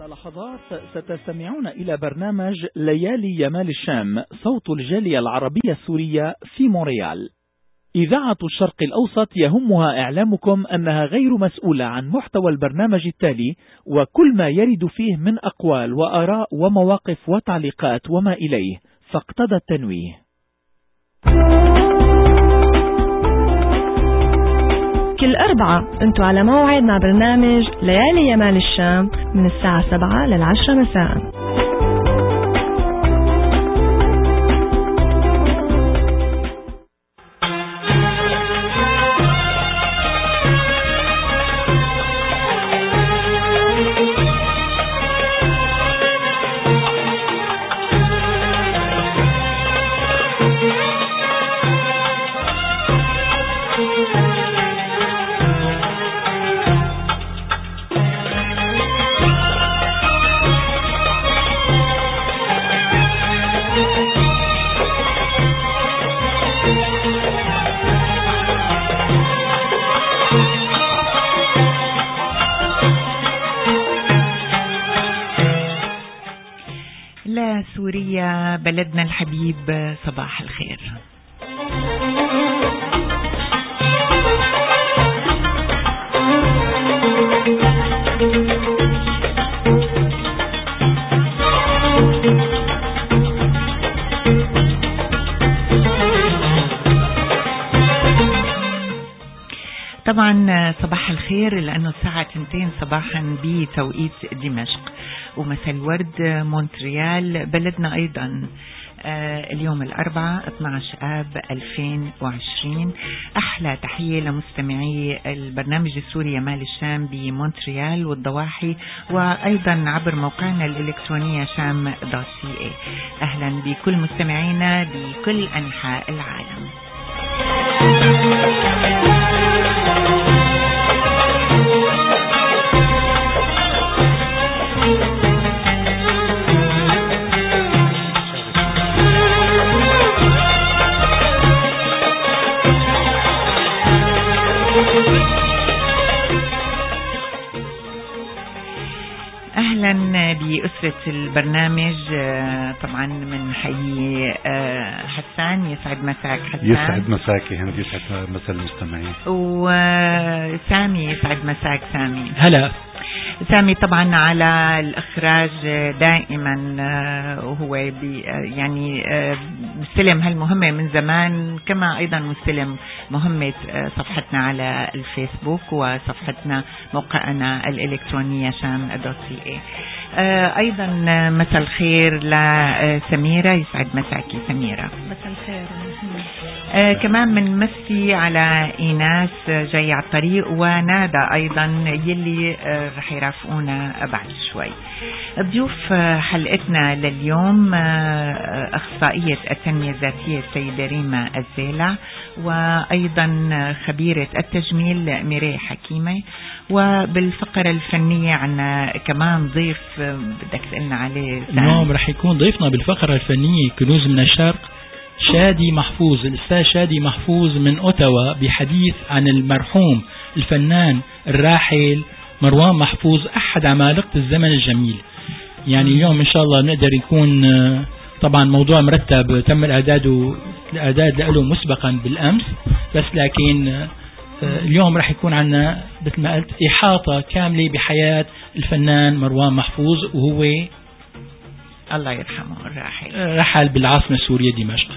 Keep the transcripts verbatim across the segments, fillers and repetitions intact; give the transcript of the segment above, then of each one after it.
لحظات ستستمعون إلى برنامج ليالي يمال الشام، صوت الجالية العربية السورية في مونريال. إذاعة الشرق الأوسط يهمها إعلامكم أنها غير مسؤولة عن محتوى البرنامج التالي وكل ما يرد فيه من أقوال وآراء ومواقف وتعليقات وما إليه، فاقتضى التنويه. كل أربعة أنتوا على موعد مع برنامج ليالي يمال الشام من الساعة سبعة للعشرة مساء. لا سوريا بلدنا الحبيب، صباح الخير. طبعا صباح الخير لأنه الساعة اثنتين صباحا بتوقيت دمشق، ومساء الورد مونتريال بلدنا أيضا. آه اليوم الأربعاء اثني عشر آب ألفين وعشرين. أحلى تحية لمستمعي البرنامج السوري يمال الشام بمونتريال والضواحي، وأيضا عبر موقعنا الإلكترونية شام دوت سي اي. أهلا بكل مستمعينا بكل أنحاء العالم. أهلا بأسرة البرنامج. طبعا من حي حسان، يسعد مساك حسان. يسعد مساكي هندي، يسعد مساء المستمعين. وسامي يسعد مساك سامي. هلا سامي طبعا على الإخراج دائما، وهو يعني مستلم هالمهمة من زمان، كما أيضا مستلم مهمة صفحتنا على الفيسبوك وصفحتنا موقعنا الإلكترونية شام دوت سي اي. أيضا مساء الخير لسميرة، يسعد مساكي سميرة. مساء الخير. آه كمان من مسي على إيناس جاي على الطريق، ونادى أيضا يلي آه رح يرافقونا بعد شوي. ضيوف آه حلقتنا لليوم آه أخصائية التنمية الذاتية السيدة ريما الزيلع، وأيضا خبيرة التجميل ميري حكيمة، وبالفقرة الفنية عنا كمان ضيف بدك تقلنا عليه. اليوم رح يكون ضيفنا بالفقرة الفنية كنوز من الشرق شادي محفوظ، الأستاذ شادي محفوظ من أوتاوا، بحديث عن المرحوم الفنان الراحل مروان محفوظ، أحد عمالقة الزمن الجميل. يعني اليوم إن شاء الله نقدر يكون طبعا موضوع مرتب، تم الإعداد الإعداد له مسبقا بالأمس، بس لكن اليوم راح يكون عنا مثل ما قلت إحاطة كاملة بحياة الفنان مروان محفوظ، وهو الله يرحمه الراحل رحل بالعاصمة السورية دمشق.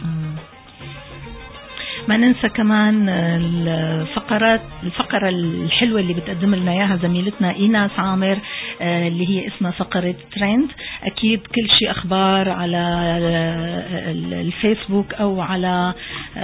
ما ننسى كمان الفقرات الفقرة الحلوة اللي بتقدم لنا إياها زميلتنا إيناس عامر، اللي هي اسمها فقرة ترند. أكيد كل شيء أخبار على الفيسبوك أو على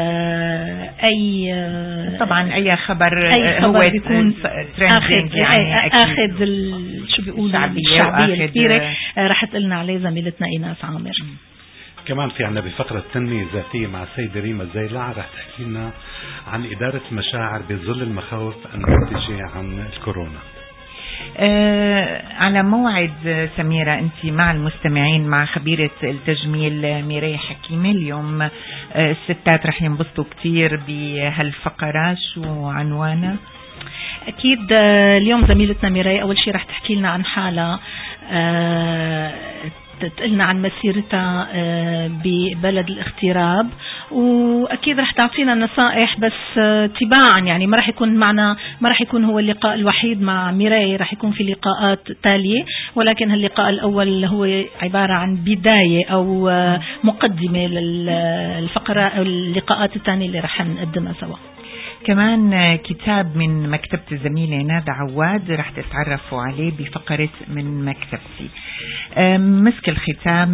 أي طبعا أي خبر, أي خبر هو بيكون ترند، يعني أخذ شو بيقولوا الشعبية الكبيرة، رح تقلنا عليه زميلتنا إيناس عامر. كمان في عنا بفقرة التنمية الذاتية مع السيدة ريما الزيلع، رح تحكي لنا عن إدارة المشاعر بظل المخاوف الناتجة عن الكورونا. آه على موعد سميرة أنت مع المستمعين مع خبيرة التجميل ميري حكيمة. اليوم آه الستات رح ينبسطوا كتير بهالفقرة. شو عنوانها؟ أكيد اليوم زميلتنا ميري أول شيء رح تحكي لنا عن حالة تقلنا عن مسيرتها ببلد الاغتراب، واكيد رح تعطينا نصائح بس تباعا، يعني ما رح يكون معنا، ما رح يكون هو اللقاء الوحيد مع ميراي، رح يكون في لقاءات تالية، ولكن هاللقاء الاول هو عبارة عن بداية او مقدمة للفقرة او اللقاءات الثانية اللي رح نقدمها سوا. كمان كتاب من مكتبة الزميلة نادى عواد رح تتعرفوا عليه بفقرة من مكتبتي. مسك الختام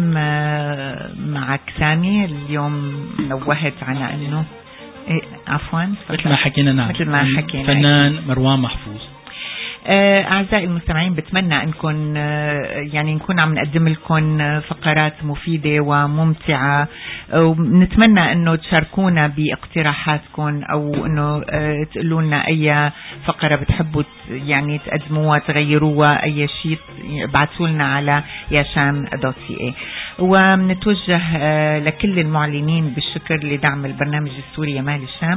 معك سامي، اليوم نوهت على انه إيه عفوا مثل ما حكينا، نعم مثل ما حكينا فنان مروان محفوظ. أعزائي المستمعين، بتمنى أنكم يعني نكون عم نقدم لكم فقرات مفيدة وممتعة، ونتمنى أنه تشاركونا باقتراحاتكم أو أنه تقولوا لنا أي فقرة بتحبوا يعني تقدموها تغيروها، أي شيء ابعثوا لنا على ياشام دوت سي اي. ومنتوجه لكل المعلنين بالشكر لدعم البرنامج السوري يمال الشام،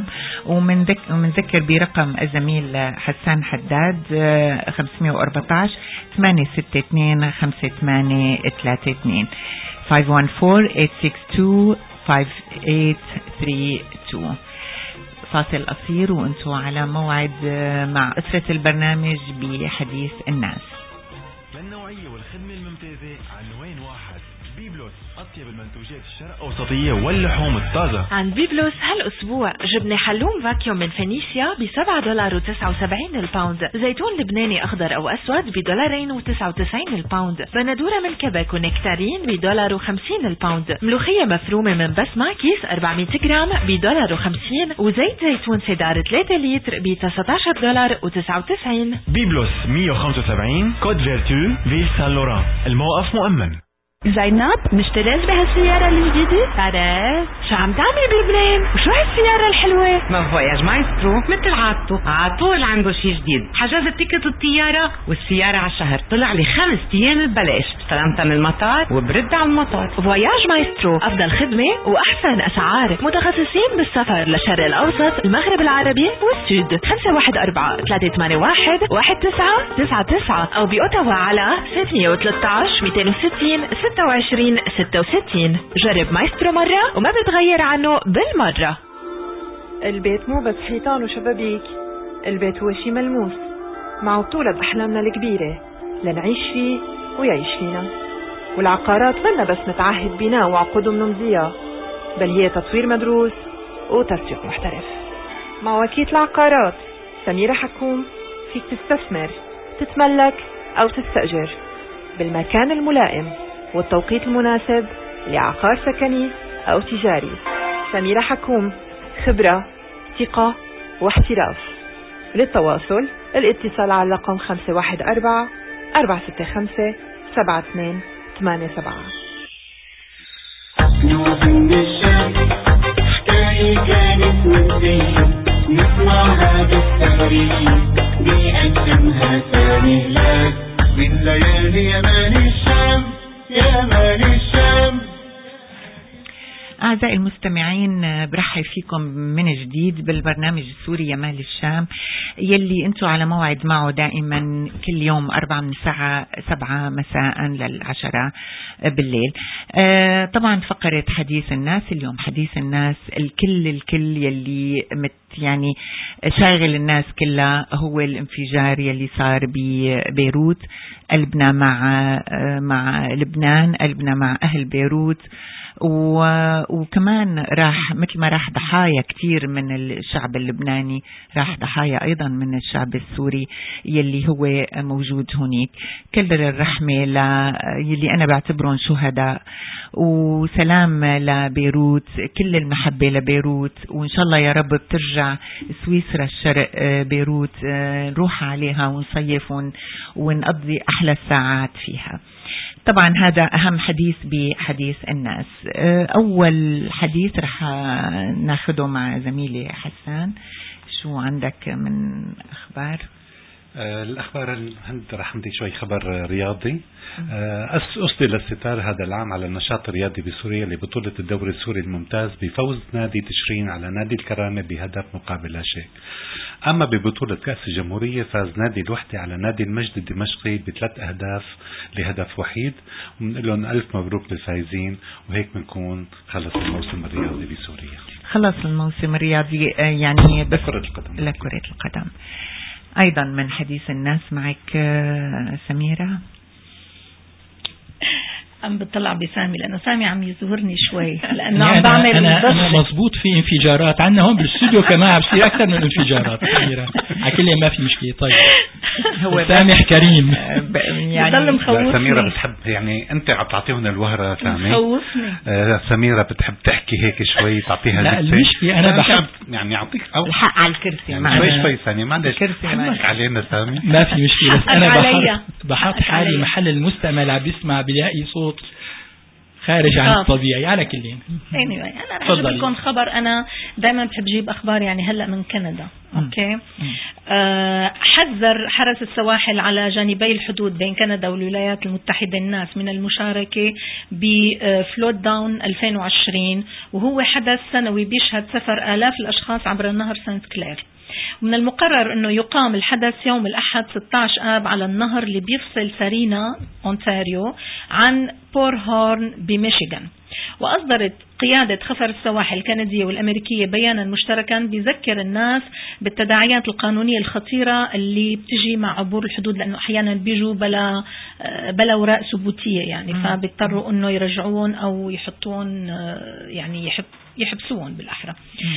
ومنذكر برقم الزميل حسان حداد خمسمية وأربعة عشر ثمانية ستة اثنين خمسة ثمانية ثلاثة اثنين خمسة واحد أربعة ثمانية ستة اثنين خمسة ثمانية ثلاثة اثنين. فاصل قصير وانتوا على موعد مع أسرة البرنامج بحديث الناس. للنوعية والخدمة الممتازة عنوان واحد، بيبلوس، أطيب المنتوجات الشرق أوسطية واللحوم الطازة. عند بيبلوس هالأسبوع جبنة حلوم فاكيوم من فينيسيا بسبعة دولار وتسعة وسبعين الباوند، زيتون لبناني أخضر أو أسود بدولارين وتسعة وتسعين الباوند، بندورة من كبك ونكتارين بدولار وخمسين الباوند، ملوخية مفرومة من بسمة كيس أربعمية جرام بدولار وخمسين، وزيت زيتون سيدار ثلاثة لتر بتسعتاشر دولار وتسعة وتسعين. بيبلوس مية وخمسة وسبعين كود فيرتو فيل سان لوران، الموقف مؤمن. زينب مشتريت بهالسيارة الجديدة؟ عرفت شو عم تعمل بلبنان؟ وشو هالسيارة الحلوة؟ ما فواياج مايسترو مثل عادته عطول عنده شي جديد. حجزت تيكت الطيارة والسيارة على الشهر، طلع لي خمس ايام ببلاش، استلمتها من المطار وبرد على المطار. فواياج مايسترو، افضل خدمة واحسن اسعار، متخصصين بالسفر للشرق الاوسط، المغرب العربي والسود. خمسة واحد أربعة ثلاثة ثمانية واحد واحد تسعة تسعة تسعة او بأوتاوا على ستمية وثلاثة عشر مئتين وستين ستة وعشرين ستة وستين. جرب مايسترو مرة وما بتغير عنه بالمرة. البيت مو بس حيطان وشبابيك، البيت هو شي ملموس مع بطولة أحلامنا الكبيرة لنعيش فيه ويعيش فينا. والعقارات منا بس نتعهد بناء وعقود ونمضيها، بل هي تطوير مدروس وتسويق محترف. مع وكيل العقارات سميرة حكوم فيك تستثمر، تتملك أو تستأجر بالمكان الملائم والتوقيت المناسب لعقار سكني أو تجاري. سميرة حكوم، خبرة، ثقة واحتراف. للتواصل الاتصال على رقم خمسة واحد أربعة أربعة ستة خمسة سبعة اثنين ثمانية سبعة. نوبين الشام حكاية كانت مبدئية، نسمعها بالتاريخ بيقدمها سامي هلال من ليالي يمان الشام يمان الشام. أعزائي المستمعين، برحب فيكم من جديد بالبرنامج السوري يمال الشام، يلي انتوا على موعد معه دائما كل يوم أربعة من الساعة سبعة مساء للعشرة بالليل. آه طبعا فقرة حديث الناس اليوم، حديث الناس الكل الكل يلي مت يعني شاغل الناس كلها هو الانفجار يلي صار ببيروت. قلبنا مع مع لبنان، قلبنا مع أهل بيروت، وكمان راح مثل ما راح ضحايا كتير من الشعب اللبناني، راح ضحايا أيضا من الشعب السوري يلي هو موجود هناك. كل الرحمة ل يلي أنا بعتبرهم شهداء، وسلام لبيروت، كل المحبة لبيروت، وإن شاء الله يا رب بترجع سويسرا الشرق بيروت نروح عليها ونصيف ونقضي أحلى الساعات فيها. طبعا هذا أهم حديث بحديث الناس. أول حديث رح ناخده مع زميلي حسان. شو عندك من أخبار؟ الأخبار الهند رح ندي شوي خبر رياضي. أسدل الستار هذا العام على النشاط الرياضي بسوريا لبطولة الدوري السوري الممتاز بفوز نادي تشرين على نادي الكرامة بهدف مقابل لا شيء. أما ببطولة كأس الجمهورية فاز نادي الوحدة على نادي المجد الدمشقي بثلاث أهداف لهدف وحيد، وبنقول لهم ألف مبروك للفائزين. وهيك بنكون خلص الموسم الرياضي بسوريا. خلص الموسم الرياضي يعني لكرة القدم. لكرة القدم. أيضا من حديث الناس معك سميرة. عم بطلع بسامي لأنه سامي عم يزورني شوي لأنه عم بعمل أنا, أنا مزبوط في انفجارات عنا هون بالاستوديو كمان عم بصير أكثر من انفجارات سميرة. عكلي ما في مشكلة. طيب هو سامح كريم يعني مخوفني. سميرة بتحب يعني أنت عم تعطيهم الوهرة سامي. مخوفني. آه سميرة بتحب تحكي هيك شوي تعطيها. لا المشكلة أنا بحب يعني أعطيك الحق على الكرسي يعني شوي شوي سامي ما عندك حمك علينا سامي. ما في مشكلة بس أنا بحط بحط حالي محل المستمع عم بيسمع بلاقي صوت خارج عن الطبيعي على كلين. anyway, أنا رح أجيب لكم خبر. أنا دائما بحب جيب أخبار يعني هلأ من كندا. أوكي. أه حذر حرس السواحل على جانبي الحدود بين كندا والولايات المتحدة الناس من المشاركة بفلوت داون ألفين وعشرين، وهو حدث سنوي بيشهد سفر آلاف الأشخاص عبر النهر سانت كلير. من المقرر أنه يقام الحدث يوم الأحد ستة عشر آب على النهر اللي بيفصل سارينا أونتاريو عن بور هورن بميشيغان. وأصدرت قيادة خفر السواحل الكندية والأمريكية بيانا مشتركا بيذكر الناس بالتداعيات القانونية الخطيرة اللي بتجي مع عبور الحدود، لأنه أحيانا بيجوا بلا بلا أوراق ثبوتية يعني، فبيضطروا أنه يرجعون أو يحطون يعني يحب يحبسون بالأحرى.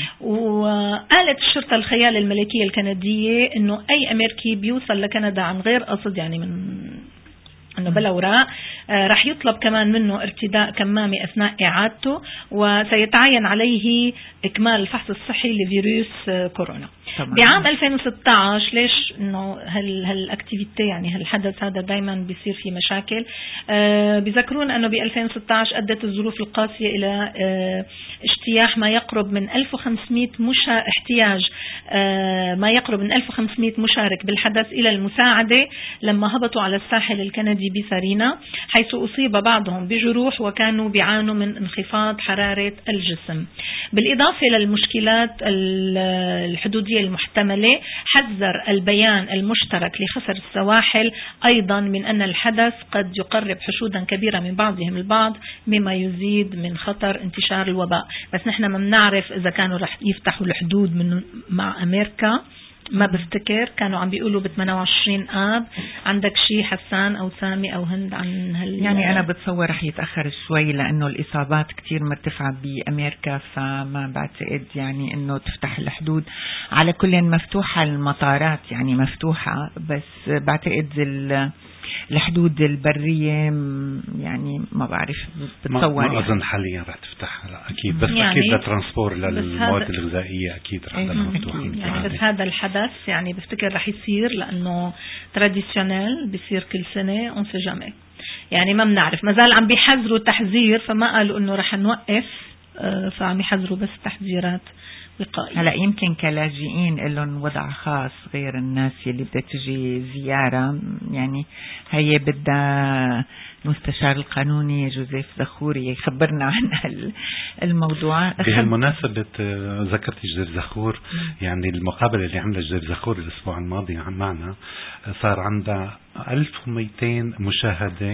وقالت الشرطة الخيال الملكية الكندية أنه أي أمريكي بيوصل لكندا عن غير قصد يعني من أنه بلا وراء رح يطلب كمان منه ارتداء كمامة أثناء إعادته، وسيتعين عليه إكمال الفحص الصحي لفيروس كورونا. طبعا. بعام ألفين وستة عشر ليش إنه هال هالأكتيفيتي يعني هالحدث هذا دائما بيصير في مشاكل. آه بذكرون أنه ب ألفين وستة عشر أدت الظروف القاسية إلى آه اجتياح ما يقرب من ألف وخمسمئة مشا احتياج آه ما يقرب من ألف وخمسمئة مشارك بالحدث إلى المساعدة لما هبطوا على الساحل الكندي بسارينا، حيث أصيب بعضهم بجروح وكانوا بيعانوا من انخفاض حرارة الجسم. بالإضافة للمشكلات الحدودية المحتملة، حذر البيان المشترك لخفر السواحل أيضا من أن الحدث قد يقرب حشودا كبيرة من بعضهم البعض مما يزيد من خطر انتشار الوباء. بس نحن ما بنعرف إذا كانوا رح يفتحوا الحدود من مع أمريكا، ما بفتكر كانوا عم بيقولوا ب ثمانية وعشرين آب. عندك شيء حسان أو سامي أو هند عن هال يعني أنا بتصور رح يتأخر شوي لأنه الإصابات كتير مرتفعة بأمريكا، فما بعتقد يعني إنه تفتح الحدود. على كل مفتوحة المطارات يعني مفتوحة، بس بعتقد الحدود البرية يعني ما بعرف بتصور ما, ما أظن حاليا رح تفتح أكيد، بس يعني أكيد للترانسبور للمواد الغذائية أكيد رح تضل مفتوحة يعني. بس هذا الحدث يعني بفتكر رح يصير لأنه تراديشنال بيصير كل سنة اون سي جامي يعني ما بنعرف، ما زال عم بيحذروا تحذير، فما قالوا إنه رح نوقف، فعم يحذروا بس تحذيرات وقائية. هلا يمكن كلاجئين لهم وضع خاص غير الناس اللي بدها تجي زيارة، يعني هي بدها المستشار القانوني جوزيف زخوري يخبرنا عن الموضوع. بهالمناسبة ذكرت جزير زخور، يعني المقابلة اللي عملها جزير زخور الأسبوع الماضي معنا صار عندها ألف ومئتين مشاهدة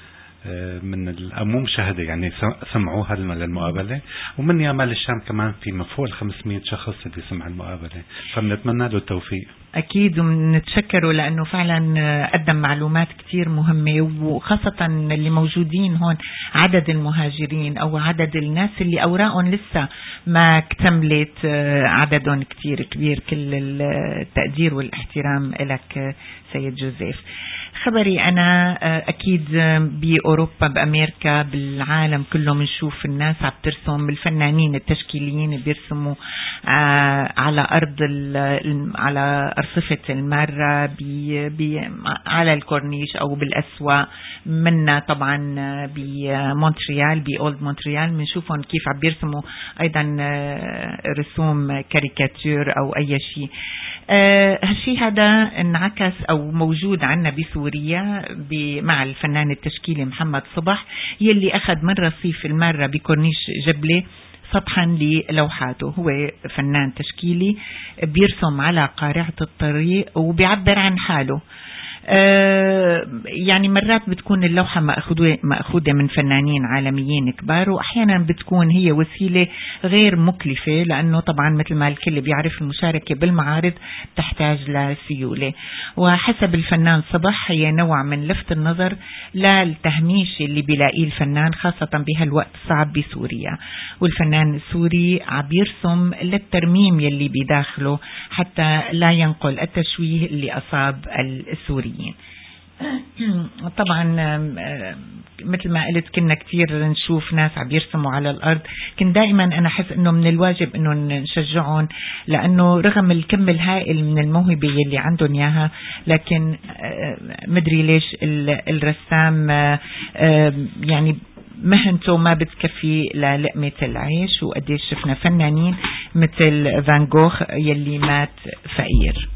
من مو مشاهدة يعني سمعوها للمقابلة، ومن يامال الشام كمان في مفوق خمسمئة شخص اللي سمع المقابلة، فبنتمنى له التوفيق. أكيد ونتشكره لأنه فعلا قدم معلومات كتير مهمة، وخاصة اللي موجودين هون عدد المهاجرين أو عدد الناس اللي أوراقهم لسه ما اكتملت عددهم كتير كبير. كل التقدير والاحترام لك سيد جوزيف. خبري أنا أكيد بأوروبا بأمريكا بالعالم كله بنشوف الناس عم ترسم، بالفنانين التشكيليين اللي بيرسموا على أرض على أرصفة المارة بي بي على الكورنيش أو بالأسواق. منا طبعا بمونتريال بأولد مونتريال بنشوفهم كيف عم بيرسموا أيضا رسوم كاريكاتير أو أي شيء. آه هالشي هذا انعكس أو موجود عنا بسوريا مع الفنان التشكيلي محمد صبح يلي أخذ من رصيف المارة بكورنيش جبلة سطحا للوحاته. هو فنان تشكيلي بيرسم على قارعة الطريق وبيعبر عن حاله. آه يعني مرات بتكون اللوحة مأخوذة مأخوذة من فنانين عالميين كبار، وأحيانا بتكون هي وسيلة غير مكلفة، لأنه طبعا مثل ما الكل بيعرف المشاركة بالمعارض تحتاج لسيولة. وحسب الفنان صبح هي نوع من لفت النظر للتهميش اللي بيلاقيه الفنان خاصة بهالوقت الصعب بسوريا، والفنان السوري عم يرسم للترميم يلي بداخله حتى لا ينقل التشويه اللي أصاب السوريين. طبعا مثل ما قلت كنا كتير نشوف ناس عم يرسموا على الأرض، كن دائما أنا حس أنه من الواجب أنه نشجعهم، لأنه رغم الكم الهائل من الموهبة اللي عندهم إياها، لكن مدري ليش الرسام يعني مهنته ما بتكفي للقمة العيش. وقديش شفنا فنانين مثل فان جوخ يلي مات فقير.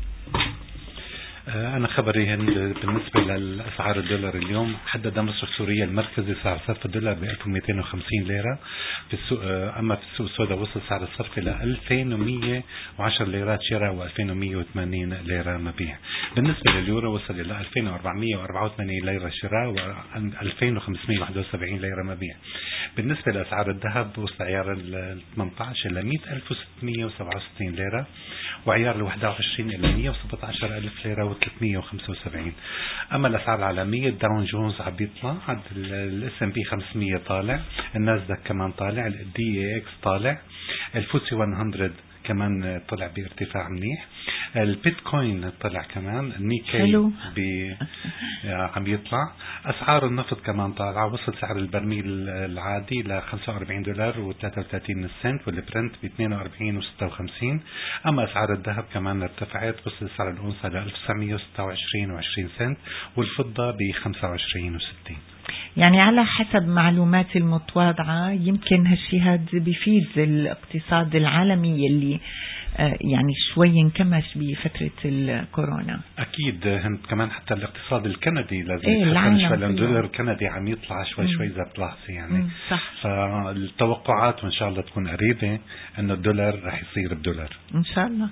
أنا خبري هند بالنسبة للأسعار الدولار اليوم. حدد مصرف سوريا المركزي سعر صرف الدولار ب ألف ومئتين وخمسين ليرة في السوق، أما في السوق السوداء وصل سعر الصرف إلى ألفين ومئة وعشرة ليرات شراء وألفين ومئة وثمانين ليرة مبيع. بالنسبة لليورو وصل إلى ألفين وأربعمئة وأربعة وثمانين ليرة شراء وألفين وخمسمئة وواحد وسبعين ليرة مبيع. بالنسبة لأسعار الذهب وصل عيار ال ثمانية عشر إلى مئة ألف وستمئة وسبعة وستين ليرة، وعيار ال واحد وعشرين إلى مئة وسبعة عشر ألف ليرة وثلاثمئة وخمسة وسبعين. أما الأسعار العالمية الداون جونز عم بيطلع، الاس ام بي خمسمئة طالع، الناسداك كمان طالع، الدي اكس طالع، الفوتسي مئة كمان طلع بارتفاع منيح، البيتكوين طلع كمان، النيكي بي عم يطلع. أسعار النفط كمان طالعة، وصل سعر البرميل العادي ل خمسة وأربعين دولار وثلاثة وثلاثين سنت، والبرنت ب اثنين وأربعين وستة وخمسين. أما أسعار الذهب كمان ارتفعت، وصل سعر الأونصة ل ألف وتسعمئة وستة وعشرين وعشرين سنت، والفضة ب خمسة وعشرين وستين. يعني على حسب معلوماتي المتواضعة يمكن هالشي هذا بيفيد الاقتصاد العالمي اللي يعني شوي انكمش بفترة الكورونا. أكيد هم كمان حتى الاقتصاد الكندي لازم إيه يتحسن شوي، لأن الدولار الكندي عم يطلع شوي مم. شوي إذا بتلاحظي يعني. مم. صح. فالتوقعات وإن شاء الله تكون قريبة إنه الدولار رح يصير بدولار إن شاء الله.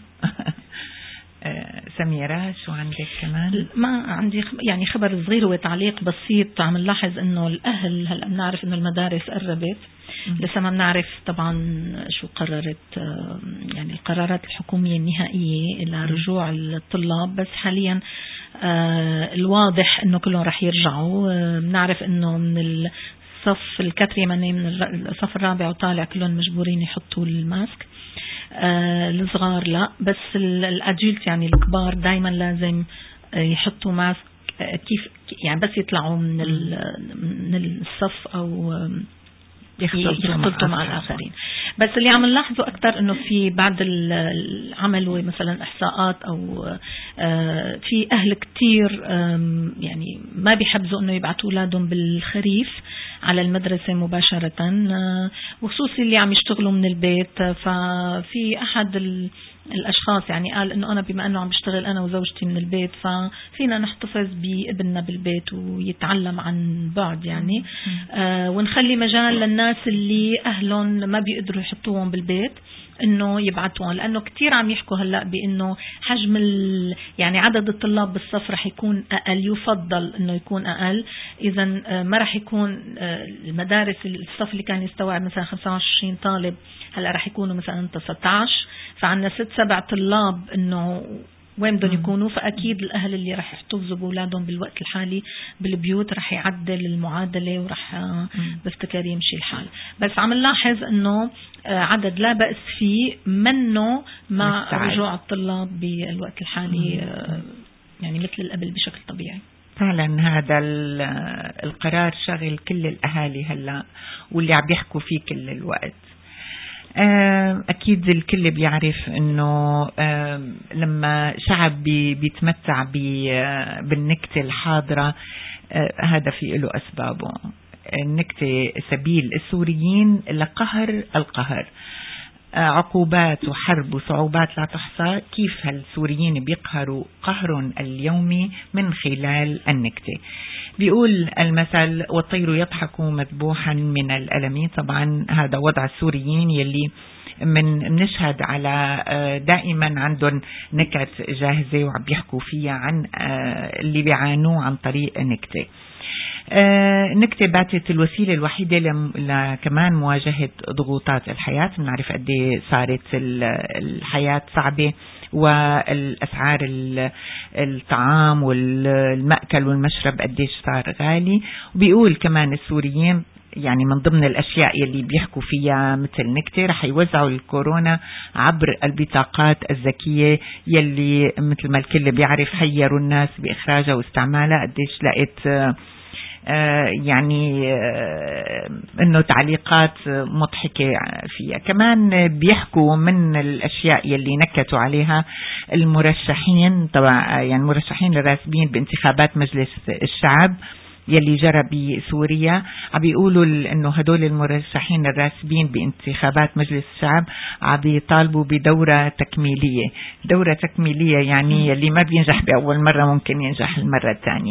سميرة شو عندك كمان؟ ما عندي يعني خبر صغير وتعليق بسيط. عم نلاحظ انه الاهل هلا بنعرف انه المدارس قربت، لسه ما بنعرف طبعا شو قررت يعني القرارات الحكومية النهائية الى رجوع الطلاب، بس حاليا الواضح انه كلهم رح يرجعوا. بنعرف انه من الصف الكاتري من الصف الرابع وطالع كلهم مجبورين يحطوا الماسك. آه الصغار لا، بس الأدلت يعني الكبار دايما لازم يحطوا ماسك. آه كيف يعني بس يطلعوا من من الصف أو يختلطوا مع الآخرين. بس اللي عم نلاحظه أكثر إنه في بعد العمل مثلا إحصاءات أو آه في أهل كتير يعني ما بيحبزوا إنه يبعتوا أولادهم بالخريف على المدرسة مباشرة، وخصوصي اللي عم يشتغلوا من البيت. ففي أحد الأشخاص يعني قال إنه أنا بما أنه عم بشتغل أنا وزوجتي من البيت، ففينا نحتفظ بابننا بالبيت ويتعلم عن بعد يعني، آه ونخلي مجال للناس اللي أهلهم ما بيقدروا يحطوهم بالبيت انه يبعتوهم، لانه كتير عم يحكوا هلا بانه حجم يعني عدد الطلاب بالصف رح يكون اقل، يفضل انه يكون اقل. اذا ما رح يكون المدارس الصف اللي كان يستوعب مثلا خمسة وعشرين طالب هلا رح يكونوا مثلا تسعة عشر، فعنا ست سبع طلاب انه وين بدهم يكونوا. فأكيد الأهل اللي رح يحتفظوا بأولادهم بالوقت الحالي بالبيوت رح يعدل المعادلة ورح بفتكر يمشي الحال. بس عم نلاحظ أنه عدد لا بأس فيه منه مع مستعد. رجوع الطلاب بالوقت الحالي مم. يعني مثل القبل بشكل طبيعي. فعلا هذا القرار شغل كل الأهالي هلا واللي عم يحكوا فيه كل الوقت. أكيد الكل بيعرف أنه لما شعب بيتمتع بالنكتة الحاضرة هذا في له أسبابه. النكتة سبيل السوريين لقهر القهر، عقوبات وحرب وصعوبات لا تحصى، كيف هالسوريين بيقهروا قهر اليومي من خلال النكتة. بيقول المثل: والطير يضحك مذبوحا من الألم. طبعا هذا وضع السوريين يلي من نشهد على دائما عندهم نكت جاهزة وعم بيحكوا فيها عن اللي بيعانوا عن طريق نكتة. نكتة باتت الوسيلة الوحيدة لكمان مواجهة ضغوطات الحياة. بنعرف قد ايه صارت الحياة صعبة، والأسعار الطعام والمأكل والمشرب قديش صار غالي. وبيقول كمان السوريين يعني من ضمن الأشياء يلي بيحكوا فيها مثل نكتة، رح يوزعوا الكورونا عبر البطاقات الذكية يلي مثل ما الكل بيعرف حيروا الناس بإخراجها واستعمالها. قديش لقيت آه يعني آه انه تعليقات مضحكة فيها. كمان بيحكوا من الاشياء يلي نكتوا عليها المرشحين، طبعا يعني المرشحين الراسبين بانتخابات مجلس الشعب يلي جرى بسوريا. عم بيقولوا انه هدول المرشحين الراسبين بانتخابات مجلس الشعب عم بيطالبوا بدورة تكميلية. دورة تكميلية يعني يلي ما بينجح بأول مرة ممكن ينجح المرة الثانية.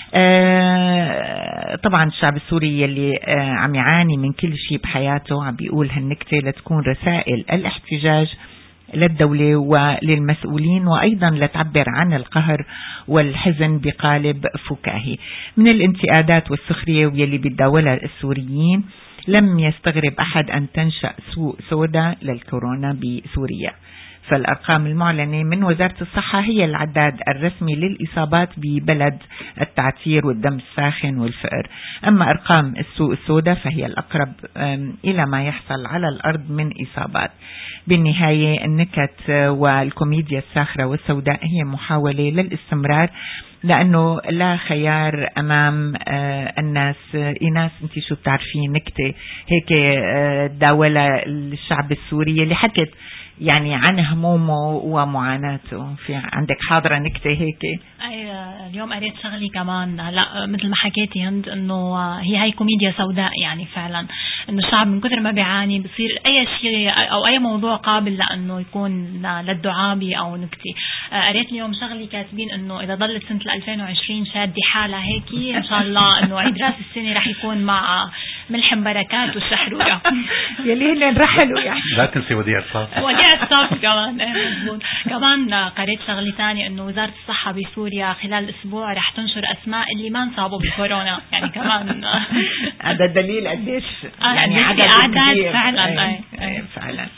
آه طبعا الشعب السوري يلي آه عم يعاني من كل شيء بحياته، عم بيقول هالنكتة لتكون رسائل الاحتجاج للدولة وللمسؤولين، وأيضا لتعبر عن القهر والحزن بقالب فكاهي. من الانتقادات والسخرية واللي بيتداولها السوريين، لم يستغرب أحد أن تنشأ سوق سودا للكورونا بسوريا. فالأرقام المعلنة من وزارة الصحة هي العداد الرسمي للإصابات ببلد التعتير والدم الساخن والفقر. أما أرقام السوق السوداء فهي الأقرب إلى ما يحصل على الأرض من إصابات. بالنهاية النكت والكوميديا الساخرة والسوداء هي محاولة للاستمرار، لأنه لا خيار أمام الناس. إيناس أنت شو بتعرفين نكتة هيك داولة الشعب السوري اللي حكت يعني عن همومه ومعاناته؟ في عندك حاضرة نكتة هيك؟ أي اليوم قريت شغلي كمان، لا مثل ما حكيتي هند، إنه هي هاي كوميديا سوداء. يعني فعلا إنه الشعب من كثر ما بيعاني بصير أي شيء أو أي موضوع قابل لأنه يكون للدعابة أو نكتة. قريت اليوم شغلي كاتبين إنه إذا ضلت سنة ألفين وعشرين شادي حالها هيك، إن شاء الله إنه عيد رأس السنة رح يكون مع ملحم بركات والشحرورة يلي هن رحلوا. يعني لا تنسي وديع الصاف. وديع الصاف كمان. ايه مضبوط. كمان قريت شغلة ثانية انه وزارة الصحة بسوريا خلال الاسبوع رح تنشر اسماء اللي ما انصابوا بكورونا. يعني كمان هذا دليل قديش يعني عدد اعداد فعلا. ايه ايه فعلا.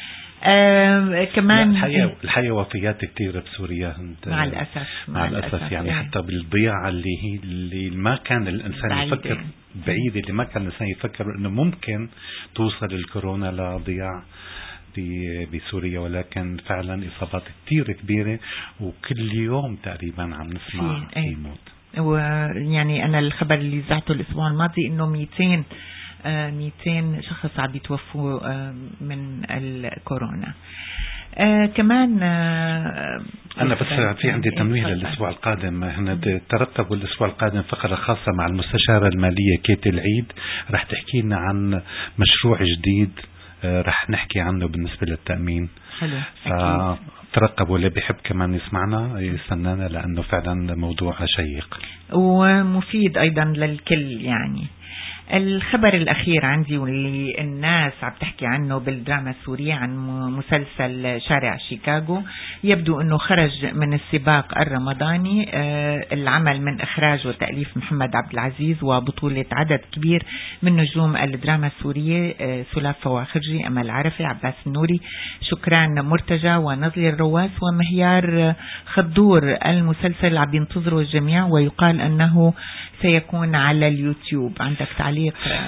آه كمان الحقيقة الحقيقة وفيات كثيرة بسوريا مع الأسف مع, مع الأسف, الأسف يعني ايه. حتى بالضياع اللي هي اللي ما كان الإنسان بعيدة. يفكر بعيد، اللي ما كان الإنسان يفكر إنه ممكن توصل الكورونا لضياع بسوريا، ولكن فعلا إصابات كتير كبيرة وكل يوم تقريبا عم نسمع في ايه. موت. ويعني أنا الخبر اللي زعته الأسبوع الماضي إنه مئتين مئتين شخص عم يتوفوا من الكورونا. آه كمان آه أنا بس في عندي تنويه للأسبوع القادم. هنا ترتبوا الأسبوع القادم فقرة خاصة مع المستشارة المالية كيت العيد، رح تحكي لنا عن مشروع جديد آه رح نحكي عنه بالنسبة للتأمين. حلو. فترقبوا، اللي بيحب كمان يسمعنا يستنانا، لأنه فعلا موضوع شيق ومفيد أيضا للكل. يعني الخبر الأخير عندي واللي الناس عم تحكي عنه بالدراما السورية عن مسلسل شارع شيكاغو، يبدو أنه خرج من السباق الرمضاني. العمل من إخراج وتأليف محمد عبد العزيز وبطولة عدد كبير من نجوم الدراما السورية: سلاف فواخرجي، أمل عرفي، عباس النوري، شكران مرتجى، ونظلي الرواس، ومهيار خضور. المسلسل عم ينتظره الجميع ويقال أنه سيكون على اليوتيوب. عندك تعليق؟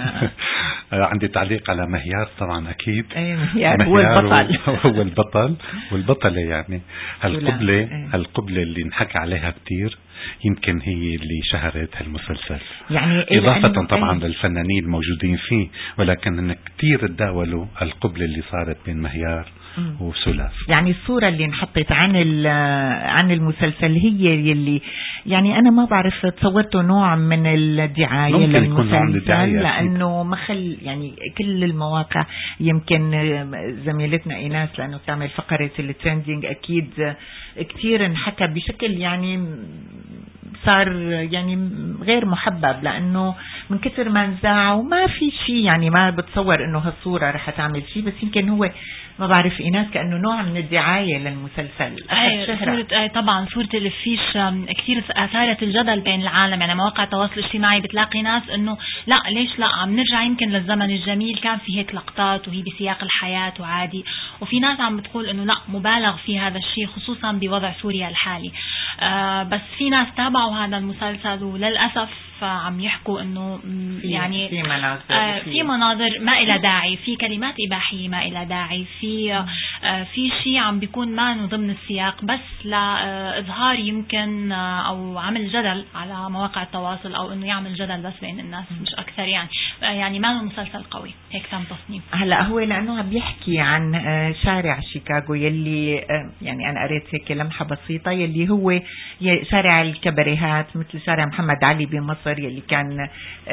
عندي تعليق على مهيار طبعا أكيد. أي مهيار هو البطل. هو البطل والبطلة. يعني هالقبلة هالقبلة اللي نحكى عليها كتير يمكن هي اللي شهرت هالمسلسل، يعني إضافة طبعا أي. للفنانين الموجودين فيه، ولكن إن كتير تداولوا القبلة اللي صارت بين مهيار وسلاف. يعني الصورة اللي انحطت عن عن المسلسل هي يلي يعني أنا ما بعرف تصورته نوع من الدعاية للمسلسل، لأنه مخل يعني كل المواقع يمكن زميلتنا إيناس لأنه تعمل فقرة الترندينج أكيد كتير انحكى بشكل يعني صار يعني غير محبب، لأنه من كثر ما نزاع وما في شيء يعني ما بتصور إنه هالصورة رح تعمل شيء، بس يمكن هو ما بعرف إيناس كأنه نوع من الدعاية للمسلسل. أي صورة أي طبعا صورة الفيش كثير أثارت الجدل بين العالم، يعني مواقع التواصل الاجتماعي بتلاقي ناس إنه لا ليش لا عم نرجع يمكن للزمن الجميل كان في هيك لقطات وهي بسياق الحياة وعادي، وفي ناس عم بتقول إنه لا مبالغ في هذا الشيء خصوصا بوضع سوريا الحالي. آه بس في ناس تابعوا هذا المسلسل وللأسف عم يحكوا انه يعني في مناظر, آه في مناظر ما إلى داعي، في كلمات إباحية ما إلى داعي، في آه في شيء عم بيكون ما ضمن السياق بس لإظهار يمكن آه أو عمل جدل على مواقع التواصل، أو إنه يعمل جدل بس بين الناس مش أكثر. يعني آه يعني ما هو مسلسل قوي هيك تم تصنيف. هلا هو لأنه عم بيحكي عن آه شارع شيكاغو يلي آه يعني أنا قريت هيك لمحة بسيطة يلي هو شارع الكباريهات مثل شارع محمد علي بمصر يلي كان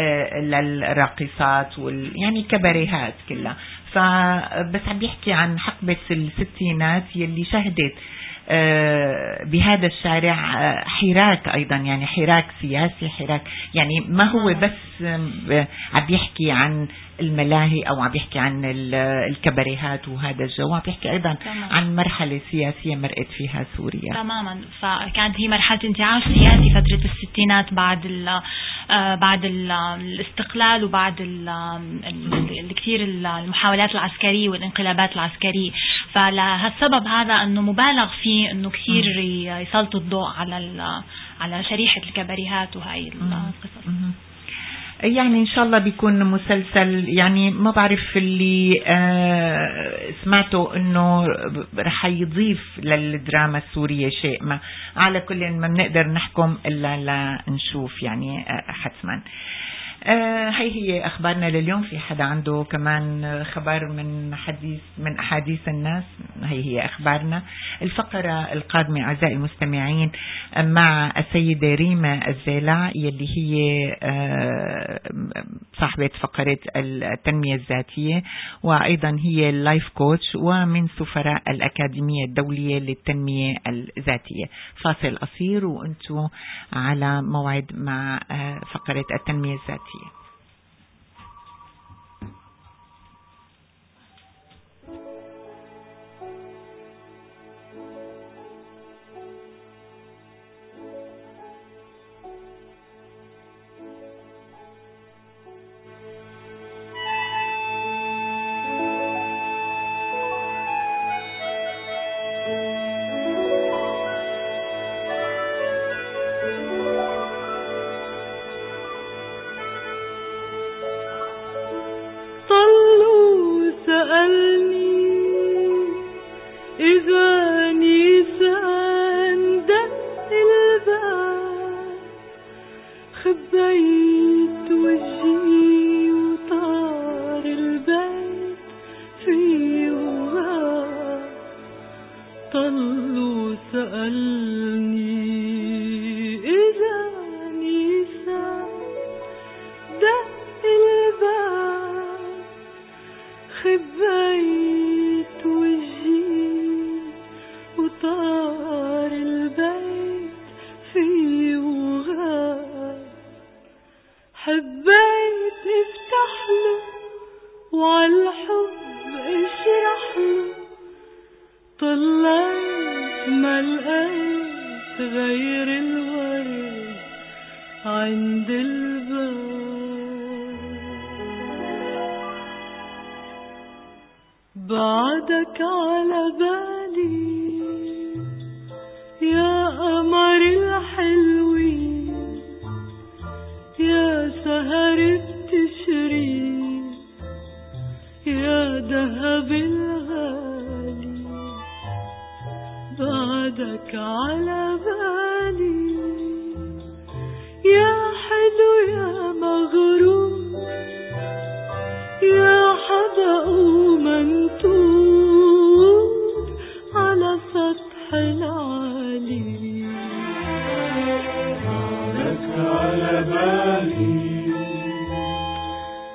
للراقصات وال يعني كباريهات كلها. فبس عم بيحكي عن حقبة الستينات يلي شهدت بهذا الشارع حراك أيضا، يعني حراك سياسي، حراك يعني ما هو بس عم بيحكي عن الملاهي أو عم بيحكي عن الكباريهات وهذا الجو، عم بيحكي أيضا تمام. عن مرحلة سياسية مرقت فيها سوريا تماما. فكانت هي مرحلة انتعاش سياسي فترة الستينات بعد ال بعد ال الاستقلال وبعد الكثير المحاولات العسكرية والانقلابات العسكرية. فلهالسبب هذا أنه مبالغ فيه أنه كثير يسلطوا الضوء على على شريحة الكباريهات وهاي القصص. يعني إن شاء الله بيكون مسلسل يعني ما بعرف اللي آه سمعته إنه رح يضيف للدراما السورية شيء ما، على كل ما بنقدر نحكم إلا لا نشوف يعني آه حتما. آه هي هي أخبارنا لليوم. في حدا عنده كمان خبر من حديث من أحاديث الناس؟ هي هي أخبارنا. الفقرة القادمة أعزائي المستمعين مع السيدة ريما الزيلع يلي هي آه صاحبة فقرة التنمية الذاتية، وأيضا هي اللايف كوتش ومن سفراء الأكاديمية الدولية للتنمية الذاتية. فاصل قصير وأنتم على موعد مع آه فقرة التنمية الذاتية. بعدك على بالي يا قمر الحلوين، يا سهر التشرين، يا دهب الغالي. بعدك على بالي يا حلو يا مغروم، يا حدا ومنتوب،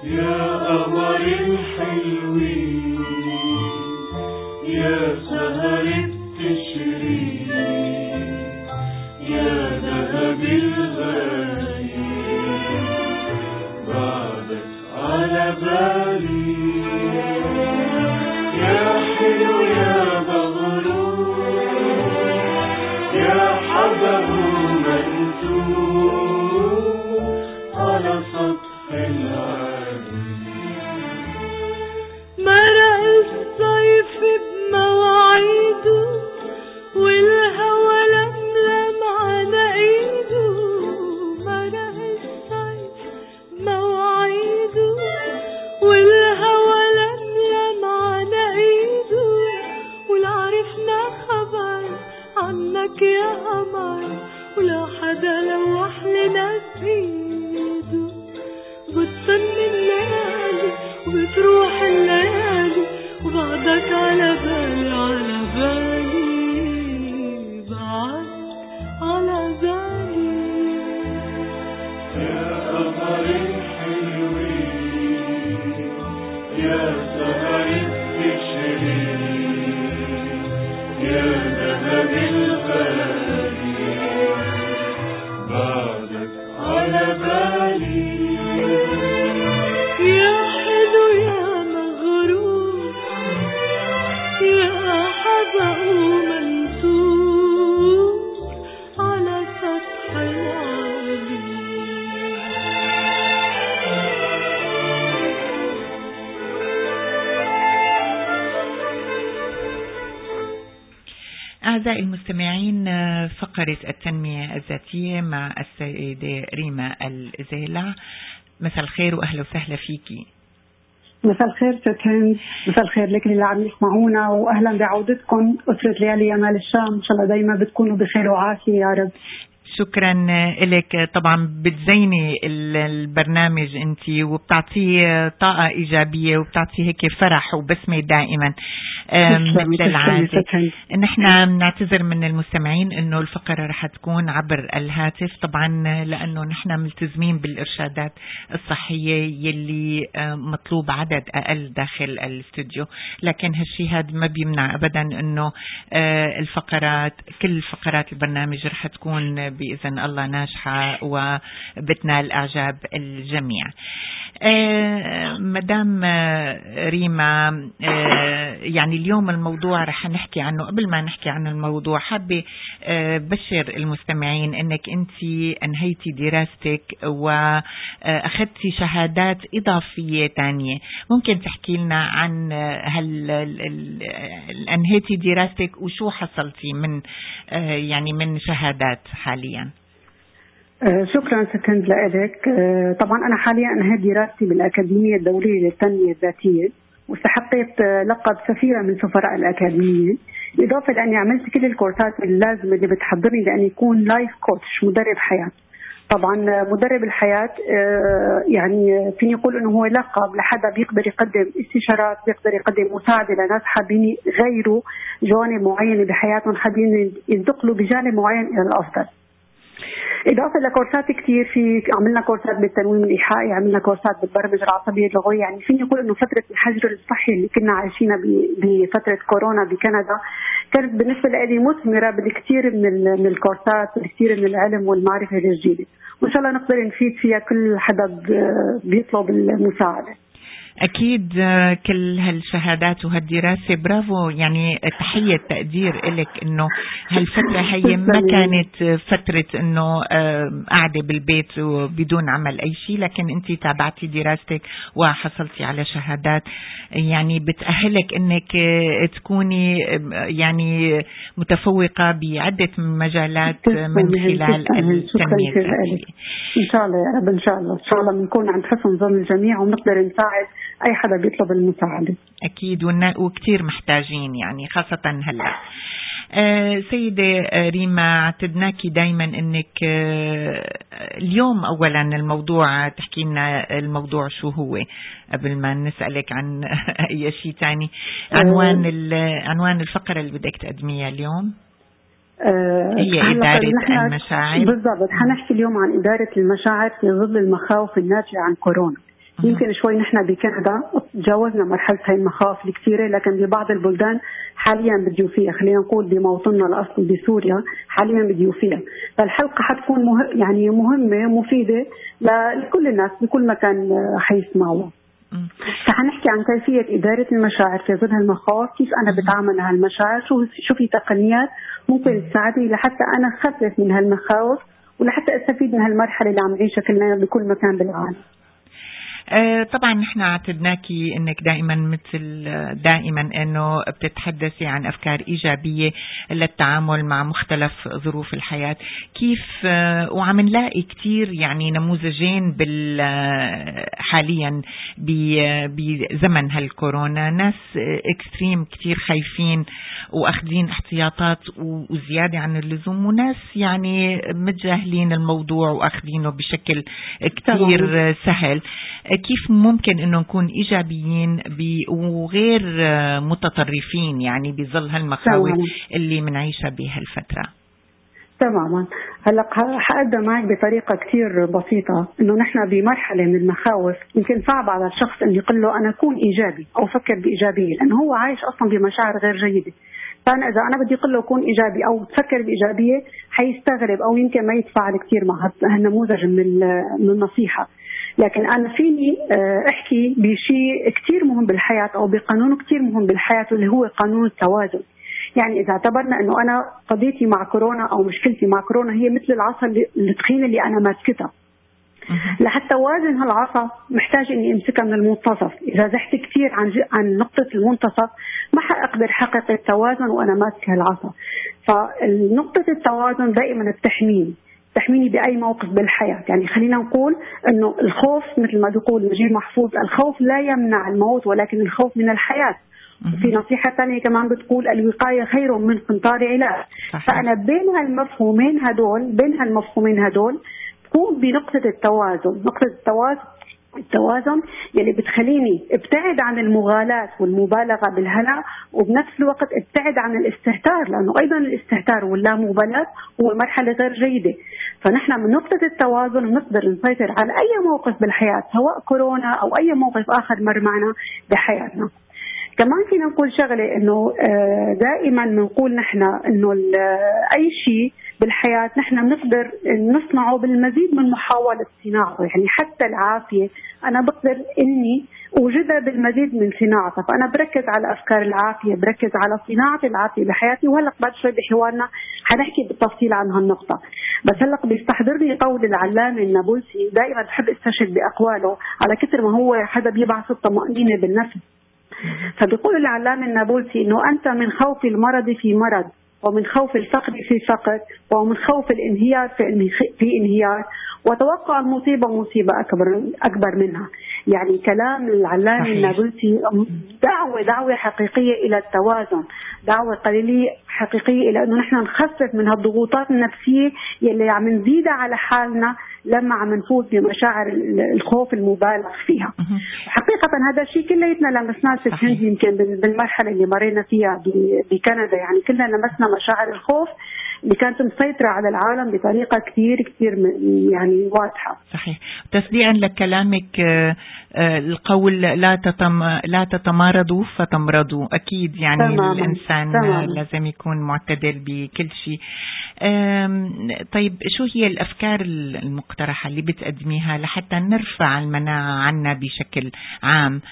يا قمر الحلوين يا سهر التشريق يا ذهب الغالي بعدك على بالي يا حلو يا مغرور يا حبه منسوب على سطح العالي مرق الصيف بمواعيده والهوى لملم على ايده مرق الصيف بمواعيده والهوى لملم على ايده ولا عرفنا خبر عنك يا قمر ولا حدا لوح لنا بايده بتصن الليالي وبتروح الليالي وبعدك على بالي على بالي بعد على بالي يا قمر الحلوين يا سهر التشريق يا ذهب الغالي بعدك على بالي يا حلو يا مغرور يا حبق منسوب على سطح العالي أعزائي المستمعين، فقرة التنمية الذاتية مع السيدة ريما الزيلع. مساء الخير وأهلا وسهلا فيكي. مساء الخير ست هند، مساء الخير لكل اللي عم يسمعونا وأهلا بعودتكم أسرة ليالي يمال الشام. إن شاء الله دايما بتكونوا بخير وعافية يا رب. شكرا لك. طبعا بتزيني البرنامج انتي وبتعطيه طاقة إيجابية وبتعطيه هيك فرح وبسمة دائما مثل العادة. نحن نعتذر من المستمعين انه الفقرة رح تكون عبر الهاتف طبعا لانه نحن ملتزمين بالارشادات الصحية يلي مطلوب عدد اقل داخل الاستوديو، لكن هالشي هذا ما بيمنع ابدا انه الفقرات كل فقرات البرنامج رح تكون بإذن الله ناجحة وبتنال إعجاب الجميع. آه مدام ريما، آه يعني اليوم الموضوع رح نحكي عنه. قبل ما نحكي عن الموضوع حابة آه بشر المستمعين انك انتي انهيتي دراستك واخذتي شهادات اضافية تانية. ممكن تحكي لنا عن هل انهيتي دراستك وشو حصلتي من آه يعني من شهادات حاليا؟ آه شكرا سكند لك. آه طبعا أنا حاليا أنهيت دراستي بالأكاديمية الدولية للتنمية الذاتية واستحقيت آه لقب سفيرة من سفراء الأكاديمية، إضافة لأني عملت كل الكورسات اللازمة اللي بتحضرني لأني يكون لايف كوتش مدرب حياة. طبعا مدرب الحياة آه يعني فيني أقول أنه هو لقب لحدا بيقدر يقدم استشارات، بيقدر يقدم مساعدة لناس حابين يغيروا جوانب معينة بحياتهم، حابين ينتقلوا بجانب معين إلى الأفضل. إضافة لكورسات كتير، في عملنا كورسات بالتنويم الإيحائي، عملنا كورسات بالبرمجة العصبية اللغوية. يعني فيني أقول إنه فترة الحجر الصحي اللي كنا عايشينها بفترة كورونا بكندا كانت بالنسبة لي مثمرة بالكثير من من الكورسات والكثير من العلم والمعرفة الجديدة، وإن شاء الله نقدر نفيد فيها كل حدا بيطلب المساعدة. أكيد كل هالشهادات وهالدراسة برافو، يعني تحية تقدير إلك إنه هالفترة هي ما كانت فترة إنه قاعدة بالبيت وبدون عمل أي شيء، لكن أنت تابعتي دراستك وحصلتي على شهادات يعني بتأهلك إنك تكوني يعني متفوقة بعدة مجالات من خلال التنمية الذاتية. إن شاء الله يا رب، إن شاء الله إن شاء الله بنكون عند حسن ظن الجميع وبنقدر نساعد أي حدا بيطلب المساعدة. أكيد وكتير محتاجين يعني خاصة هلأ. آه سيدة ريما، اعتدناكي دايما انك آه اليوم اولا الموضوع تحكي لنا الموضوع شو هو قبل ما نسألك عن اي شيء تاني. عنوان عنوان الفقرة اللي بدك تقدميها اليوم آه هي إدارة المشاعر. بالضبط، حنحكي اليوم عن إدارة المشاعر في ظل المخاوف الناتجة عن كورونا. يمكن شوي نحن بكندا تجاوزنا مرحلة هاي المخاوف الكثيرة، لكن ببعض البلدان حاليا بديو فيها، خلينا نقول بموطننا الأصل بسوريا حاليا بديو فيها. فالحلقة حتكون مه... يعني مهمة مفيدة لكل الناس بكل مكان حيسمعوها. فحنحكي عن كيفية إدارة المشاعر في ظل هالمخاوف، كيف أنا بتعامل مع هالمشاعر، شو شو في تقنيات ممكن تساعدني لحتى أنا أخفف من هالمخاوف ولحتى أستفيد من هالمرحلة اللي عم نعيشها كلنا بكل مكان بالعالم. آه طبعا نحن اعتدناكي انك دائما مثل دائما انه بتتحدثي عن افكار ايجابيه للتعامل مع مختلف ظروف الحياه. كيف آه وعم نلاقي كثير يعني نموذجين بال حاليا بزمن هالكورونا، ناس اكستريم كثير خايفين واخذين احتياطات وزياده عن اللزوم، وناس يعني متجاهلين الموضوع واخذينه بشكل كثير سهل. كيف ممكن انه نكون ايجابيين وغير متطرفين يعني بظل هالمخاوف اللي منعيشها بهالفتره؟ تماما. هلا حقدم معك بطريقه كثير بسيطه انه نحن بمرحله من المخاوف يمكن صعب على الشخص انه يقول له انا اكون ايجابي او فكر بايجابيه، لانه هو عايش اصلا بمشاعر غير جيده. فانا اذا انا بدي اقول له كون ايجابي او تفكر بايجابيه حيستغرب او يمكن ما يتفاعل كثير مع هالنموذج من من النصيحه. لكن أنا فيني أحكي بشيء كتير مهم بالحياة أو بقانون كتير مهم بالحياة اللي هو قانون التوازن. يعني إذا اعتبرنا أنه أنا قضيتي مع كورونا أو مشكلتي مع كورونا هي مثل العصا الثقيلة اللي أنا ماسكتها، لحتى وازن هالعصا محتاج إني أمسكها من المنتصف. إذا زحت كتير عن عن نقطة المنتصف ما حأقدر حقق التوازن وأنا ماسك هالعصا. فالنقطة التوازن دائما بتحميني تحميني بأي موقف بالحياة. يعني خلينا نقول أنه الخوف مثل ما بيقول نجيب محفوظ، الخوف لا يمنع الموت ولكن الخوف من الحياة. في نصيحة ثانية كمان بتقول الوقاية خير من قنطار علاج. فأنا بين هالمفهومين هدول بين هالمفهومين هدول تكون بنقطة التوازن. نقطة التوازن التوازن يلي بتخليني ابتعد عن المغالاة والمبالغة بالهلع، وبنفس الوقت ابتعد عن الاستهتار، لأنه أيضا الاستهتار واللامبالاة هو مرحلة غير جيدة. فنحن من نقطة التوازن نقدر نسيطر على أي موقف بالحياة، سواء كورونا أو أي موقف آخر مر معنا بحياتنا. كمان فينا نقول شغلة إنه دائما نقول نحن إنه أي شيء بالحياة نحن بنقدر نصنعه بالمزيد من محاولة صناعته. يعني حتى العافية أنا بقدر إني أوجدها بالمزيد من صناعتها. فأنا بركز على أفكار العافية، بركز على صناعة العافية بحياتي. وهلق بعد شوي بحوارنا حنحكي بالتفصيل عن هالنقطة. بس هلق بيستحضرني قول العلامة النابلسي، دائما بحب استشهد بأقواله على كثر ما هو حدا بيبعث الطمأنينة بالنفس. فبيقول العلامة النابلسي إنه أنت من خوف المرض في مرض، ومن خوف الفقر في فقر، ومن خوف الانهيار في انهيار، وتوقع المصيبة مصيبة أكبر أكبر منها. يعني كلام العلامة النابلسي دعوة دعوة حقيقية إلى التوازن، دعوة قليلية حقيقية إلى أنه نحن نخفف من هالضغوطات النفسية يلي عم نزيدها على حالنا لما عم نفوت بمشاعر الخوف المبالغ فيها. حقيقة هذا الشيء كليتنا لمسناه في الهند، يمكن بالمرحلة اللي مرينا فيها بكندا. يعني كلنا لمسنا مشاعر الخوف اللي كانت مسيطرة على العالم بطريقة كثير كثير يعني واضحة. صحيح. تصديقا لكلامك القول لا تتم لا تتمارضوا فتمرضوا، أكيد يعني تمام. الإنسان تمام. لازم يكون معتدل بكل شيء. طيب شو هي الأفكار المقترحة اللي بتقدميها لحتى نرفع المناعة عنا بشكل عام؟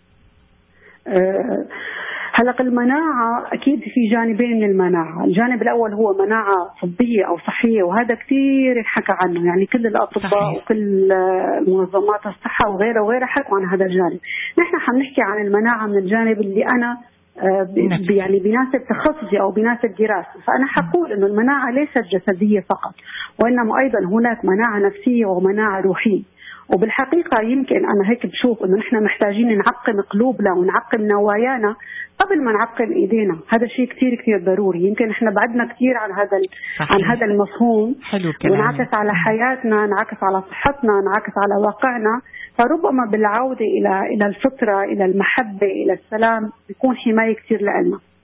أه هلق المناعة أكيد في جانبين للمناعة. الجانب الأول هو مناعة طبية أو صحية، وهذا كثير ينحكى عنه. يعني كل الأطباء صحيح. وكل منظمات الصحة وغيرها وغيرها حكوا عن هذا الجانب. نحن حنحكي عن المناعة من الجانب اللي أنا يعني بيناسب تخصصي أو بيناسب دراستي. فأنا حقول إنه المناعة ليست جسدية فقط، وإنما أيضا هناك مناعة نفسية ومناعة روحية. وبالحقيقة يمكن أنا هيك بشوف إنه نحن محتاجين نعقم قلوبنا ونعقم نوايانا قبل ما نعقم إيدينا. هذا شيء كتير كتير ضروري. يمكن نحن بعدنا كتير عن هذا عن هذا المفهوم، ونعكس على حياتنا، نعكس على صحتنا، نعكس على واقعنا. فربما بالعودة إلى إلى الفطرة، إلى المحبة، إلى السلام، بيكون حماية كتير لنا.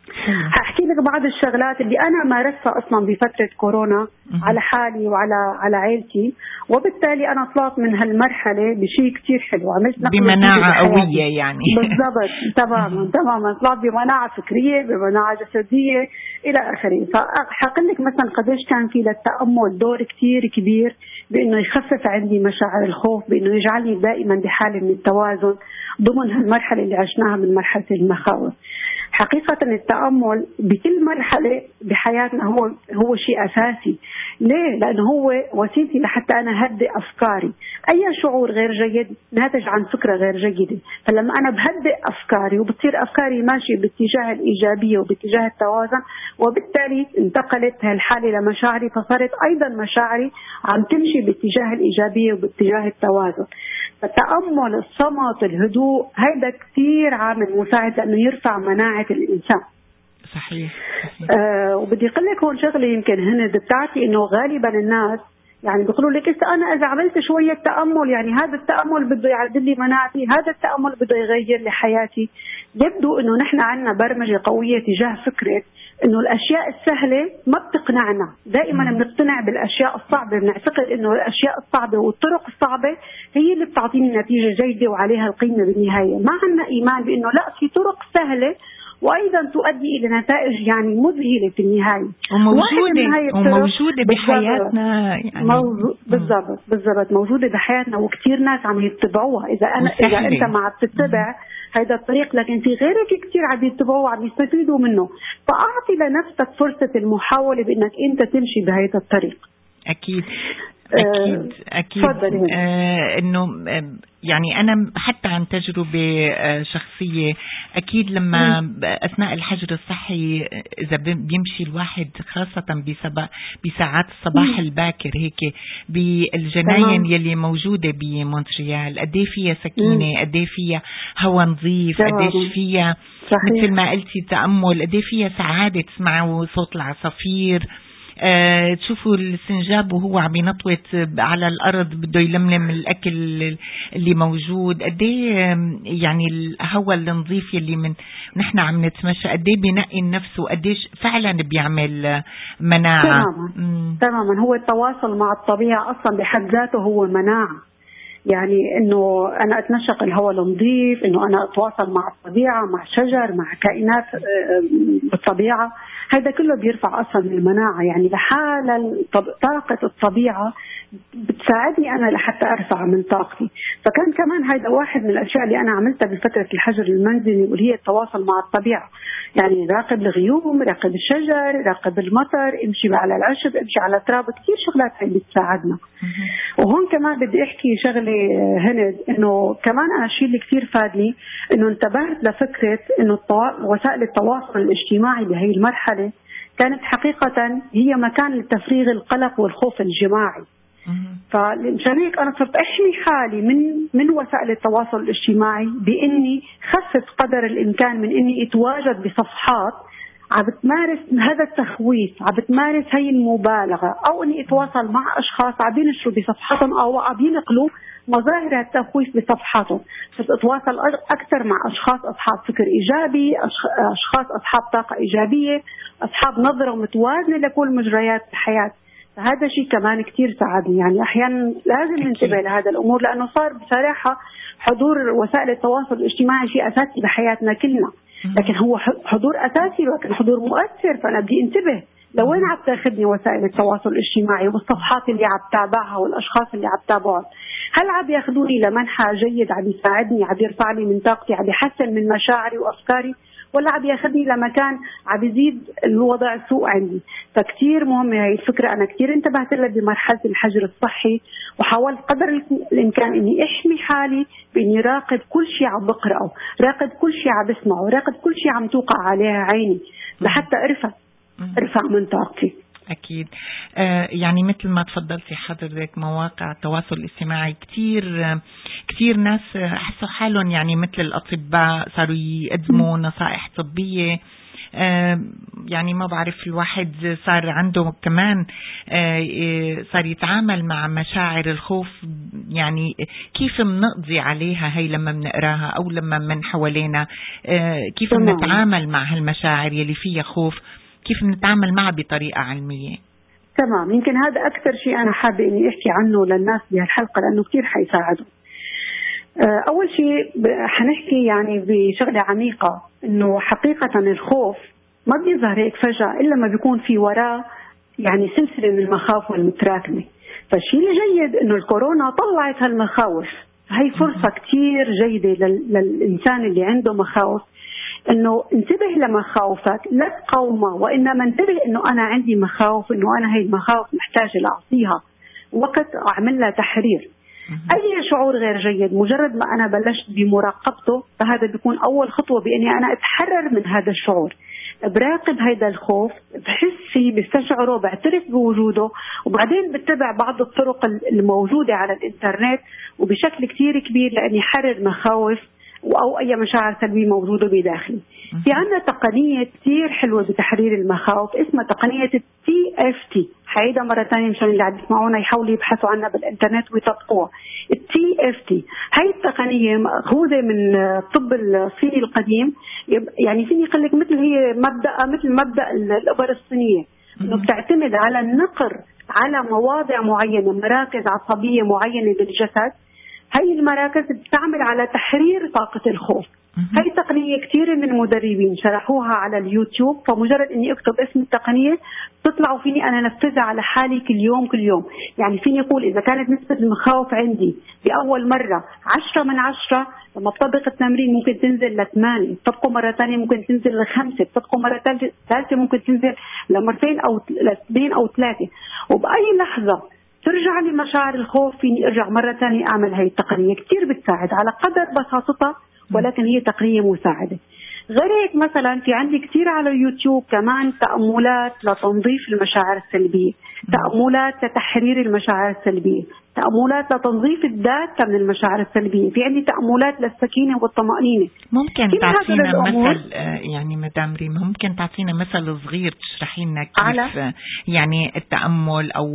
هحكي لك بعض الشغلات اللي أنا مارستها أصلا بفترة كورونا على حالي وعلى على عائلتي، وبالتالي أنا طلعت من هالمرحلة بشيء كتير حلو، عملت بمناعة قوية يعني. بالضبط تماما تماما، طلعت بمناعة فكرية، بمناعة جسدية إلى آخره. فحقول لك مثلا قديش كان في للتأمل دور كتير كبير بأنه يخفف عندي مشاعر الخوف، بأنه يجعلني دائما بحالة من التوازن ضمن هالمرحلة اللي عشناها من مرحلة المخاوف. حقيقة التأمل بكل مرحلة بحياتنا هو هو شيء أساسي. ليه؟ لأنه هو وسيلتي لحتى أنا هدئ أفكاري. أي شعور غير جيد ناتج عن فكرة غير جيدة، فلما أنا بهدئ أفكاري وبتصير أفكاري ماشية باتجاه الإيجابية وباتجاه التوازن، وبالتالي انتقلت هالحالة لمشاعري، فصارت أيضا مشاعري عم تمشي باتجاه الإيجابية وباتجاه التوازن. فالتأمل، الصمت، الهدوء، هذا كثير عامل مساعد لأنه يرفع مناعة الإنسان. صحيح, صحيح. آه وبدي أقول لك هون شغلة يمكن هند بتعرفي إنه غالبا الناس يعني بيقولوا لك إذا أنا إذا عملت شوية تأمل يعني هذا التأمل بده يعدل لي مناعتي، هذا التأمل بده يغير لي حياتي. يبدو إنه نحن عنا برمجة قوية تجاه فكرة إنه الأشياء السهلة ما بتقنعنا، دائما بنقتنع بالأشياء الصعبة، بنعتقد إنه الأشياء الصعبة والطرق الصعبة هي اللي بتعطيني نتيجة جيدة وعليها القيمة بالنهاية. ما عنا إيمان بإنه لا، في طرق سهلة وأيضا تؤدي إلى نتائج يعني مذهلة في النهاية، وموجودة وموجودة بحياتنا يعني. بالضبط بالضبط موجودة بحياتنا، وكثير ناس عم يتبعوها. إذا أنا إذا أنت ما عم تتبع هذا الطريق، لكن في غيرك كثير عم يتبعوه وعم يستفيدوا منه، فأعطي لنفسك فرصة المحاولة بأنك أنت تمشي بهذا الطريق. أكيد أكيد أكيد آه إنه يعني أنا حتى عن تجربة شخصية أكيد لما م. أثناء الحجر الصحي إذا بيمشي الواحد خاصة بساعات الصباح م. الباكر هيك بالجناين يلي موجودة بمونتريال، قديه فيها سكينة، قديه فيها هواء نظيف، قديش فيها مثل ما قلتي تأمل، قديه فيها سعادة، تسمعوا صوت العصافير، أه تشوفوا السنجاب وهو عم ينطوت على الأرض بده يلملم الأكل اللي موجود، قديه يعني الهواء النظيف يلي من نحن عم نتمشى قديه بينقي النفس، وقديش فعلا بيعمل مناعة. تماما تماما هو التواصل مع الطبيعة أصلا بحد ذاته هو مناعة. يعني إنه أنا أتنشق الهواء النظيف، إنه أنا أتواصل مع الطبيعة، مع شجر، مع كائنات بالطبيعة، هذا كله بيرفع أصلا المناعة. يعني لحالة طاقة الطبيعة بتساعدني أنا لحتى أرفع من طاقتي. فكان كمان هذا واحد من الأشياء اللي أنا عملتها بفترة الحجر المنزلي، واللي هي التواصل مع الطبيعة. يعني راقب الغيوم، راقب الشجر، راقب المطر، امشي على العشب، امشي على التراب، كثير شغلات هي بتساعدنا. وهون كمان بدي أحكي شغلة هند، إنه كمان أنا الشيء اللي كثير فادني إنه انتبهت لفكرة إنه التوا... وسائل التواصل الاجتماعي بهي المرحلة كانت حقيقة هي مكان لتفريغ القلق والخوف الجماعي. فمشان هيك أنا صرت أحمي حالي من من وسائل التواصل الاجتماعي بإني خفف قدر الإمكان من إني أتواجد بصفحات عم بتمارس هذا التخويف، عم بتمارس هي المبالغة، أو إني أتواصل مع أشخاص عم ينشروا بصفحاتهم أو عم ينقلوا مظاهر التخويف بصفحاتهم. صرت أتواصل أكثر مع أشخاص أصحاب فكر إيجابي، أشخاص أصحاب طاقة إيجابية، أصحاب نظرة متوازنة لكل مجريات الحياة. هذا شيء كمان كتير ساعدني. يعني أحيانا لازم ننتبه لهذا الأمور، لأنه صار بصراحة حضور وسائل التواصل الاجتماعي شيء أساسي بحياتنا كلنا، لكن هو حضور أساسي لكن حضور مؤثر. فأنا بدي انتبه لوين عم تاخذني وسائل التواصل الاجتماعي والصفحات اللي عم تابعها والأشخاص اللي عم تابعهم. هل عم ياخذوني لمنحى جيد عم يساعدني، عم يرفع لي من طاقتي، عم يحسن من مشاعري وأفكاري، ولا عم ياخذني لمكان عم يزيد الوضع سوء عندي؟ فكتير مهمة هاي الفكرة. أنا كتير انتبهت لها بمرحلة الحجر الصحي، وحاولت قدر الإمكان إني أحمي حالي بإني راقب كل شيء عم بقرأه، راقب كل شيء عم بسمعه، راقب كل شيء عم توقع عليها عيني لحتى أرفع أرفع من طاقتي. أكيد. آه يعني مثل ما تفضلتي حضرتك، مواقع التواصل الاجتماعي كتير آه كتير ناس حسوا حالهم يعني مثل الأطباء، صاروا يقدموا نصائح طبية يعني ما بعرف الواحد صار عنده كمان صار يتعامل مع مشاعر الخوف، يعني كيف بنقضي عليها هي لما بنقراها أو لما من حوالينا، كيف بنتعامل مع هالمشاعر يلي فيها خوف، كيف بنتعامل معها بطريقة علمية. تمام، يمكن هذا أكثر شيء أنا حابة إني أحكي عنه للناس بهالحلقة لأنه كتير حيساعدوا. أول شيء حنحكي يعني بشغلة عميقة، إنه حقيقة الخوف ما بيظهر هيك فجأة إلا ما بيكون في وراه يعني سلسلة من المخاوف المتراكمة. فالشيء الجيد إنه الكورونا طلعت هالمخاوف، هي فرصة كتير جيدة للإنسان اللي عنده مخاوف إنه انتبه لمخاوفك، لا تقاومها، وإنما انتبه إنه أنا عندي مخاوف، إنه أنا هي المخاوف محتاجة لأعطيها وقت أعمل لها تحرير. أي شعور غير جيد مجرد ما أنا بلشت بمراقبته فهذا بيكون أول خطوة بإني أنا أتحرر من هذا الشعور. براقب هيدا الخوف، بحس فيه، بستشعره، بعترف بوجوده، وبعدين بتبع بعض الطرق الموجودة على الإنترنت وبشكل كتير كبير لأني حرر مخاوف أو أي مشاعر سلبية موجودة بداخلي. في عنا تقنية كتير حلوة بتحرير المخاوف اسمها تقنية التي اف تي. حيدا مرة تانية مشان اللي عم يسمعونا يحاولوا يبحثوا عنها بالإنترنت ويطبقوها. التي اف تي هاي التقنية مأخوذة من الطب الصيني القديم، يعني فيني يقول لك مثل هي مبدأ مثل مبدأ الإبر الصينية، إنه بتعتمد على النقر على مواضع معينة، مراكز عصبية معينة بالجسد. هاي المراكز بتعمل على تحرير طاقة الخوف. هاي تقنية كثير من المدربين شرحوها على اليوتيوب، فمجرد اني اكتب اسم التقنية تطلعوا فيني انا نفذها على حالي كل يوم كل يوم. يعني فيني اقول اذا كانت نسبة المخاوف عندي باول مرة عشرة من عشرة، لما بطبق التمرين ممكن تنزل لثمانية، بطبقه مرة ثانية ممكن تنزل لخمسة، بطبقه مرة ثالثة ممكن تنزل لمرتين او لاثنين او ثلاثة. وبأي لحظة ترجع لي مشاعر الخوف فيني ارجع مرة ثانية اعمل هاي التقنية. كتير بتساعد على قدر بساطتها، ولكن هي تقنية مساعدة. غير هيك مثلا في عندي كتير على يوتيوب كمان تأملات لتنظيف المشاعر السلبية، تأملات لتحرير المشاعر السلبية، تأملات لتنظيف الذات من المشاعر السلبية. في عندي تأملات للسكينة والطمأنينة. ممكن تعطينا مثل يعني مدام ريم، ممكن تعطينا مثل صغير تشرحي لنا كيف على يعني التأمل أو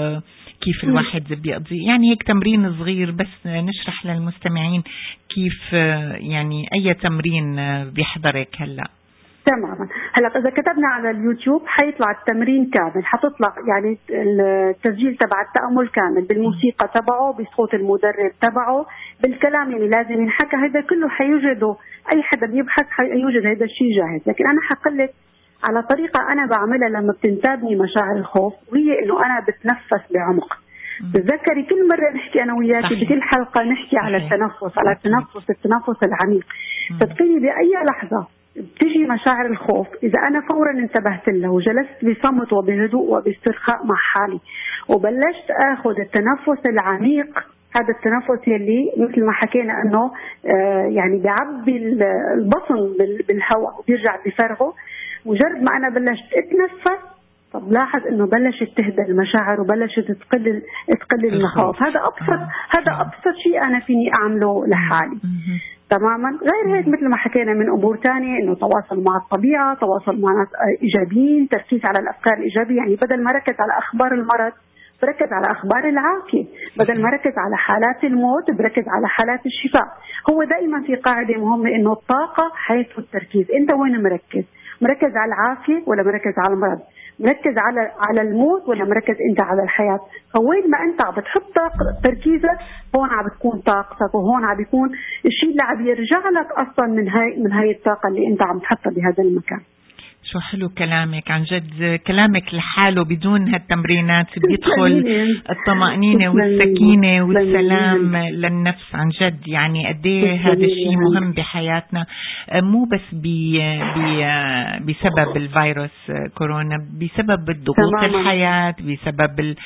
كيف الواحد بيقضي يعني هيك تمرين صغير، بس نشرح للمستمعين كيف يعني أي تمرين بيحضرك هلأ. تماما. هلا إذا كتبنا على اليوتيوب حيطلع التمرين كامل، حتطلع يعني التسجيل تبع التأمل كامل بالموسيقى تبعه، بصوت المدرب تبعه، بالكلام اللي لازم ينحكى. هذا كله حيوجده أي حدا بيبحث حيوجد هذا الشيء جاهز. لكن أنا حقلك على طريقة أنا بعملها لما بتنتابني مشاعر الخوف، وهي إنه أنا بتنفس بعمق. تذكري كل مرة نحكي أنا وياكي بكل حلقة نحكي على التنفس، على التنفس التنفس العميق. فتخيلي بأي لحظة بتجي مشاعر الخوف، إذا أنا فورا انتبهت له وجلست بصمت وبهدوء وباسترخاء مع حالي وبلشت أخذ التنفس العميق، هذا التنفس يلي مثل ما حكينا أنه آه يعني بيعبي البطن بالهواء وبيرجع بفرغه. مجرد ما أنا بلشت أتنفس طب لاحظ انه بلشت تهدى المشاعر وبلشت تقل تقل المخاوف. هذا ابسط هذا ابسط شيء انا فيني اعمله لحالي. تماما. غير هيك مثل ما حكينا من امور ثانيه، انه تواصل مع الطبيعه، تواصل مع ناس ايجابيين، تركيز على الافكار الايجابيه. يعني بدل ما ركز على اخبار المرض بركز على اخبار العافيه، بدل ما ركز على حالات الموت بركز على حالات الشفاء. هو دائما في قاعده مهمه انه الطاقه حيث التركيز. انت وين مركز؟ مركز على العافيه ولا مركز على المرض؟ مركز على على الموت ولا مركز انت على الحياه؟ فوين ما انت عم بتحط تركيزك هون عم بتكون طاقتك، وهون عم بيكون الشيء اللي عم يرجع لك اصلا من هاي من هاي الطاقه اللي انت عم تحطها بهذا المكان. شو حلو كلامك، عن جد كلامك لحاله بدون هالتمرينات بيدخل الطمأنينة والسكينة والسلام للنفس. عن جد يعني قد ايه هذا الشيء مهم بحياتنا، مو بس بي بي بسبب الفيروس كورونا، بسبب الضغوط الحياة، بسبب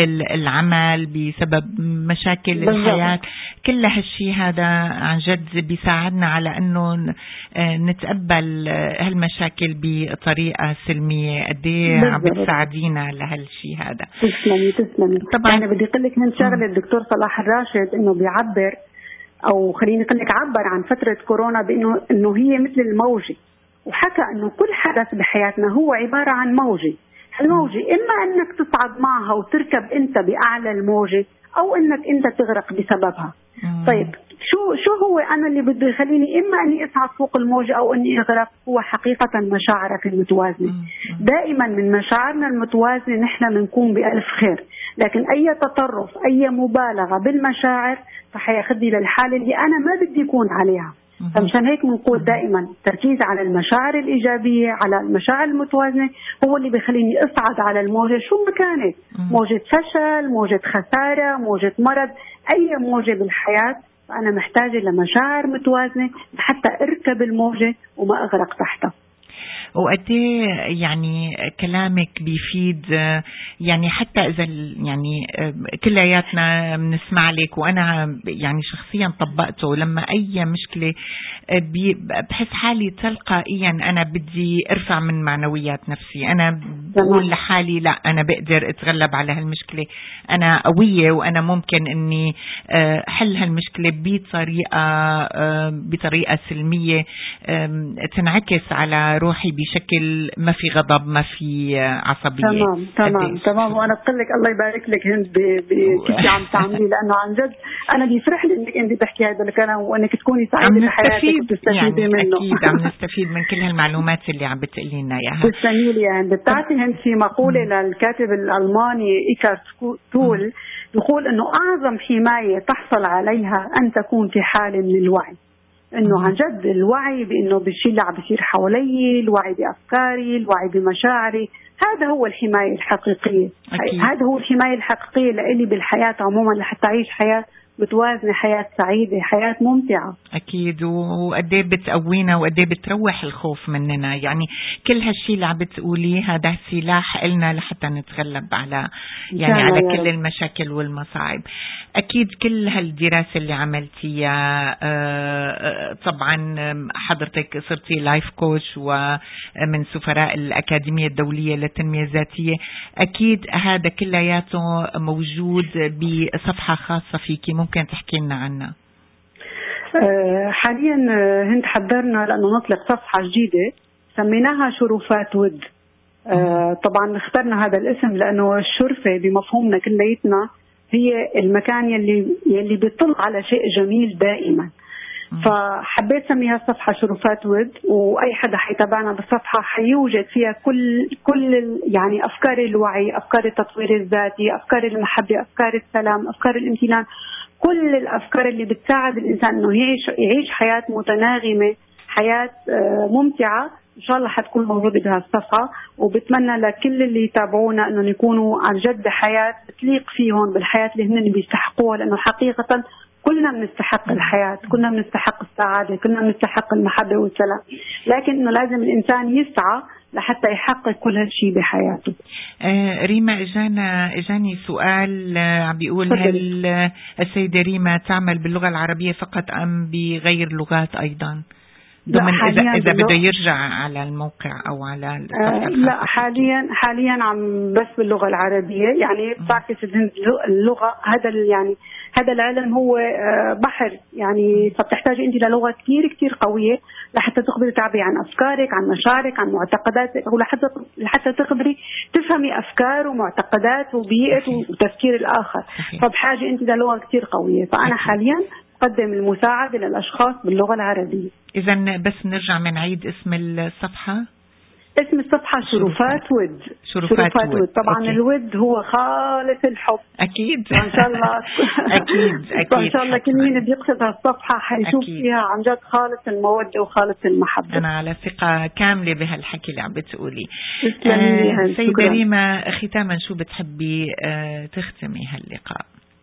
العمل، بسبب مشاكل الحياة. كل هالشيء هذا عن جد بيساعدنا على انه نتقبل هالمشاكل بطريقة سلمية. قد ايه عم بتساعدينا لهالشيء هذا. تسلمي تسلمي. طبعا انا بدي اقول لك هن شغله الدكتور صلاح الراشد انه بيعبر، او خليني اقول لك عبر عن فتره كورونا بانه انه هي مثل الموجه، وحكى أنه كل حدث بحياتنا هو عبارة عن موجة. الموجة إما أنك تصعد معها وتركب أنت بأعلى الموجة، أو أنك أنت تغرق بسببها. طيب شو شو هو أنا اللي بده يخليني إما أني أصعد فوق الموجة أو أني أغرق؟ هو حقيقة مشاعرك المتوازنة. دائما من مشاعرنا المتوازنة نحن بنكون بألف خير، لكن أي تطرف أي مبالغة بالمشاعر فحياخذني للحالة اللي أنا ما بدي يكون عليها. فمشان هيك بنقول دائما التركيز على المشاعر الإيجابية، على المشاعر المتوازنة، هو اللي بيخليني أصعد على الموجة شو ما كانت، موجة فشل، موجة خسارة، موجة مرض، أي موجة بالحياة. فأنا محتاجة لمشاعر متوازنة حتى أركب الموجة وما أغرق تحتها. وقد يعني كلامك بيفيد، يعني حتى إذا يعني كلياتنا بنسمع لك، وأنا يعني شخصيا طبقته لما أي مشكلة بحس حالي تلقائيا أنا بدي أرفع من معنويات نفسي. أنا بقول لحالي لا، أنا بقدر أتغلب على هالمشكلة، أنا قوية وأنا ممكن أني حل هالمشكلة بطريقة بطريقة سلمية تنعكس على روحي بشكل ما في غضب، ما في عصبية. تمام تمام تمام. وانا بقول لك الله يبارك لك هند بكيف عم تعملي، لانه عن جد انا بيفرحني انك انت تحكي هذا الكلام وانك تكوني سعيده بحياتك وتستفيدي يعني منه. اكيد عم نستفيد من كل هالمعلومات اللي عم بتقولي لنا اياها. تسلمي لي يا هند. بتعرفي هند في مقوله للكاتب الالماني إيكارت تول يقول انه اعظم حمايه تحصل عليها ان تكون في حال من الوعي. انه عن جد الوعي بانه بالشيء اللي عم بيصير حوالي، الوعي بافكاري، الوعي بمشاعري، هذا هو الحمايه الحقيقيه. أكيد. هذا هو الحمايه الحقيقيه لإلي بالحياه عموما، لحتى اعيش حياه متوازنه، حياه سعيده، حياه ممتعه. اكيد. وقد ايه بتقوينا وقد ايه بتروح الخوف مننا. يعني كل هالشيء اللي عم بتقوليه هذا سلاح إلنا لحتى نتغلب على يعني على كل المشاكل والمصاعب. اكيد كل هالدراسه اللي عملتيها، طبعا حضرتك صرتي لايف كوتش ومن سفراء الأكاديمية الدولية للتنمية الذاتية، اكيد هذا كلياته موجود بصفحه خاصه فيكي، ممكن تحكي لنا عنها؟ حاليا هند حضرنا لأنه نطلق صفحة جديدة سميناها شرفات ود. طبعا اخترنا هذا الاسم لأنه الشرفة بمفهومنا كليتنا هي المكان يلي يلي بيطل على شيء جميل دائما. فحبيت سميها الصفحة شرفات ود، وأي حدا حيتابعنا بالصفحة حيوجد فيها كل كل يعني أفكار الوعي، أفكار التطوير الذاتي، أفكار المحبة، أفكار السلام، أفكار الامتنان، كل الأفكار اللي بتساعد الإنسان إنه يعيش يعيش حياة متناغمة، حياة ممتعة. إن شاء الله حتكون موجودة بهالصفحة، وبتمنى لكل اللي يتابعونا إنه يكونوا عن جد حياة تليق فيهم بالحياة اللي هن بيستحقوها، لأنه حقيقة كلنا بنستحق الحياة، كلنا بنستحق السعادة، كلنا بنستحق المحبة والسلام، لكن إنه لازم الإنسان يسعى لحتى يحقق كل هالشيء بحياته. آه ريما، اجانا اجاني سؤال عم بيقول هل السيدة ريما تعمل باللغة العربية فقط أم بغير لغات أيضا؟ ضمن إذا, إذا بده يرجع على الموقع أو على الصفحة آه لا حاليا حاليا عم بس باللغة العربية. يعني بعرفي اللغة هذا يعني هذا العلم هو بحر، يعني فبتحتاج أنت للغة كتير كتير قوية لحتى تقدري تعبري عن أفكارك، عن مشاعرك، عن معتقداتك، ولحتى لحتى تقدري تفهمي أفكار ومعتقدات وبيئة وتفكير الآخر. فبحاجة أنت للغة كتير قوية. فأنا حاليا قدم المساعدة للأشخاص باللغة العربية. إذا بس نرجع من عيد اسم الصفحة. اسم الصفحة شرفات ود. شرفات, شرفات ود. ود. طبعا أوكي. الود هو خالص الحب. أكيد. إن شاء الله. أكيد أكيد. إن شاء الله كل مين بيقصد هالصفحة حيشوف أكيد. فيها عن جد خالص المودة وخالص المحبة. أنا على ثقة كاملة بهالحكي اللي عم بتقولي. آه سيدة ريما، ختاما شو بتحبي آه تختمي هاللقاء؟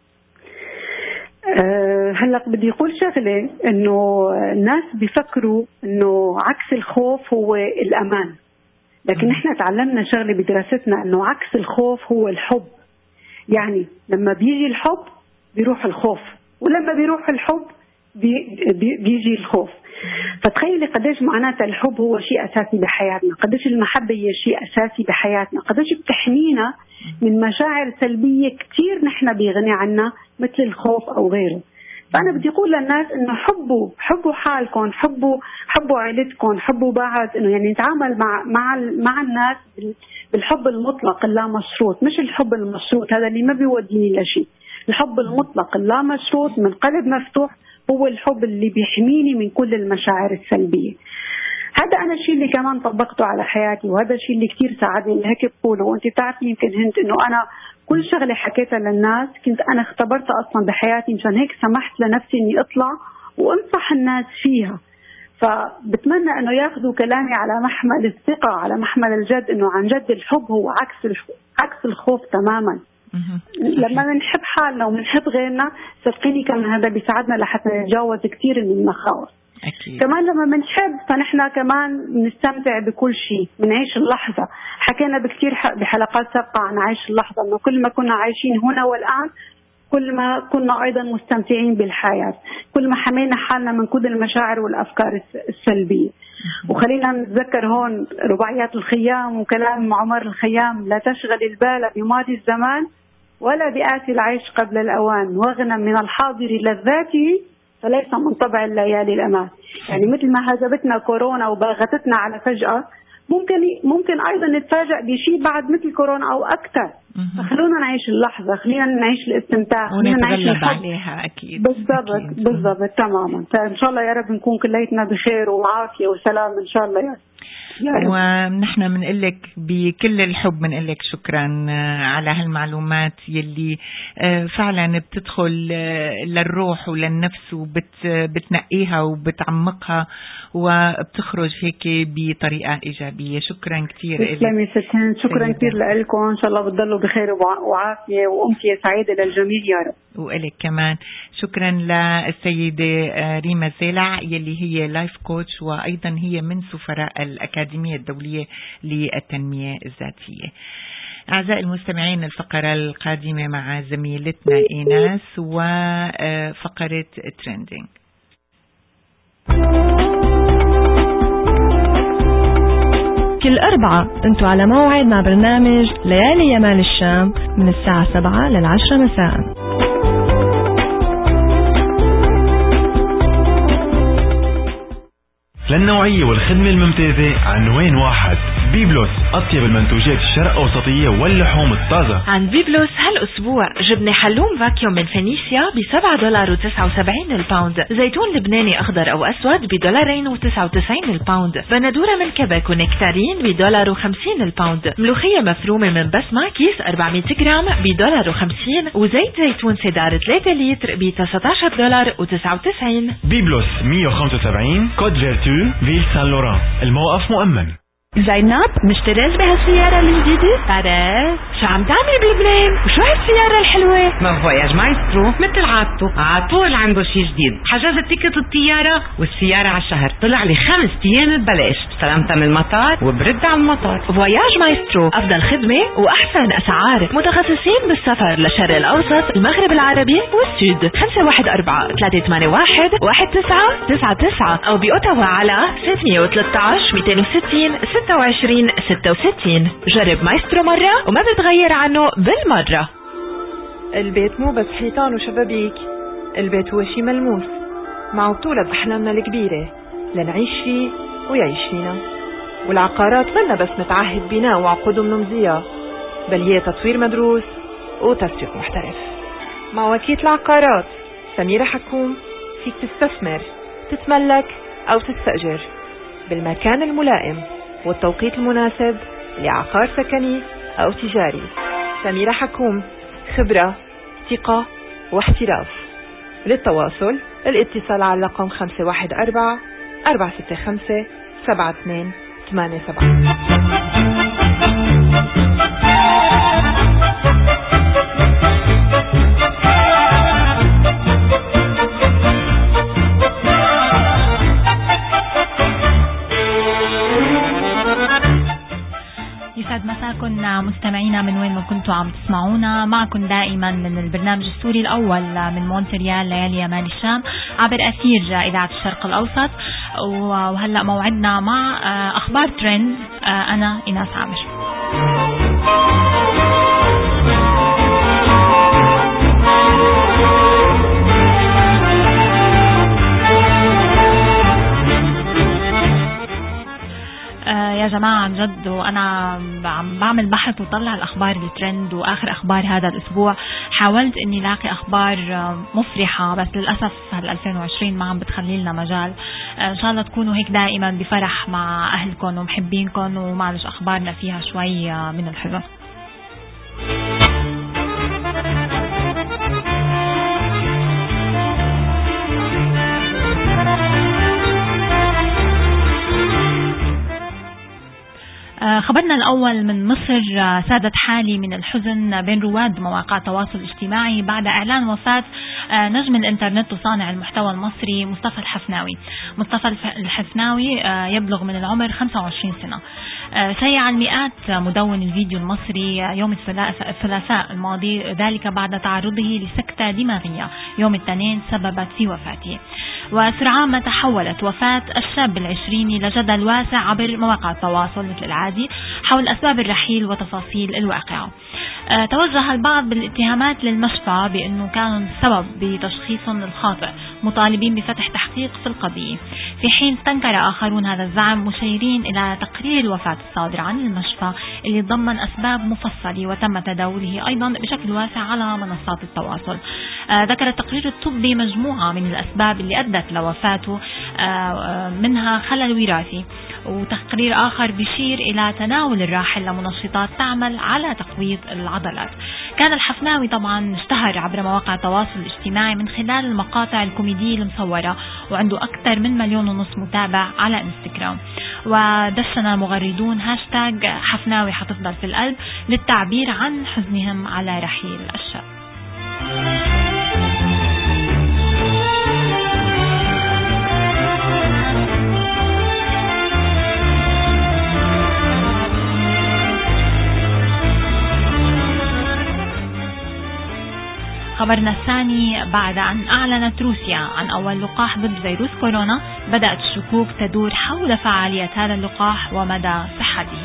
أه هلا بدي اقول شغله، انه الناس بيفكروا انه عكس الخوف هو الامان، لكن احنا تعلمنا شغله بدراستنا انه عكس الخوف هو الحب. يعني لما بيجي الحب بيروح الخوف، ولما بيروح الحب بي بي بيجي الخوف. فتخيلي قديش معناتها الحب هو شيء اساسي بحياتنا، قديش المحبه هي شيء اساسي بحياتنا، قديش بتحمينا من مشاعر سلبيه كثير نحن بيغني عنا مثل الخوف او غيره. فأنا بدي أقول للناس إنه حبوا حبوا حالكم، حبوا حبوا عائلتكم، حبوا بعض، إنه يعني نتعامل مع مع مع الناس بالحب المطلق اللا مشروط، مش الحب المشروط هذا اللي ما بيوديني لشيء. الحب المطلق اللا مشروط من قلب مفتوح هو الحب اللي بيحميني من كل المشاعر السلبية. هذا أنا الشيء اللي كمان طبقته على حياتي، وهذا الشيء اللي كتير ساعدني اللي هيك بقوله. وأنت بتعرفي يمكن هنت إنه أنا كل شغلة حكيتها للناس كنت أنا اختبرتها أصلا بحياتي، مشان هيك سمحت لنفسي إني أطلع وأنصح الناس فيها. فبتمنى إنه ياخذوا كلامي على محمل الثقة، على محمل الجد، إنه عن جد الحب هو عكس عكس الخوف تماما. لما بنحب حالنا وبنحب غيرنا صدقيني كمان هذا بيساعدنا لحتى نتجاوز كثير من المخاوف. أكيد. كمان لما بنحب فنحن كمان بنستمتع بكل شيء، بنعيش اللحظة. حكينا بكثير بحلقات سابقة عن عيش اللحظة، إنه كل ما كنا عايشين هنا والآن كل ما كنا أيضا مستمتعين بالحياة، كل ما حمينا حالنا من كل المشاعر والأفكار السلبية. وخلينا نتذكر هون رباعيات الخيام وكلام عمر الخيام: لا تشغل البال بماضي الزمان ولا بآتي العيش قبل الأوان، واغنى من الحاضر لذاته فليس من طبع الليالي الأمان. يعني مثل ما هزبتنا كورونا وباغتتنا على فجأة، ممكن ممكن أيضا نتفاجأ بشيء بعد مثل كورونا أو أكثر. فخلونا نعيش اللحظة، خلينا نعيش الاستمتاع، خلينا نعيش عليها. أكيد بالضبط بالضبط تماما. فإن شاء الله يا رب نكون كليتنا بخير وعافية وسلام إن شاء الله يا ونحن بنقلك بكل الحب، بنقلك شكرا على هالمعلومات يلي فعلا بتدخل للروح وللنفس وبتنقيها وبتعمقها وبتخرج هيك بطريقة إيجابية. شكرا كثير. تسلمي ستين، شكرا كثير لكم، إن شاء الله بتضلوا بخير وعافية وأمسية سعيدة للجميع يا رب. وإلك كمان شكرا للسيدة ريما زيلع يلي هي لايف كوتش وأيضا هي من سفراء الأكاديمية الدولية للتنمية الذاتية. أعزائي المستمعين، الفقرة القادمة مع زميلتنا إيناس وفقرة تريندينج. كل أربعة أنتوا على موعد مع برنامج ليالي يمال الشام من الساعة سبعة للعشرة مساء. للنوعية والخدمة الممتازة عنوان واحد: بيبلوس، أطيب المنتوجات الشرق أوسطية واللحوم الطازة. عند بيبلوس هالأسبوع جبنة حلوم فاكيوم من فينيسيا بسبعة دولار وتسعة وسبعين الباوند، زيتون لبناني أخضر أو أسود بدولارين وتسعة وتسعين الباوند، بندورة من كبك ونكتارين بدولار وخمسين الباوند، ملوخية مفرومة من بسمة كيس أربعمية جرام بدولار وخمسين، وزيت زيتون سيدار ثلاثة لتر بتسعة عشر دولار وتسعة وتسعين. بيبلوس مية وخمسة وسبعين كود فيرتو فيل سان لوران، الموقف مؤمن. زينب مشتريت بهالسيارة الجديدة؟ بارز شو عم تعمل بلبنان؟ وشو هالسيارة الحلوة؟ ما فواياج مايسترو مثل عادته عطول عنده شي جديد. حجز تيكت الطيارة والسيارة على الشهر طلع لي خمس ايام ببلاش، استلمتها من المطار وبرد على المطار. فواياج مايسترو أفضل خدمة وأحسن أسعار، متخصصين بالسفر للشرق الأوسط، المغرب العربي والسود. خمسة واحد أربعة ثلاثة ثمانية واحد واحد تسعة تسعة تسعة أو بأوتاوا على ستمية وثلاثة عشر مئتين وستين ستة وعشرين ستة وستين. جرب مايسترو مرة وما بتغير عنه بالمرة. البيت مو بس حيطان وشبابيك، البيت هو شي ملموس مع بطولة أحلامنا الكبيرة لنعيش فيه ويعيش فينا. والعقارات منا بس متعهد بناء وعقود منمزية، بل هي تطوير مدروس وتسويق محترف. مع وكيل العقارات سميرة حكوم فيك تستثمر، تتملك أو تستأجر بالمكان الملائم والتوقيت المناسب لعقار سكني أو تجاري. سميرة حكوم، خبرة، ثقة واحتراف. للتواصل الاتصال على رقم خمسة واحد أربعة أربعة ستة خمسة سبعة اثنين ثمانية سبعة. يسعد مساكن مستمعينا من وين ما كنتوا عم تسمعونا. معكم دائما من البرنامج السوري الأول من مونتريال ليالي يمال الشام عبر أثير إذاعة الشرق الأوسط. وهلأ موعدنا مع أخبار ترند. أنا إيناس عامر. يا جماعة عن جد، وأنا عم بعمل بحث وطلع الأخبار الترند وآخر أخبار هذا الأسبوع، حاولت إني لاقي أخبار مفرحة، بس للأسف هال ألفين وعشرين ما عم بتخلي لنا مجال. إن شاء الله تكونوا هيك دائما بفرح مع أهلكم ومحبينكم، ومعلش أخبارنا فيها شوي من الحزن. خبرنا الأول من مصر، سادت حالة من الحزن بين رواد مواقع التواصل الاجتماعي بعد إعلان وفاة نجم الإنترنت وصانع المحتوى المصري مصطفى الحفناوي. مصطفى الحفناوي يبلغ من العمر خمسة وعشرين سنة. شيع المئات مدون الفيديو المصري يوم الثلاثاء الماضي، ذلك بعد تعرضه لسكتة دماغية يوم الاثنين سببت في وفاته. وسرعان ما تحولت وفاة الشاب العشريني لجدل واسع عبر مواقع التواصل مثل العادي حول أسباب الرحيل وتفاصيل الواقعة. أه توجه البعض بالاتهامات للمشفى بأنه كانوا السبب بتشخيصهم الخاطئ، مطالبين بفتح تحقيق في القضية، في حين استنكر آخرون هذا الزعم مشيرين إلى تقرير الوفاة الصادر عن المشفى اللي ضمن أسباب مفصلة وتم تداوله أيضا بشكل واسع على منصات التواصل. أه ذكر التقرير الطبي مجموعة من الأسباب اللي أدت لوفاته، أه منها خلل وراثي، وتقرير آخر بيشير إلى تناول الراحل لمنشطات تعمل على تقويض العضلات. كان الحفناوي طبعا اشتهر عبر مواقع التواصل الاجتماعي من خلال المقاطع الكوميدية المصورة، وعنده أكثر من مليون ونص متابع على انستغرام. ودشن المغردون هاشتاج حفناوي حتفضل في القلب للتعبير عن حزنهم على رحيل الشاب. خبرنا الثاني، بعد أن أعلنت روسيا عن أول لقاح ضد فيروس كورونا، بدأت الشكوك تدور حول فعالية هذا اللقاح ومدى صحته.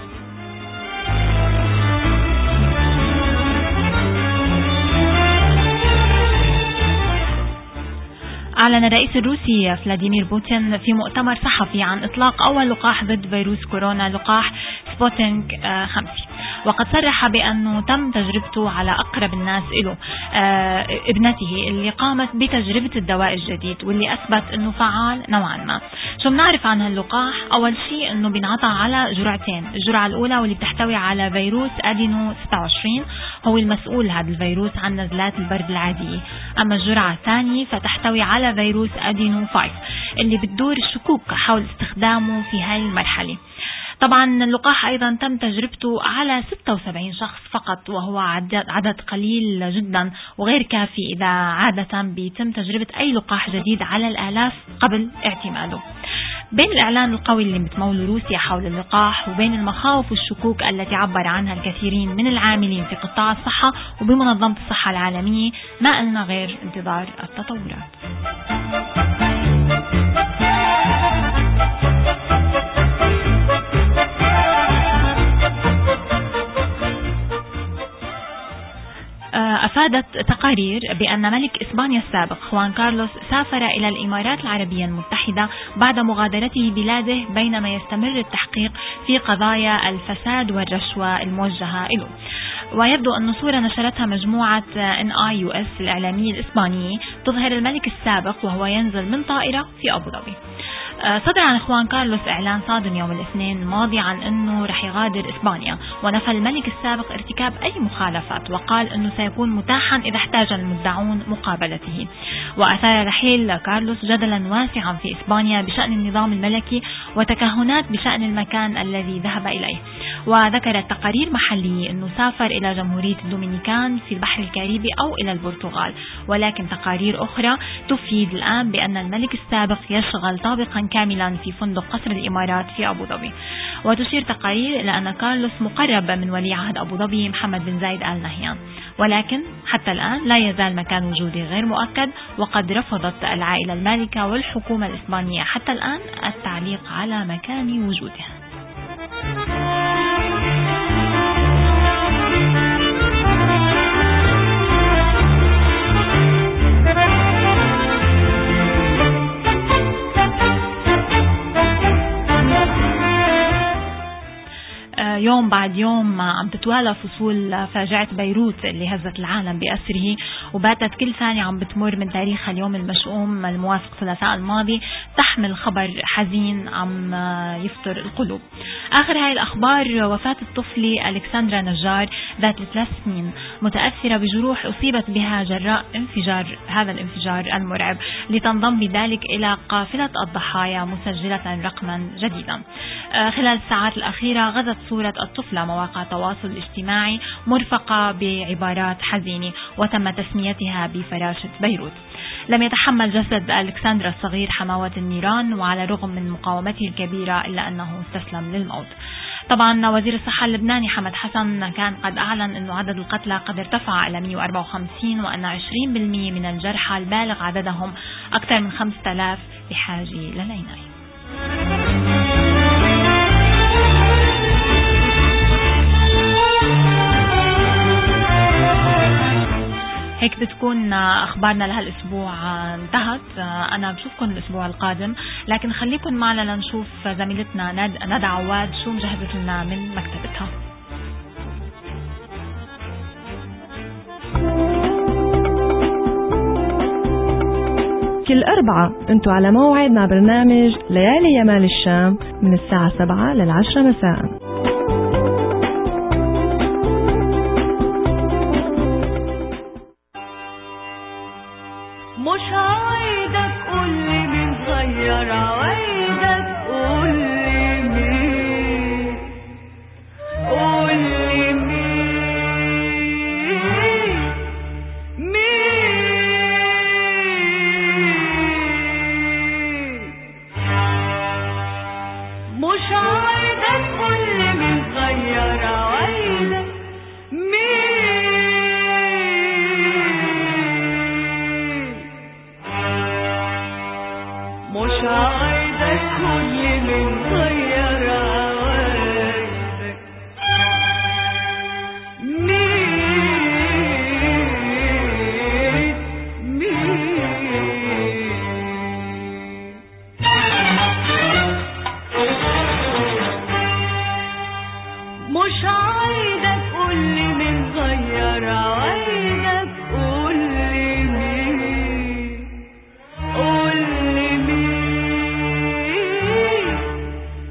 أعلن الرئيس الروسي فلاديمير بوتين في مؤتمر صحفي عن إطلاق أول لقاح ضد فيروس كورونا، لقاح سبوتينك خمسة، وقد صرح بأنه تم تجربته على أقرب الناس له، آه ابنته اللي قامت بتجربة الدواء الجديد واللي أثبت أنه فعال نوعا ما. شو بنعرف عن هاللقاح؟ أول شيء أنه بينعطى على جرعتين، الجرعة الأولى واللي بتحتوي على فيروس أدينو ستة وعشرين، هو المسؤول هذا الفيروس عن نزلات البرد العادية. أما الجرعة الثانية فتحتوي على فيروس أدينو خمسة اللي بتدور الشكوك حول استخدامه في هاي المرحلة. طبعا اللقاح أيضا تم تجربته على ستة وسبعين شخص فقط، وهو عدد, عدد قليل جدا وغير كافي إذا عادة بيتم تجربة أي لقاح جديد على الآلاف قبل اعتماده. بين الإعلان القوي اللي بتموله روسيا حول اللقاح وبين المخاوف والشكوك التي عبر عنها الكثيرين من العاملين في قطاع الصحة وبمنظمة الصحة العالمية، ما لنا غير انتظار التطورات. أفادت تقارير بأن ملك إسبانيا السابق خوان كارلوس سافر إلى الإمارات العربية المتحدة بعد مغادرته بلاده بينما يستمر التحقيق في قضايا الفساد والرشوة الموجهة له. ويبدو أن صورة نشرتها مجموعة إن آي يو إس الإعلامية الإسبانية تظهر الملك السابق وهو ينزل من طائرة في أبو ظبي. صدر عن خوان كارلوس إعلان صادم يوم الاثنين الماضي عن أنه رح يغادر إسبانيا، ونفى الملك السابق ارتكاب أي مخالفات وقال أنه سيكون متاحا إذا احتاج المدعون مقابلته. وأثار رحيل كارلوس جدلا واسعا في إسبانيا بشأن النظام الملكي وتكهنات بشأن المكان الذي ذهب إليه. وذكرت تقارير محلية أنه سافر إلى جمهورية الدومينيكان في البحر الكاريبي أو إلى البرتغال، ولكن تقارير أخرى تفيد الآن بأن الملك السابق يشغل طابقا كاملا في فندق قصر الإمارات في أبو ظبي. وتشير تقارير إلى أن كارلوس مقرب من ولي عهد أبو ظبي محمد بن زايد آل نهيان، ولكن حتى الآن لا يزال مكان وجوده غير مؤكد، وقد رفضت العائلة المالكة والحكومة الإسبانية حتى الآن التعليق على مكان وجوده. يوم بعد يوم عم تتوالى فصول فاجعة بيروت اللي هزت العالم بأسره، وباتت كل ثانية عم بتمر من تاريخ اليوم المشؤوم الموافق الثلاثاء الماضي تحمل خبر حزين عم يفطر القلوب. آخر هاي الأخبار وفاة الطفلة ألكسندرا نجار ذات ثلاث سنين متأثرة بجروح أصيبت بها جراء انفجار هذا الانفجار المرعب، لتنضم بذلك إلى قافلة الضحايا مسجلة رقما جديدا. خلال الساعات الأخيرة غزت صورة الطفلة مواقع التواصل الاجتماعي مرفقة بعبارات حزينة وتم تسميتها بفراشة بيروت. لم يتحمل جسد ألكسندرا الصغير حماوة النيران، وعلى الرغم من مقاومته الكبيرة إلا أنه استسلم للموت. طبعا وزير الصحة اللبناني حمد حسن كان قد أعلن أن عدد القتلى قد ارتفع إلى مئة وأربعة وخمسين، وأن عشرين بالمئة من الجرحى البالغ عددهم أكثر من خمسة آلاف بحاجة للعناية. هيك بتكون أخبارنا لهالأسبوع انتهت. أنا بشوفكم الأسبوع القادم، لكن خليكم معنا لنشوف زميلتنا ندى عواد شو مجهزت لنا من مكتبتها. كل أربعة انتوا على موعد مع برنامج ليالي يمال الشام من الساعة سبعة للعشرة مساء. مش عايدك قولي مين غير عوايدك، قولي مين قولي مين مين مش عايدك قولي مين غير عوايدك، مش عايزك كل من غير عوايدك، مين مين مش عايزك كل من غير عوايدك، قولي مين قولي مين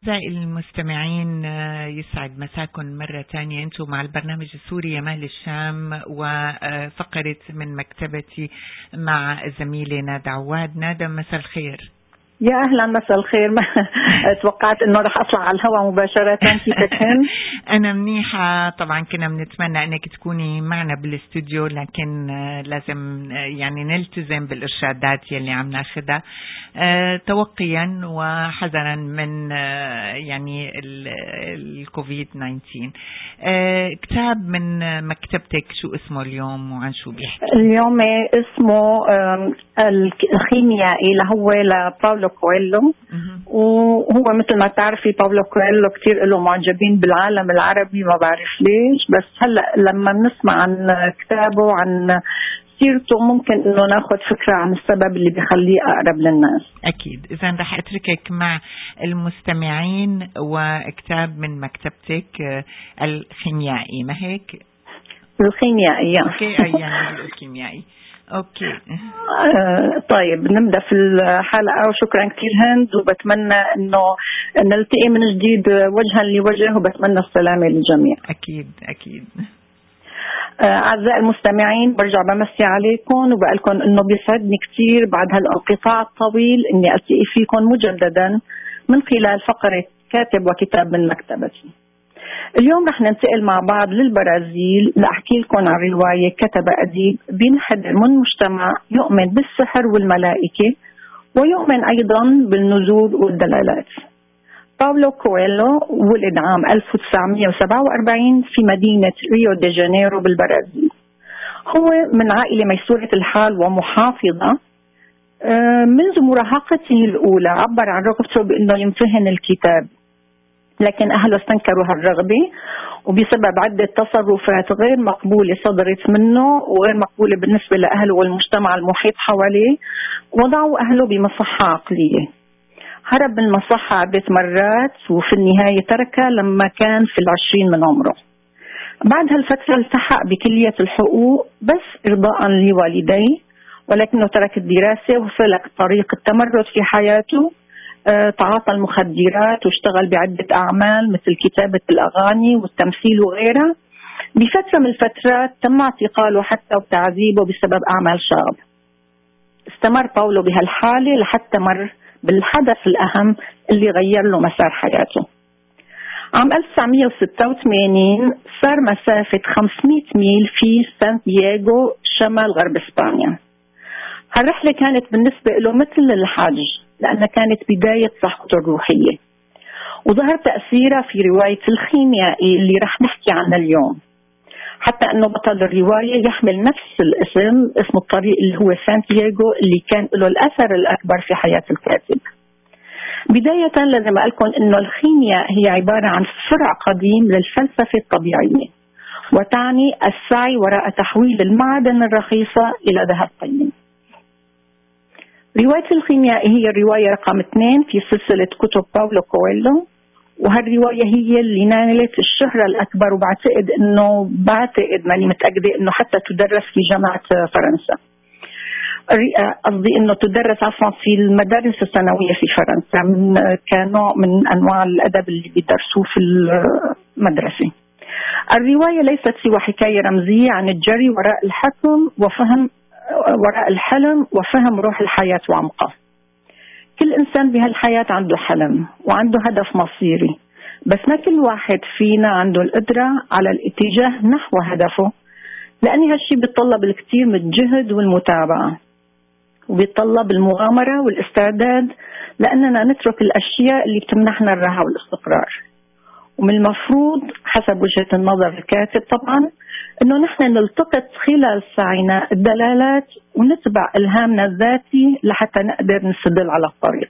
أعزائي المستمعين، يسعد مساكم مرة تانية. أنتم مع البرنامج السوري يمال الشام وفقرة من مكتبتي مع زميلي نادى عواد. نادى، مساء الخير. يا أهلا، مساء الخير. ما توقعت أنه رح أطلع على الهواء مباشرة. كيفك هند؟ أنا منيحة. طبعا كنا بنتمنى أنك تكوني معنا بالاستوديو، لكن لازم يعني نلتزم بالإرشادات يلي عم ناخدها توقيا وحذرا من يعني الكوفيد تسعة عشر. كتاب من مكتبتك، شو اسمه اليوم وعن شو بيحكي؟ اليوم اسمه الخيميائي، اللي هو لباولو كويلو. وهو مثل ما تعرفي باولو كويلو كتير له معجبين بالعالم العربي، ما بعرف ليش، بس هلأ لما بنسمع عن كتابه عن سيرته ممكن انه ناخذ فكرة عن السبب اللي بيخليه اقرب للناس. اكيد. اذا رح اتركك مع المستمعين وكتاب من مكتبتك الخيميائي، ما هيك؟ الخيميائي. اوكي، يعني الخيميائي. اوكي. آه طيب، نبدأ في الحلقة. وشكرا كثير هند، وبتمنى انه نلتقي من جديد وجها لوجه، وبتمنى السلامة للجميع. اكيد اكيد. أعزائي المستمعين، برجع بمسي عليكم وبقلكم إنه بيسعدني كتير بعد هالانقطاع الطويل إني ألتقي فيكم مجددا من خلال فقرة كاتب وكتاب من مكتبتي. اليوم رح ننتقل مع بعض للبرازيل لأحكي لكم عن رواية كتب أديب بينحدر من مجتمع يؤمن بالسحر والملائكة، ويؤمن أيضا بالنذور والدلالات. باولو كويلو ولد عام ألف وتسعمئة وسبعة وأربعين في مدينة ريو دي جانيرو بالبرازيل. هو من عائلة ميسورة الحال ومحافظة. منذ مراهقته الأولى عبر عن رغبته بأنه يمتهن الكتاب، لكن أهله استنكروا هالرغبة، وبسبب عدة تصرفات غير مقبولة صدرت منه وغير مقبولة بالنسبة لأهله والمجتمع المحيط حواليه، وضعوا أهله بمصحة عقلية. هرب من المصحة عدة مرات، وفي النهاية تركها لما كان في العشرين من عمره. بعد هالفترة التحق بكلية الحقوق بس إرضاء لوالديه، ولكنه ترك الدراسة وسلك طريق التمرد في حياته. اه تعاطى المخدرات واشتغل بعدة أعمال مثل كتابة الأغاني والتمثيل وغيرها. بفترة من الفترات تم اعتقاله حتى وتعذيبه بسبب أعمال شغب. استمر باولو بهالحالة لحتى مر بالحدث الأهم اللي غير له مسار حياته. عام ألف وتسعمئة وستة وثمانين صار مسافة خمسمئة ميل في سانتياغو شمال غرب إسبانيا. هالرحلة كانت بالنسبة له مثل الحج، لأنها كانت بداية صحته الروحية، وظهر تأثيرها في رواية الخيميائي اللي رح نحكي عنها اليوم، حتى أنه بطل الرواية يحمل نفس الاسم، اسم الطريق اللي هو سانتياغو، اللي كان له الأثر الأكبر في حياة الكاتب. بداية لازم أقولكم أنه الخيمياء هي عبارة عن فرع قديم للفلسفة الطبيعية، وتعني السعي وراء تحويل المعادن الرخيصة إلى ذهب قيم. رواية الخيمياء هي الرواية رقم اثنين في سلسلة كتب باولو كويلو، وهالرواية هي اللي نالت الشهرة الأكبر، وبعتقد أنه بعتقد ماني متأكدة أنه حتى تدرس في جامعة فرنسا. قصدي أنه تدرس عفوا في المدارس الثانوية في فرنسا، من كنوع من أنواع الأدب اللي بيدرسوه في المدرسة. الرواية ليست سوى حكاية رمزية عن الجري وراء الحكم وفهم وراء الحلم وفهم روح الحياة وعمقها. كل إنسان بهالحياة عنده حلم وعنده هدف مصيري، بس ما كل واحد فينا عنده القدرة على الاتجاه نحو هدفه، لأن هالشي بيتطلب الكثير من الجهد والمتابعة، وبيتطلب المغامرة والاستعداد، لأننا نترك الأشياء اللي بتمنحنا الراحة والاستقرار. ومن المفروض حسب وجهة النظر الكاتب طبعا أنه نحن نلتقط خلال سعينا الدلالات ونتبع إلهامنا الذاتي لحتى نقدر نستدل على الطريق.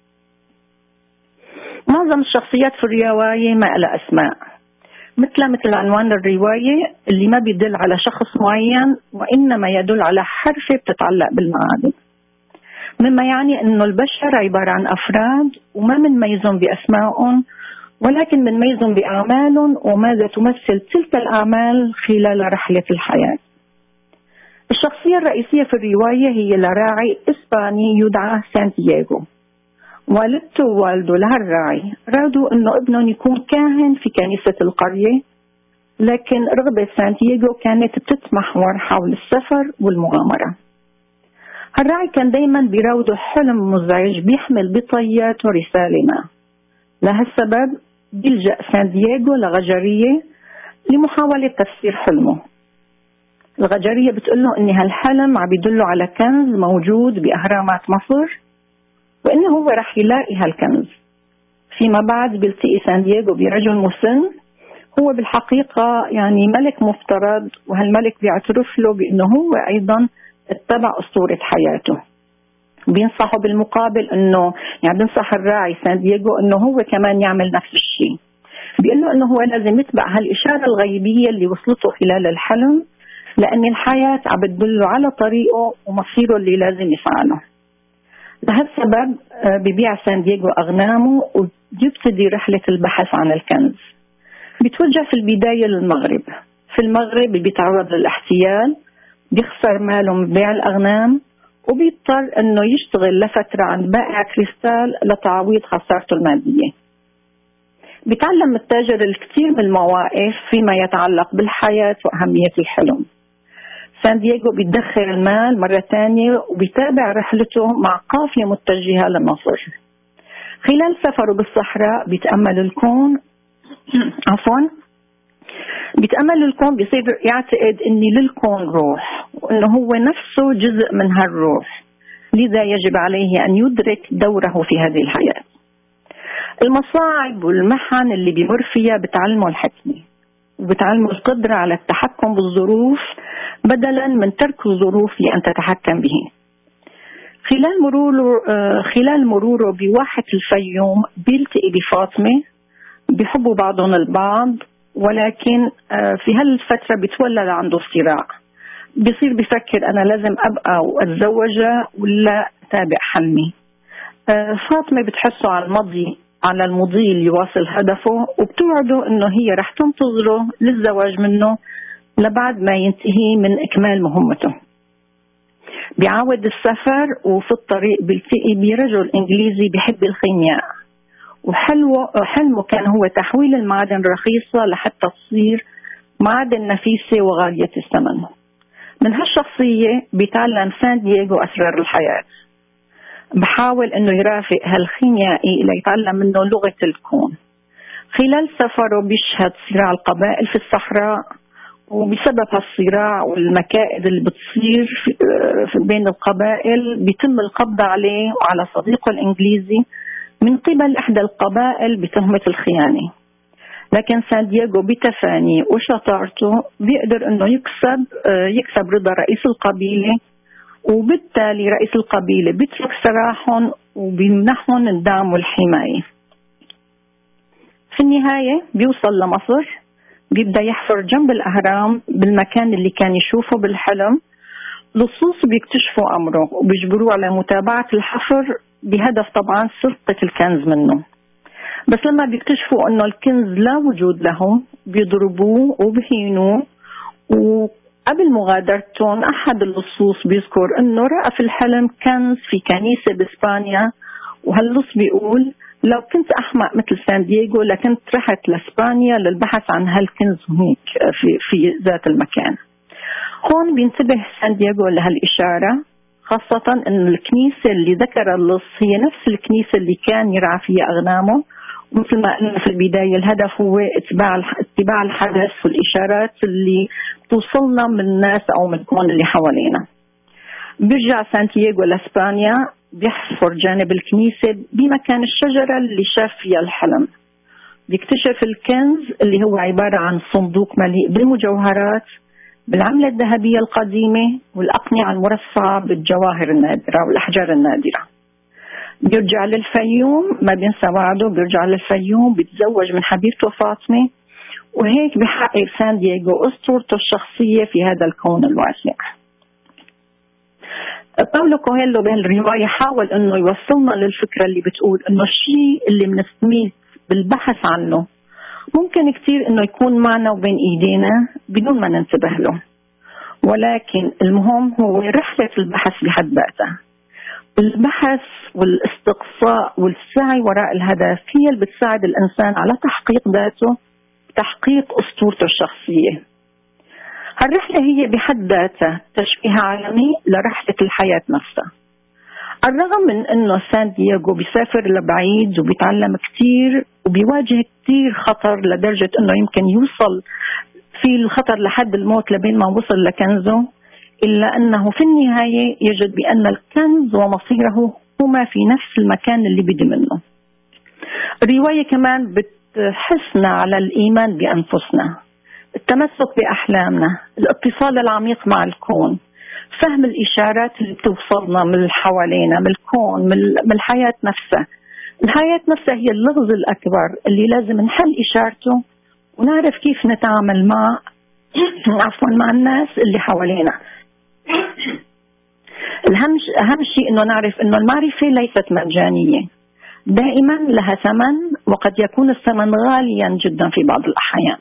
معظم الشخصيات في الرواية ما لها أسماء، مثل مثل عنوان الرواية اللي ما بيدل على شخص معين، وإنما يدل على حرفة بتتعلق بالمعادن، مما يعني أنه البشر عبارة عن أفراد وما منميزهم بأسمائهم، ولكن منميزهم بأعمالهم وماذا تمثل تلك الأعمال خلال رحلة الحياة. الشخصية الرئيسية في الرواية هي لراعي إسباني يدعى سانتياغو، والدته ووالده لهالراعي رادوا انه ابنهم يكون كاهن في كنيسة القرية، لكن رغبة سانتياغو كانت بتتمحور حول السفر والمغامرة. هالراعي كان دايما بيراوده حلم مزعج بيحمل بطياته رسالة ما. لهالسبب بيلجأ سانتياغو لغجرية لمحاولة تفسير حلمه. الغجرية بتقوله ان هالحلم عم يدله على كنز موجود بأهرامات مصر، وانه هو رح يلاقي هالكنز. فيما بعد بيلتقي سانتياغو برجل مسن هو بالحقيقة يعني ملك مفترض، وهالملك بيعترف له بانه هو ايضا اتبع اسطورة حياته. بينصحه بالمقابل انه يعني بينصح الراعي سانتياغو انه هو كمان يعمل نفس الشيء. بيقول له انه هو لازم يتبع هالاشارة الغيبية اللي وصلته خلال الحلم، لان الحياة عم بتدله على طريقه ومصيره اللي لازم يفعله. لهالسبب ببيع سانتياغو أغنامه وبيبتدي رحلة البحث عن الكنز. بيتوجه في البداية للمغرب. في المغرب بيتعرض للاحتيال، بيخسر ماله من بيع الأغنام، وبيضطر أنه يشتغل لفترة عند بائع كريستال لتعويض خسارته المادية. بيتعلم التاجر الكثير من المواقف فيما يتعلق بالحياة وأهمية الحلم. سانتياغو بيدخر المال مرة تانية وبيتابع رحلته مع قافلة متجهة لمصر. خلال سفره بالصحراء بيتأمل الكون عفوا بيتأمل الكون بيصير يعتقد ان للكون روح، وانه هو نفسه جزء من هالروح، لذا يجب عليه ان يدرك دوره في هذه الحياة. المصاعب والمحن اللي بيمر فيها بتعلمه الحكمة، وبتعلمه القدرة على التحكم بالظروف بدلا من ترك الظروف لأن تتحكم به. خلال مروره خلال مروره بواحة الفيوم بيلتقي بفاطمة، بيحبوا بعضهم البعض، ولكن في هالفترة بيتولد عنده صراع. بيصير بيفكر أنا لازم أبقى وأتزوجها ولا تابع حلمي. فاطمة بتحسه على الماضي على المضي اللي يواصل هدفه، وبتوعده انه هي رح تنتظره للزواج منه لبعد ما ينتهي من اكمال مهمته. بيعاود السفر، وفي الطريق بيلتقي برجل انجليزي بيحب الخيمياء، وحلمه حلمه كان هو تحويل المعادن الرخيصة لحتى تصير معادن نفيسة وغالية الثمن. من هالشخصية بيتعلم سانتياغو اسرار الحياة. بحاول انه يرافق هالخيميائي ليتعلم منه لغة الكون. خلال سفره بيشهد صراع القبائل في الصحراء، وبسبب هالصراع والمكائد اللي بتصير في بين القبائل بيتم القبض عليه وعلى صديقه الانجليزي من قبل احدى القبائل بتهمة الخيانة. لكن سانتياغو بتفاني وشطارته بيقدر انه يكسب يكسب رضا رئيس القبيلة، وبالتالي رئيس القبيلة بيترك سراحهم وبيمنحهم الدعم والحماية. في النهاية بيوصل لمصر، بيبدأ يحفر جنب الأهرام بالمكان اللي كان يشوفه بالحلم. لصوص بيكتشفوا أمره وبيجبروه على متابعة الحفر بهدف طبعا سرقة الكنز منه. بس لما بيكتشفوا أنه الكنز لا وجود له بيضربوه وبهينوه. وقبل مغادرتهم أحد اللصوص بيذكر أنه رأى في الحلم كنز في كنيسة بإسبانيا، وهاللص بيقول لو كنت أحمق مثل سانتياغو لكنت رحت لإسبانيا للبحث عن هالكنز هناك في, في ذات المكان. هون بينتبه سانتياغو لهالإشارة، خاصة أن الكنيسة اللي ذكر اللص هي نفس الكنيسة اللي كان يرعى فيها أغنامه. ومثل ما قلنا في البداية الهدف هو اتباع اتباع الحدث والإشارات اللي توصلنا من الناس أو من الكون اللي حوالينا. بيرجع سانتياغو لإسبانيا، بيحفر جانب الكنيسة بمكان الشجرة اللي شاف فيها الحلم. بيكتشف الكنز اللي هو عبارة عن صندوق مليء بالمجوهرات بالعملة الذهبية القديمة والأقنعة المرصعة بالجواهر النادرة والأحجار النادرة. بيرجع للفيوم، ما بينسى وعده، بيرجع للفيوم بيتزوج من حبيبته فاطمة، وهيك بيحقق سانتياغو أسطورته الشخصية في هذا الكون الواسع. باولو كويلو بهالرواية حاول انه يوصلنا للفكرة اللي بتقول انه الشيء اللي بنستميت بالبحث عنه ممكن كتير انه يكون معنا وبين ايدينا بدون ما ننتبه له، ولكن المهم هو رحلة البحث بحد ذاتها. البحث والاستقصاء والسعي وراء الهدف هي اللي بتساعد الإنسان على تحقيق ذاته، تحقيق أسطورته الشخصية. هالرحلة هي بحد ذاتها تشبيه عالمي لرحلة الحياة نفسها. الرغم من أنه سان دييغو بيسافر لبعيد وبيتعلم كتير وبيواجه كتير خطر لدرجة أنه يمكن يوصل في الخطر لحد الموت لبين ما وصل لكنزه، إلا أنه في النهاية يجد بأن الكنز ومصيره هما في نفس المكان اللي بدي منه. الرواية كمان بتحسنا على الإيمان بأنفسنا، التمسك بأحلامنا، الاتصال العميق مع الكون، فهم الإشارات اللي بتوصلنا من اللي حوالينا، من الكون، من الحياة نفسها. الحياة نفسها هي اللغز الأكبر اللي لازم نحل إشارته ونعرف كيف نتعامل مع عفوا مع الناس اللي حوالينا. الأهم أهم شيء إنه نعرف إنه المعرفة ليست مجانية، دائما لها ثمن، وقد يكون الثمن غاليا جدا في بعض الأحيان.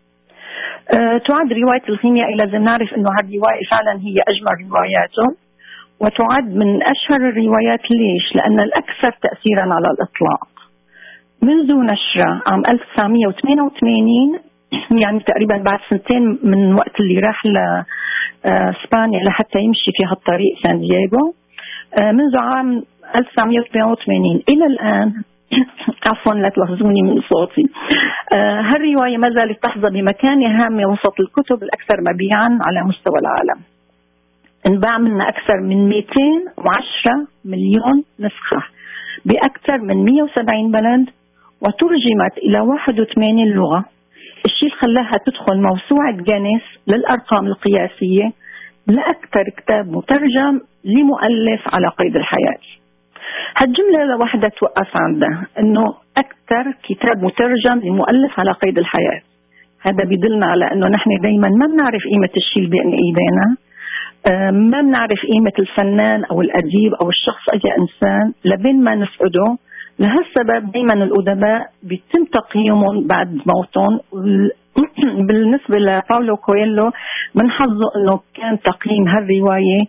أه تعد رواية الخيميائي، لازم نعرف إنه هالرواية فعلا هي أجمل رواياته، وتعد من أشهر الروايات. ليش؟ لأن الأكثر تأثيرا على الإطلاق. منذ نشرها عام ألف وتسعمئة وثمانية وثمانين، يعني تقريبا بعد سنتين من وقت اللي راح لإسبانيا لحتى يمشي في هالطريق سان دييغو، منذ عام ألف وتسعمئة وثمانية وثمانين إلى الآن عفوا لا تلحظوني من صوتي، هالرواية ما زالت تحظى بمكانة هامة وسط الكتب الأكثر مبيعا على مستوى العالم. انباع منها أكثر من مئتين وعشرة مليون نسخة بأكثر من مئة وسبعين بلد، وترجمت إلى واحد وثمانين لغة، الشيء اللي خلاها تدخل موسوعة جينيس للأرقام القياسية لأكثر كتاب مترجم لمؤلف على قيد الحياة. هالجملة لوحدها توقف عندها، إنه أكثر كتاب مترجم لمؤلف على قيد الحياة. هذا بيدلنا على إنه نحن دايما ما بنعرف قيمة الشيء اللي بين إيدينا، ما بنعرف قيمة الفنان أو الأديب أو الشخص أي إنسان لبين ما نفقده. لهالسبب دايما الأدباء بيتم تقييمهم بعد موتهم. بالنسبة لباولو كويلو من حظه أنه كان تقييم هالرواية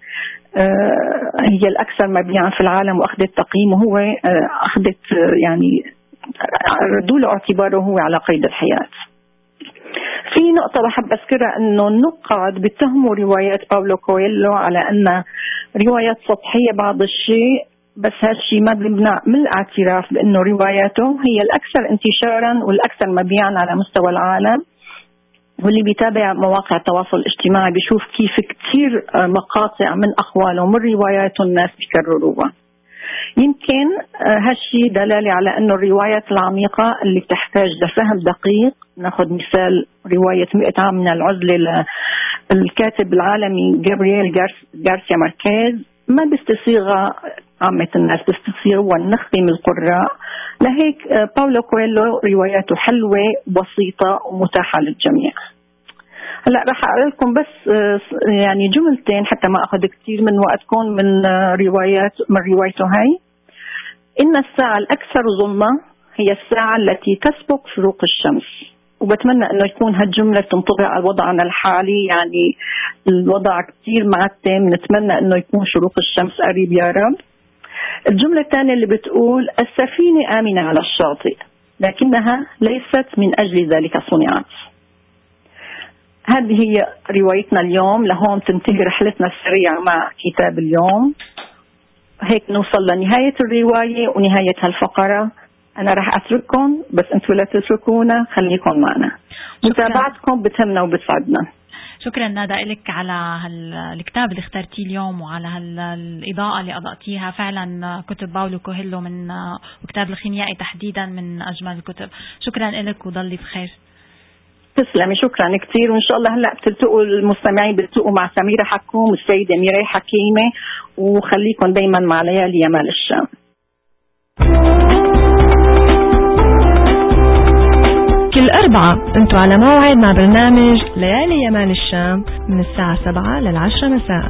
هي الأكثر مبيعا في العالم، وأخذت تقييمه هو أخذت يعني ردوا له اعتباره هو على قيد الحياة. في نقطة بحب أذكرها، أنه النقاد بيتهموا روايات باولو كويلو على أنها روايات سطحية بعض الشيء، بس هالشيء ما بيمنع من الاعتراف بأنه رواياته هي الأكثر انتشارا والأكثر مبيعا على مستوى العالم. واللي بيتابع مواقع التواصل الاجتماعي بيشوف كيف كتير مقاطع من أقواله من رواياته الناس بيكرروها. يمكن هالشيء دلالة على أنه الروايات العميقة اللي بتحتاج لفهم دقيق، ناخذ مثال رواية مئة عام من العزلة للكاتب العالمي جابرييل غارسيا ماركيز، ما بيستصيغها عامة الناس، بيستصيغها ونخبة من القراء. لهيك باولو كويلو رواياته حلوة بسيطة ومتاحة للجميع. هلا رح اقرا لكم بس يعني جملتين حتى ما اخذ كثير من وقتكم من روايات من روايته هاي. إن الساعة الأكثر ظلمة هي الساعة التي تسبق شروق الشمس. وبتمنى أنه يكون هالجملة تنطبق على وضعنا الحالي، يعني الوضع كتير معتم، نتمنى أنه يكون شروق الشمس قريب يا رب. الجملة الثانية اللي بتقول السفينة آمنة على الشاطئ لكنها ليست من أجل ذلك صنعت. هذه هي روايتنا اليوم، لهون تنتهي رحلتنا السريعة مع كتاب اليوم. هيك نوصل لنهاية الرواية ونهاية هالفقرة. أنا رح أترككم، بس أنتوا لا تتركونا، خليكم معنا. متابعتكم بتهمنا وبتسعدنا. شكرا ندى لك على هالكتاب اللي اخترتيه اليوم وعلى هالإضاءة اللي أضأتيها. فعلا كتب باولو كويلو من وكتاب الخيميائي تحديدا من أجمل الكتب. شكرا لك وضلي بخير. تسلمي، شكرا كثير. وإن شاء الله هلأ بتلتقوا المستمعين بتلتقوا مع سميرة حكوم والسيدة ميراي حكيمة، وخليكم دايما مع ليالي يمال الشام. كل أربعة أنتوا على موعد مع برنامج ليالي يمال الشام من الساعة سبعة للعشرة مساء.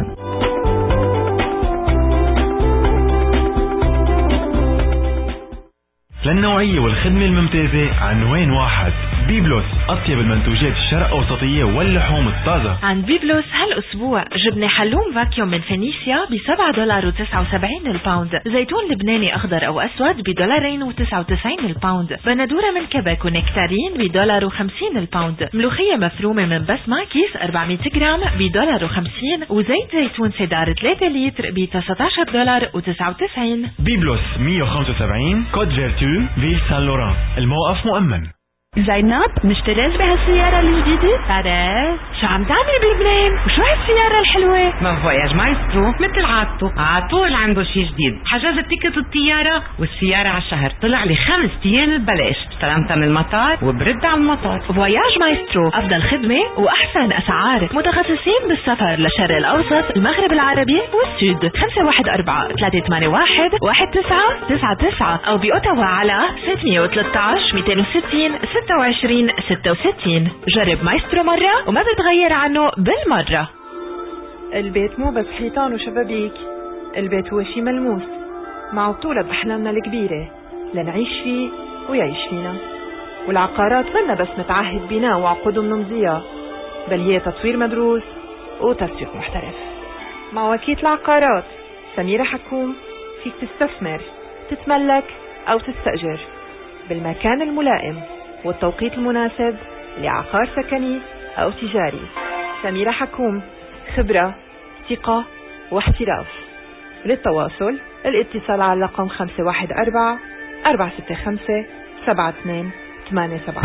للنوعية والخدمة الممتازة عنوان واحد بيبلوس أطيب المنتوجات الشرق أوسطية واللحوم الطازة. عند بيبلوس هالأسبوع جبنة حلوم فاكيوم من فينيسيا بسبعة دولار وتسعة وسبعين الباوند، زيتون لبناني أخضر أو أسود بدولارين وتسعة وتسعين الباوند، بندورة من كبك ونكتارين بدولار وخمسين الباوند، ملوخية مفرومة من بسمة كيس أربعمية جرام بدولار وخمسين، وزيت زيتون سيدار ثلاثة لتر ب تسعة عشر دولار وتسعة وتسعين. بيبلوس مية وخمسة وسبعين كود فيرتو فيل سان لوران، الموقف مؤمن. زينب مشتريت بهالسيارة الجديدة؟ فارس شو عم تعمل بلبنان؟ وشو هالسيارة الحلوة؟ ما فواياج مايسترو مثل عادته عطول عنده شي جديد. حجز تيكت الطيارة والسيارة على الشهر طلع لي خمس ايام ببلاش، استلمتها من المطار وبرد على المطار. فواياج مايسترو أفضل خدمة وأحسن أسعار، متخصصين بالسفر للشرق الأوسط، المغرب العربي والسود. خمسة واحد أربعة ثلاثة ثمانية واحد واحد تسعة تسعة تسعة أو بأوتاوا على ستمية وثلاثة عشر مئتين وستين ستة وعشرين ستة وستين. جرب مايسترو مرة وما بتغير عنه بالمرة. البيت مو بس حيطان وشبابيك، البيت هو شي ملموس مع بطولة بأحلامنا الكبيرة لنعيش فيه ويعيش فينا. والعقارات منا بس متعهد بناء وعقود منمضية، بل هي تطوير مدروس وتسويق محترف. مع وكيل العقارات سميرة حكوم فيك تستثمر، تتملك أو تستأجر بالمكان الملائم والتوقيت المناسب لعقار سكني أو تجاري. سميرة حكوم، خبرة، ثقة واحتراف. للتواصل الاتصال على رقم خمسة واحد أربعة أربعة ستة خمسة سبعة اثنين ثمانية سبعة.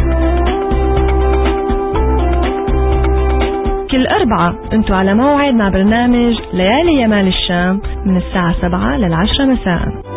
كل أربعة انتوا على موعد مع برنامج ليالي يمال الشام من الساعة سبعة للعشرة مساء.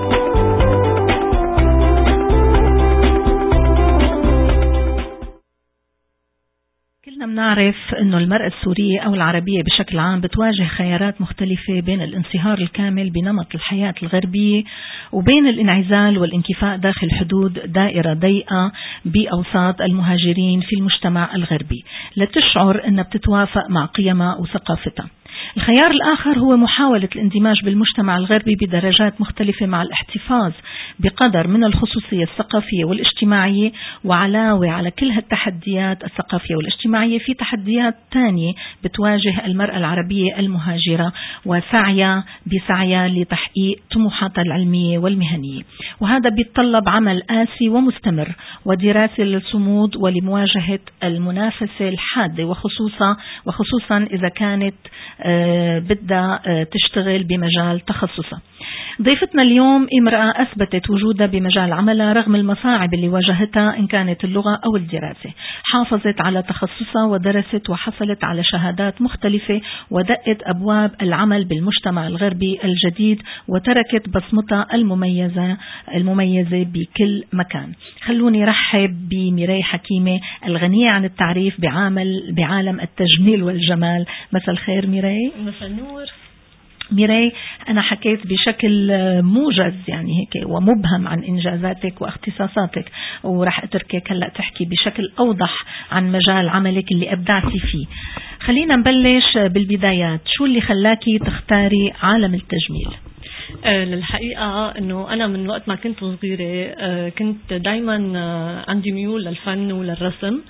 كلنا بنعرف أنه المرأة السورية أو العربية بشكل عام بتواجه خيارات مختلفة بين الانصهار الكامل بنمط الحياة الغربية وبين الانعزال والانكفاء داخل حدود دائرة ضيقة بأوساط المهاجرين في المجتمع الغربي لتشعر أنها بتتوافق مع قيمها وثقافتها. الخيار الآخر هو محاولة الاندماج بالمجتمع الغربي بدرجات مختلفة مع الاحتفاظ بقدر من الخصوصية الثقافية والاجتماعية، وعلاوة على كل هالتحديات الثقافية والاجتماعية في تحديات تانية بتواجه المرأة العربية المهاجرة وسعيها بسعيها لتحقيق طموحاتها العلمية والمهنية، وهذا بيتطلب عمل قاسي ومستمر ودراسة للصمود ولمواجهة المنافسة الحادة، وخصوصا وخصوصا إذا كانت بدها تشتغل بمجال تخصصها. ضيفتنا اليوم امرأة أثبتت وجودها بمجال عملها رغم المصاعب اللي واجهتها إن كانت اللغة أو الدراسة. حافظت على تخصصها ودرست وحصلت على شهادات مختلفة ودقت أبواب العمل بالمجتمع الغربي الجديد وتركت بصمتها المميزة المميزة بكل مكان. خلوني رحب بميراي حكيمة الغنية عن التعريف بعامل بعالم التجميل والجمال. مساء الخير ميراي. مساء النور. ميراي، أنا حكيت بشكل موجز يعني هيك ومبهم عن إنجازاتك واختصاصاتك، ورح أتركك هلأ تحكي بشكل أوضح عن مجال عملك اللي أبدعتي فيه. خلينا نبلش بالبدايات، شو اللي خلاكي تختاري عالم التجميل؟ أه للحقيقة أنه أنا من وقت ما كنت صغيرة أه كنت دايما أه عندي ميول للفن وللرسم،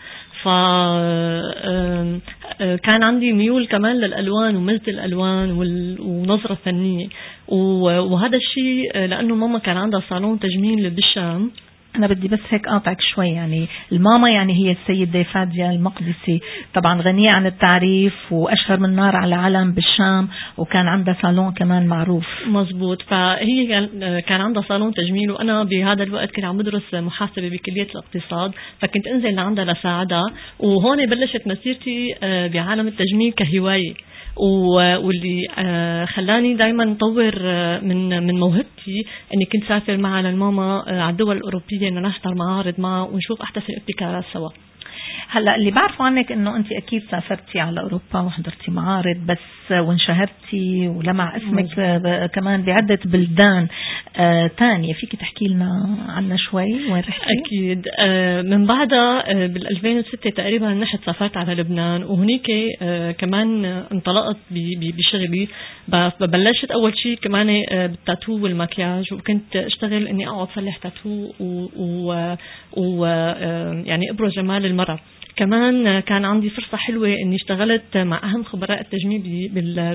فكان عندي ميول كمان للألوان ومزج الألوان ونظرة فنية، وهذا الشيء لأنه ماما كان عندها صالون تجميل بالشام. أنا بدي بس هيك قاطعك شوي، يعني الماما يعني هي السيدة فادية المقدسي، طبعا غنية عن التعريف وأشهر من نار على علم بالشام، وكان عندها صالون كمان معروف. مزبوط، فهي كان عندها صالون تجميل، وأنا بهذا الوقت كنت عم بدرس محاسبة بكلية الاقتصاد، فكنت أنزل لعندها لساعدها، وهون بلشت مسيرتي بعالم التجميل كهواية، واللي خلاني دايما نطور من من موهبتي اني كنت سافر معها للماما على الدول الاوروبيه ان نحضر معارض معها ونشوف احدث الابتكارات سوا. هلا اللي بعرفه عنك انه انت اكيد سافرتي على اوروبا وحضرتي معارض بس وانشهرتي ولمع اسمك كمان بعده بلدان آه تانية، فيك تحكي لنا عنها شوي؟ وين رحتي؟ اكيد. آه من بعدها آه بال ألفين وستة تقريبا نحت سافرت على لبنان، وهنيك آه كمان انطلقت بشغلي. بلشت اول شيء كمان آه بالتاتو والمكياج، وكنت اشتغل اني اقعد صلح تاتو و, و, و آه يعني ابرز جمال المرأة. كمان كان عندي فرصة حلوة اني اشتغلت مع اهم خبراء التجميل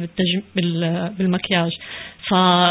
بالمكياج، ف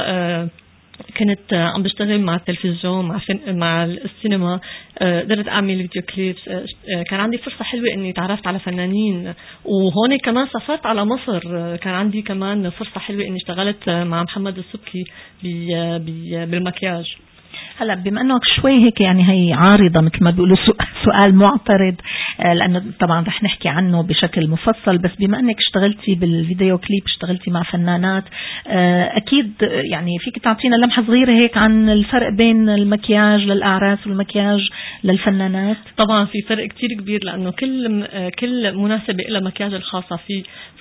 كنت عم بشتغل مع التلفزيون مع مع السينما، قدرت اعمل فيديو كليبس. كان عندي فرصة حلوة اني تعرفت على فنانين، وهون كمان سافرت على مصر. كان عندي كمان فرصة حلوة اني اشتغلت مع محمد السبكي بالمكياج. هلا بما انه شوي هيك يعني هي عارضة مثل ما بيقولوا سؤال معترض، لانه طبعا رح نحكي عنه بشكل مفصل، بس بما انك اشتغلتي بالفيديو كليب، اشتغلتي مع فنانات، اكيد يعني فيك تعطينا لمحة صغيرة هيك عن الفرق بين المكياج للأعراس والمكياج للفنانات؟ طبعا في فرق كتير كبير، لانه كل كل مناسبة لها مكياج الخاصة فيه.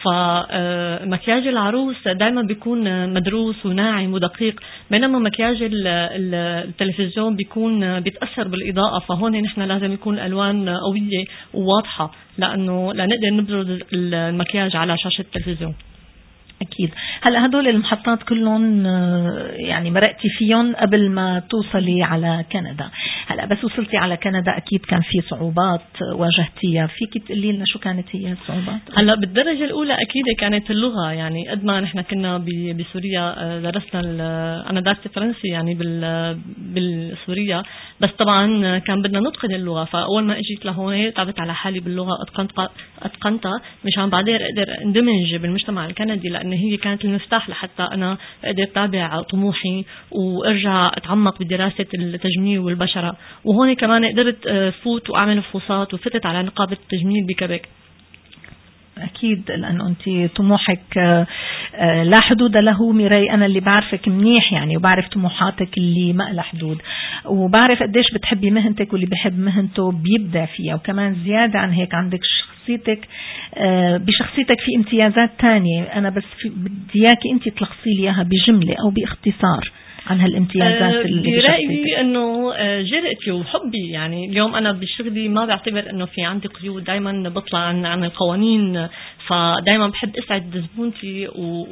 فمكياج العروس دائما بيكون مدروس وناعم ودقيق، بينما مكياج التلفزيون بيكون بيتأثر بالإضاءة. فهون نحن لازم يكون الألوان قوية وواضحة، لأنه لنقدر نبرز المكياج على شاشة التلفزيون. أكيد. هلأ هدول المحطات كلهم يعني مرقتي فيهم قبل ما توصلي على كندا. هلأ بس وصلتي على كندا أكيد كان في صعوبات واجهتيها، فيك تقولي لنا شو كانت هي الصعوبات؟ هلأ بالدرجة الأولى أكيد كانت اللغة. يعني قد ما نحن كنا بسوريا درسنا، أنا درست فرنسي يعني بالسوريا، بس طبعا كان بدنا نتقن اللغة. فأول ما اجيت لهون تعبت على حالي باللغة، أتقنت أتقنتها مشان بعدين أقدر اندمج بالمجتمع الكندي، لأن هي كانت المفتاح لحتى أنا أقدر أتابع طموحي وأرجع أتعمق بدراسة التجميل والبشرة. وهون كمان قدرت فوت وأعمل فحوصات وفتت على نقابة التجميل بكبك. أكيد، لأنه أنت طموحك لا حدود له ميراي. أنا اللي بعرفك منيح يعني، وبعرف طموحاتك اللي ما لها حدود، وبعرف قديش بتحبي مهنتك، واللي بيحب مهنته بيبدع فيها. وكمان زيادة عن هيك عندك شخصيتك، بشخصيتك في امتيازات تانية. أنا بس بدي إياكي أنت تلخصي لي إياها بجملة أو باختصار عن هالامتيازات اللي برأيي انه جرأتي وحبي. يعني اليوم انا بشغلي ما بعتبر انه في عندي قيود، دايما بطلع عن عن القوانين. فدايما بحب اسعد زبونتي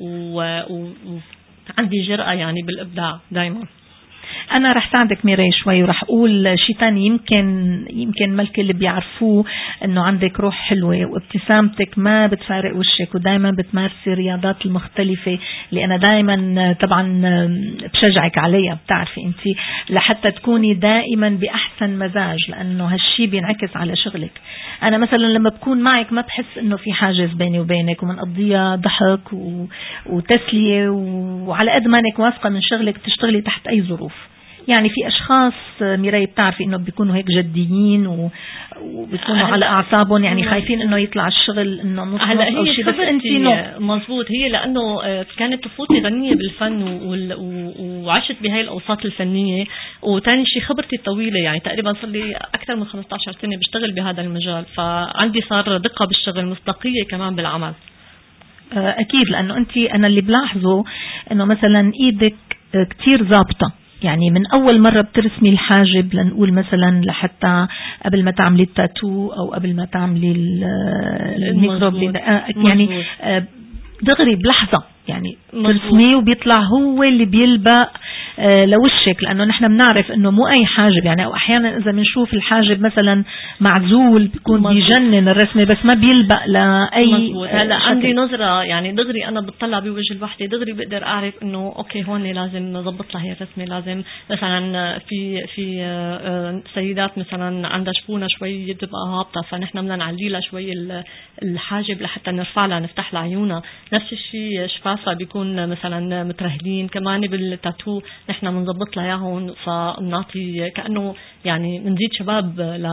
وعندي جرأة يعني بالابداع دايما. أنا رح ساعدك ميراي شوي، ورح أقول شيء تاني يمكن يمكن ملك اللي بيعرفوه، إنه عندك روح حلوة وابتسامتك ما بتفارق وشك، ودايما بتمارسي الرياضات المختلفة اللي أنا دايما طبعا بشجعك عليها. بتعرفي أنت لحتى تكوني دائما بأحسن مزاج، لأنه هالشي بينعكس على شغلك. أنا مثلا لما بكون معك ما بحس إنه في حاجز بيني وبينك، ومنقضيها ضحك و... وتسلية، وعلى قد ما انك واثقة من شغلك تشتغلي تحت أي ظروف. يعني في أشخاص ميراي بتعرفي إنه بيكونوا هيك جديين و... وبيكونوا على أعصابهم، يعني خايفين إنه يطلع الشغل إنه نص هلا أو شيء. بس أنت مزبوط، هي لأنه كانت طفولتي غنية بالفن وال... وعشت بهاي الأوساط الفنية. وتاني شيء خبرتي الطويلة، يعني تقريبا صار لي أكثر من خمسة عشر سنة بشتغل بهذا المجال، فعندي صار دقة بالشغل، مصداقية كمان بالعمل. أكيد، لأنه أنت أنا اللي بلاحظه إنه مثلا إيدك كتير ضابطة. يعني من أول مرة بترسمي الحاجب لنقول مثلا لحتى قبل ما تعملي التاتو أو قبل ما تعملي الميكروب، يعني دغري بلحظة يعني ترسميه وبيطلع هو اللي بيلبق لوشك. لأنه نحن بنعرف أنه مو أي حاجب يعني، أو أحيانا إذا بنشوف الحاجب مثلا معزول بيكون بيجنن الرسمة، بس ما بيلبق لأي. هلا عندي نظرة يعني دغري أنا بتطلع بوجه الوحدة، دغري بقدر أعرف أنه أوكي هون لازم نضبط لها هي الرسمة. لازم مثلا في في سيدات مثلا عندها شفونة شوي بتبقى هابطة، فنحن بدنا نعلي لها شوي الحاجب لحتى نرفع لها نفتح لها عيونها. نفس الشيء شفافها بيكون مثلا مترهلين. كمان بالتاتو نحن بنضبط لها اياهم، فبنعطي كأنه يعني بنزيد شباب ل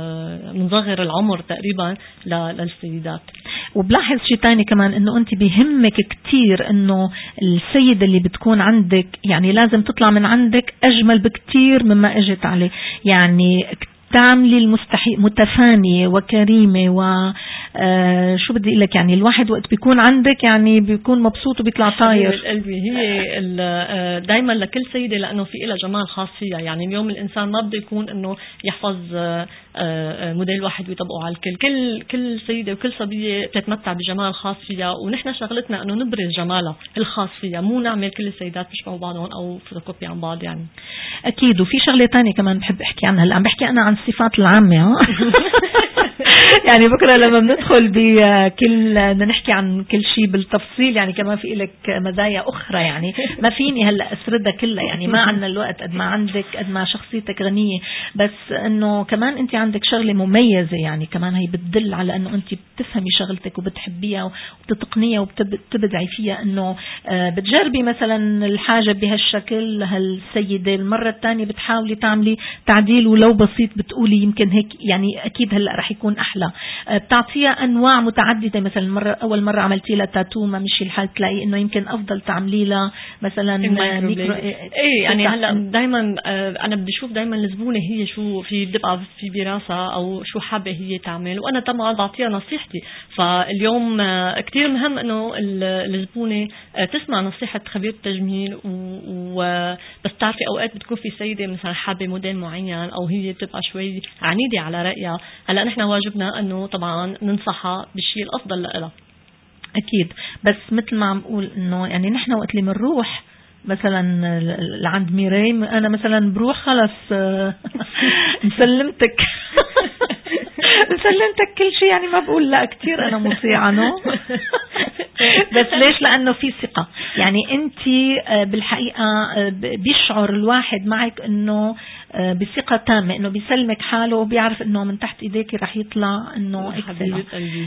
منصغر العمر تقريبا للسيدات. وبلاحظ شيء تاني كمان، انه انت بيهمك كتير انه السيدة اللي بتكون عندك يعني لازم تطلع من عندك اجمل بكتير مما اجت عليه. يعني بتعملي المستحيل، متفانية وكريمة و آه شو بدي اقول لك، يعني الواحد وقت بيكون عندك يعني بيكون مبسوط وبيطلع طاير. قلبي هي دائما لكل سيدة لأنه في لها جمال خاص فيها. يعني اليوم الإنسان ما بده يكون إنه يحفظ موديل واحد ويطبقه على الكل. كل كل سيدة وكل صبية بتتمتع بجمال خاص فيها، ونحن شغلتنا إنه نبرز جمالها الخاص فيها، مو نعمل كل السيدات بيشبهوا بعضهم أو فوتوكوبي عن بعض. يعني أكيد. وفي شغلة تانية كمان بحب أحكي عنها. هلا عم بحكي أنا عن الصفات العامة يعني بكرة لما بندخل بكل بدنا نحكي عن كل شيء بالتفصيل، يعني كمان في لك مزايا أخرى يعني ما فيني هلا أسردها كلها، يعني ما عندنا الوقت قد ما عندك قد ما شخصيتك غنية. بس إنه كمان أنت عندك شغلة مميزة، يعني كمان هي بتدل على إنه أنت بتفهمي شغلتك وبتحبيها وبتتقنيها وبتبدعي فيها. إنه بتجربي مثلا الحاجة بهالشكل هالسيدة، المرة الثانية بتحاولي تعملي تعديل ولو بسيط، بتقولي يمكن هيك يعني أكيد هلا رح يكون أحلى. بتعطيها أنواع متعددة. مثلا مرة أول مرة عملتي لها تاتو ما مشي الحال، تلاقي إنه يمكن أفضل تعملي لها مثلا ميكرو. إيه يعني هلا دائما أنا بدي أشوف دائما الزبونة هي شو في بتبقى في براسها أو شو حابة هي تعمل، وأنا طبعا بعطيها نصيحتي. فاليوم كتير مهم إنه الزبونة تسمع نصيحة خبير التجميل، وبس تعرفي أوقات بتكون في سيدة مثلا حابة موديل معين أو هي بتبقى شوي عنيدة على رأيها. هلا نحن واجبنا إنه طبعا ننصحها بالشيء الأفضل لها. أكيد. بس مثل ما عم بقول إنه يعني نحن وقت اللي بنروح مثلا لعند ميراي، أنا مثلا بروح خلص مسلمتك مسلمتك كل شيء، يعني ما بقول لا كتير أنا مطيعة نو بس ليش؟ لأنه في ثقة. يعني أنت بالحقيقة بيشعر الواحد معك إنه بثقة تامة، إنه بيسلمك حاله وبيعرف إنه من تحت إيديك رح يطلع إنه إكسلنت.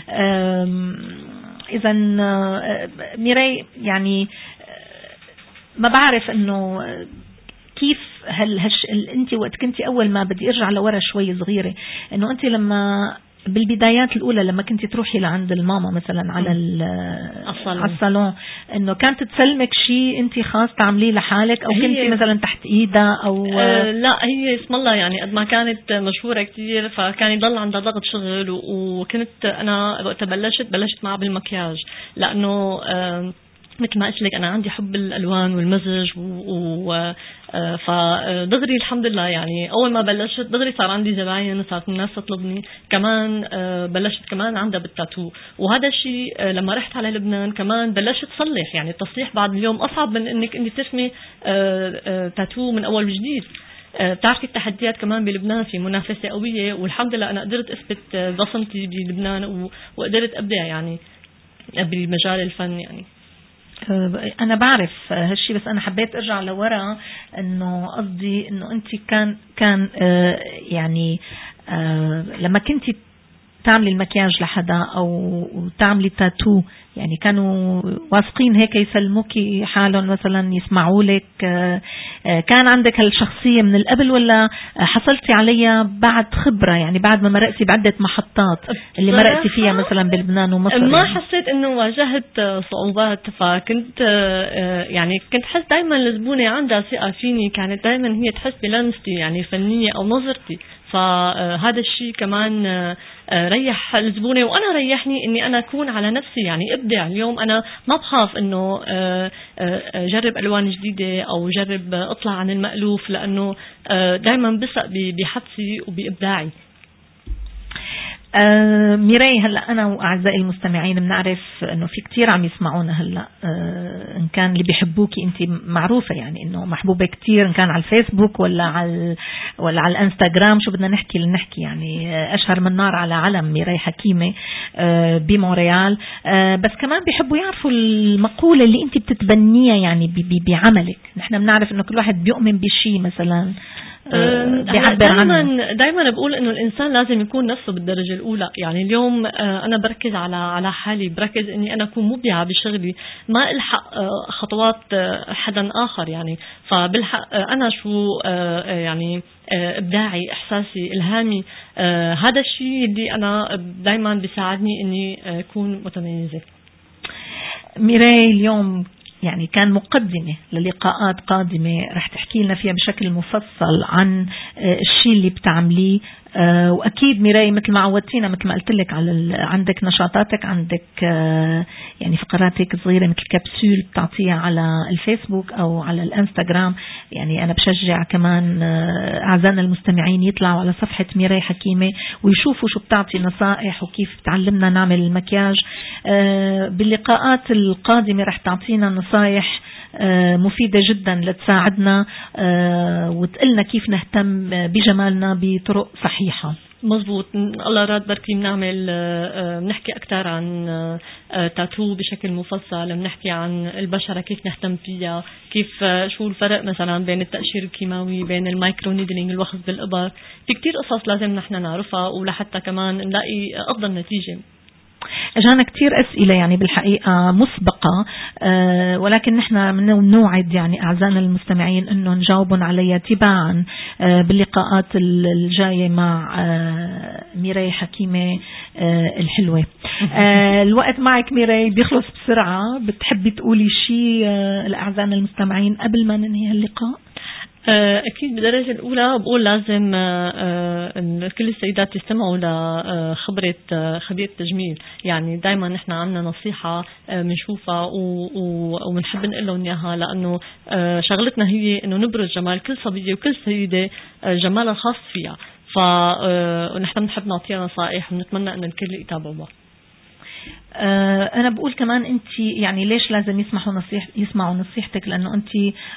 إذا ميراي يعني ما بعرف إنه كيف هل هش أنت وقت كنتي أول ما بدي أرجع لورا شوي صغيرة، إنه أنت لما بالبدايات الأولى لما كنتي تروحي لعند الماما مثلا على على الصالون، إنه كانت تسلمك شيء أنت خاص تعمليه لحالك، أو كنتي مثلا تحت إيدها أو آه لا هي اسم الله يعني قد ما كانت مشهورة كتير فكان يضل عندها ضغط شغل، وكنت أنا وقت بلشت بلشت معها بالمكياج، لأنه آه مثل ما قلت لك أنا عندي حب الألوان والمزج و فدغري الحمد لله يعني أول ما بلشت دغري صار عندي زباين، صارت الناس تطلبني كمان. بلشت كمان عندها بالتاتو، وهذا الشيء لما رحت على لبنان كمان بلشت تصلح. يعني التصليح بعد اليوم أصعب من إنك أنت ترسمي تاتو من أول وجديد. بتعرفي التحديات كمان بلبنان في منافسة قوية، والحمد لله أنا قدرت أثبت بصمتي بلبنان وقدرت أبدع يعني بمجال الفن. يعني أنا بعرف هالشي، بس أنا حبيت أرجع لورا إنه قصدي إنه أنت كان كان يعني لما كنتي تعملي المكياج لحدا أو تعملي تاتو، يعني كانوا واثقين هيك يسلموكي حالهم مثلا يسمعوا لك؟ كان عندك هالشخصية من القبل ولا حصلتي عليها بعد خبرة، يعني بعد ما مرقتي بعدة محطات اللي مرقتي فيها مثلا بلبنان ومصر؟ ما يعني حسيت انه واجهت صعوبات، فكنت يعني كنت حس دايما الزبونة عندها ثقة فيني، كانت دايما هي تحس بلمستي يعني فنية او نظرتي، فهذا الشيء كمان ريح الزبونة وأنا ريحني إني أنا أكون على نفسي يعني أبدع. اليوم أنا ما بخاف إنه جرب ألوان جديدة أو جرب أطلع عن المألوف، لأنه دائما بثق بحدسي وبإبداعي. آه ميراي، هلأ أنا وأعزائي المستمعين بنعرف أنه في كتير عم يسمعونا هلأ، آه إن كان اللي بيحبوكي أنت معروفة يعني أنه محبوبة كتير، إن كان على الفيسبوك ولا على ولا على الانستغرام، شو بدنا نحكي لنحكي يعني أشهر من نار على علم ميراي حكيمة آه بمونريال. آه بس كمان بيحبوا يعرفوا المقولة اللي أنت بتتبنيها يعني بعملك. نحن بنعرف أنه كل واحد بيؤمن بشيء مثلا بيعبر عنه. دايما بقول انه الانسان لازم يكون نفسه بالدرجه الاولى. يعني اليوم انا بركز على على حالي، بركز اني انا اكون مبدعه بشغلي، ما الحق خطوات حدا اخر يعني. فبالحق انا شو يعني ابداعي، احساسي، الهامي، هذا الشيء اللي انا دايما بيساعدني اني اكون متميزه. ميراي، اليوم يعني كان مقدمة للقاءات قادمة رح تحكي لنا فيها بشكل مفصل عن الشيء اللي بتعمليه آه وأكيد ميراي مثل ما عودتينا مثل ما قلت لك على عندك نشاطاتك، عندك آه يعني فقرات هيك صغيرة مثل كبسول بتعطيها على الفيسبوك أو على الانستغرام. يعني أنا بشجع كمان آه أعزائنا المستمعين يطلعوا على صفحة ميراي حكيمة ويشوفوا شو بتعطي نصائح وكيف تعلمنا نعمل المكياج. آه باللقاءات القادمة رح تعطينا نصائح مفيدة جدا لتساعدنا وتقلنا كيف نهتم بجمالنا بطرق صحيحة. مزبوط، الله راد بركي بنعمل بنحكي أكثر عن تاتو بشكل مفصل، بنحكي عن البشرة كيف نهتم فيها، كيف شو الفرق مثلا بين التقشير الكيماوي، بين المايكرو نيدلينج الوخز بالإبر. في كتير قصص لازم نحن نعرفها ولحتى كمان نلاقي أفضل نتيجة. اجانا كتير اسئله يعني بالحقيقه مسبقه، أه ولكن نحن بنوعد يعني اعزائنا المستمعين انه نجاوبهم عليها تباعا أه باللقاءات الجايه مع أه ميراي حكيمه أه الحلوه. أه الوقت معك ميراي بيخلص بسرعه، بتحبي تقولي شيء أه لاعزائنا المستمعين قبل ما ننهي اللقاء؟ أكيد بالدرجة الأولى بقول لازم كل السيدات يستمعوا لخبرة خبير التجميل. يعني دايما نحن عنا نصيحة بنشوفها وبنحب نقول لهم إياها، لأنه شغلتنا هي إنه نبرز جمال كل صبية وكل سيدة جمالها الخاص فيها، فنحن بنحب نعطيها نصائح ونتمنى إن الكل يتابعوها. أه أنا بقول كمان أنت يعني ليش لازم يسمعوا نصيح يسمعوا نصيحتك، لأنه أنت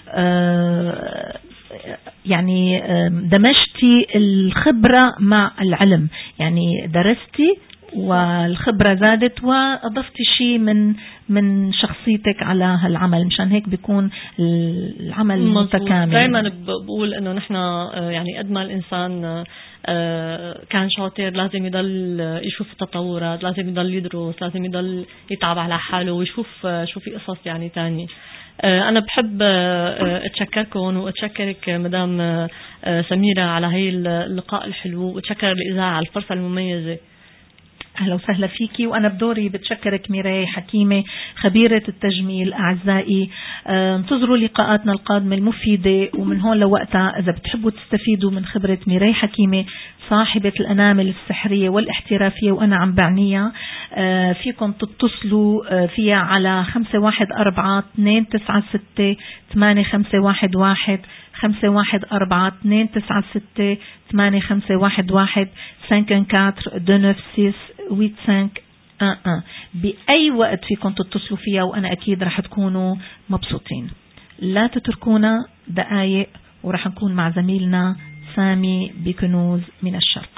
أه يعني دمجتي الخبرة مع العلم، يعني درستي والخبرة زادت وأضفتي شيء من من شخصيتك على هالعمل، مشان هيك بيكون العمل متكامل. دائما بقول إنه نحن يعني قد ما الإنسان كان شاطر لازم يضل يشوف التطورات، لازم يضل يدرس، لازم يضل يتعب على حاله ويشوف شو في قصص يعني تاني. أنا بحب أتشكركم وأتشكرك مدام سميرة على هاي اللقاء الحلو، وأتشكر الإذاعة على الفرصة المميزة. أهلا وسهلا فيكي. وأنا بدوري بتشكرك ميراي حكيمة خبيرة التجميل. أعزائي انتظروا لقاءاتنا القادمة المفيدة، ومن هون لوقتها إذا بتحبوا تستفيدوا من خبرة ميراي حكيمة صاحبة الأنامل السحرية والاحترافية وأنا عم بعنيها، فيكم تتصلوا فيها على خمسة واحد أربعة اثنين تسعة ستة ثمانية خمسة واحد واحد خمسة واحد أربعة اثنين تسعة ستة ثمانية خمسة واحد واحد خمسة أربعة اثنين تسعة ستة ثمانية خمسة واحد. بأي وقت فيكم تتصلوا فيها وأنا أكيد رح تكونوا مبسوطين. لا تتركونا دقايق ورح نكون مع زميلنا سامي بكنوز من الشرق.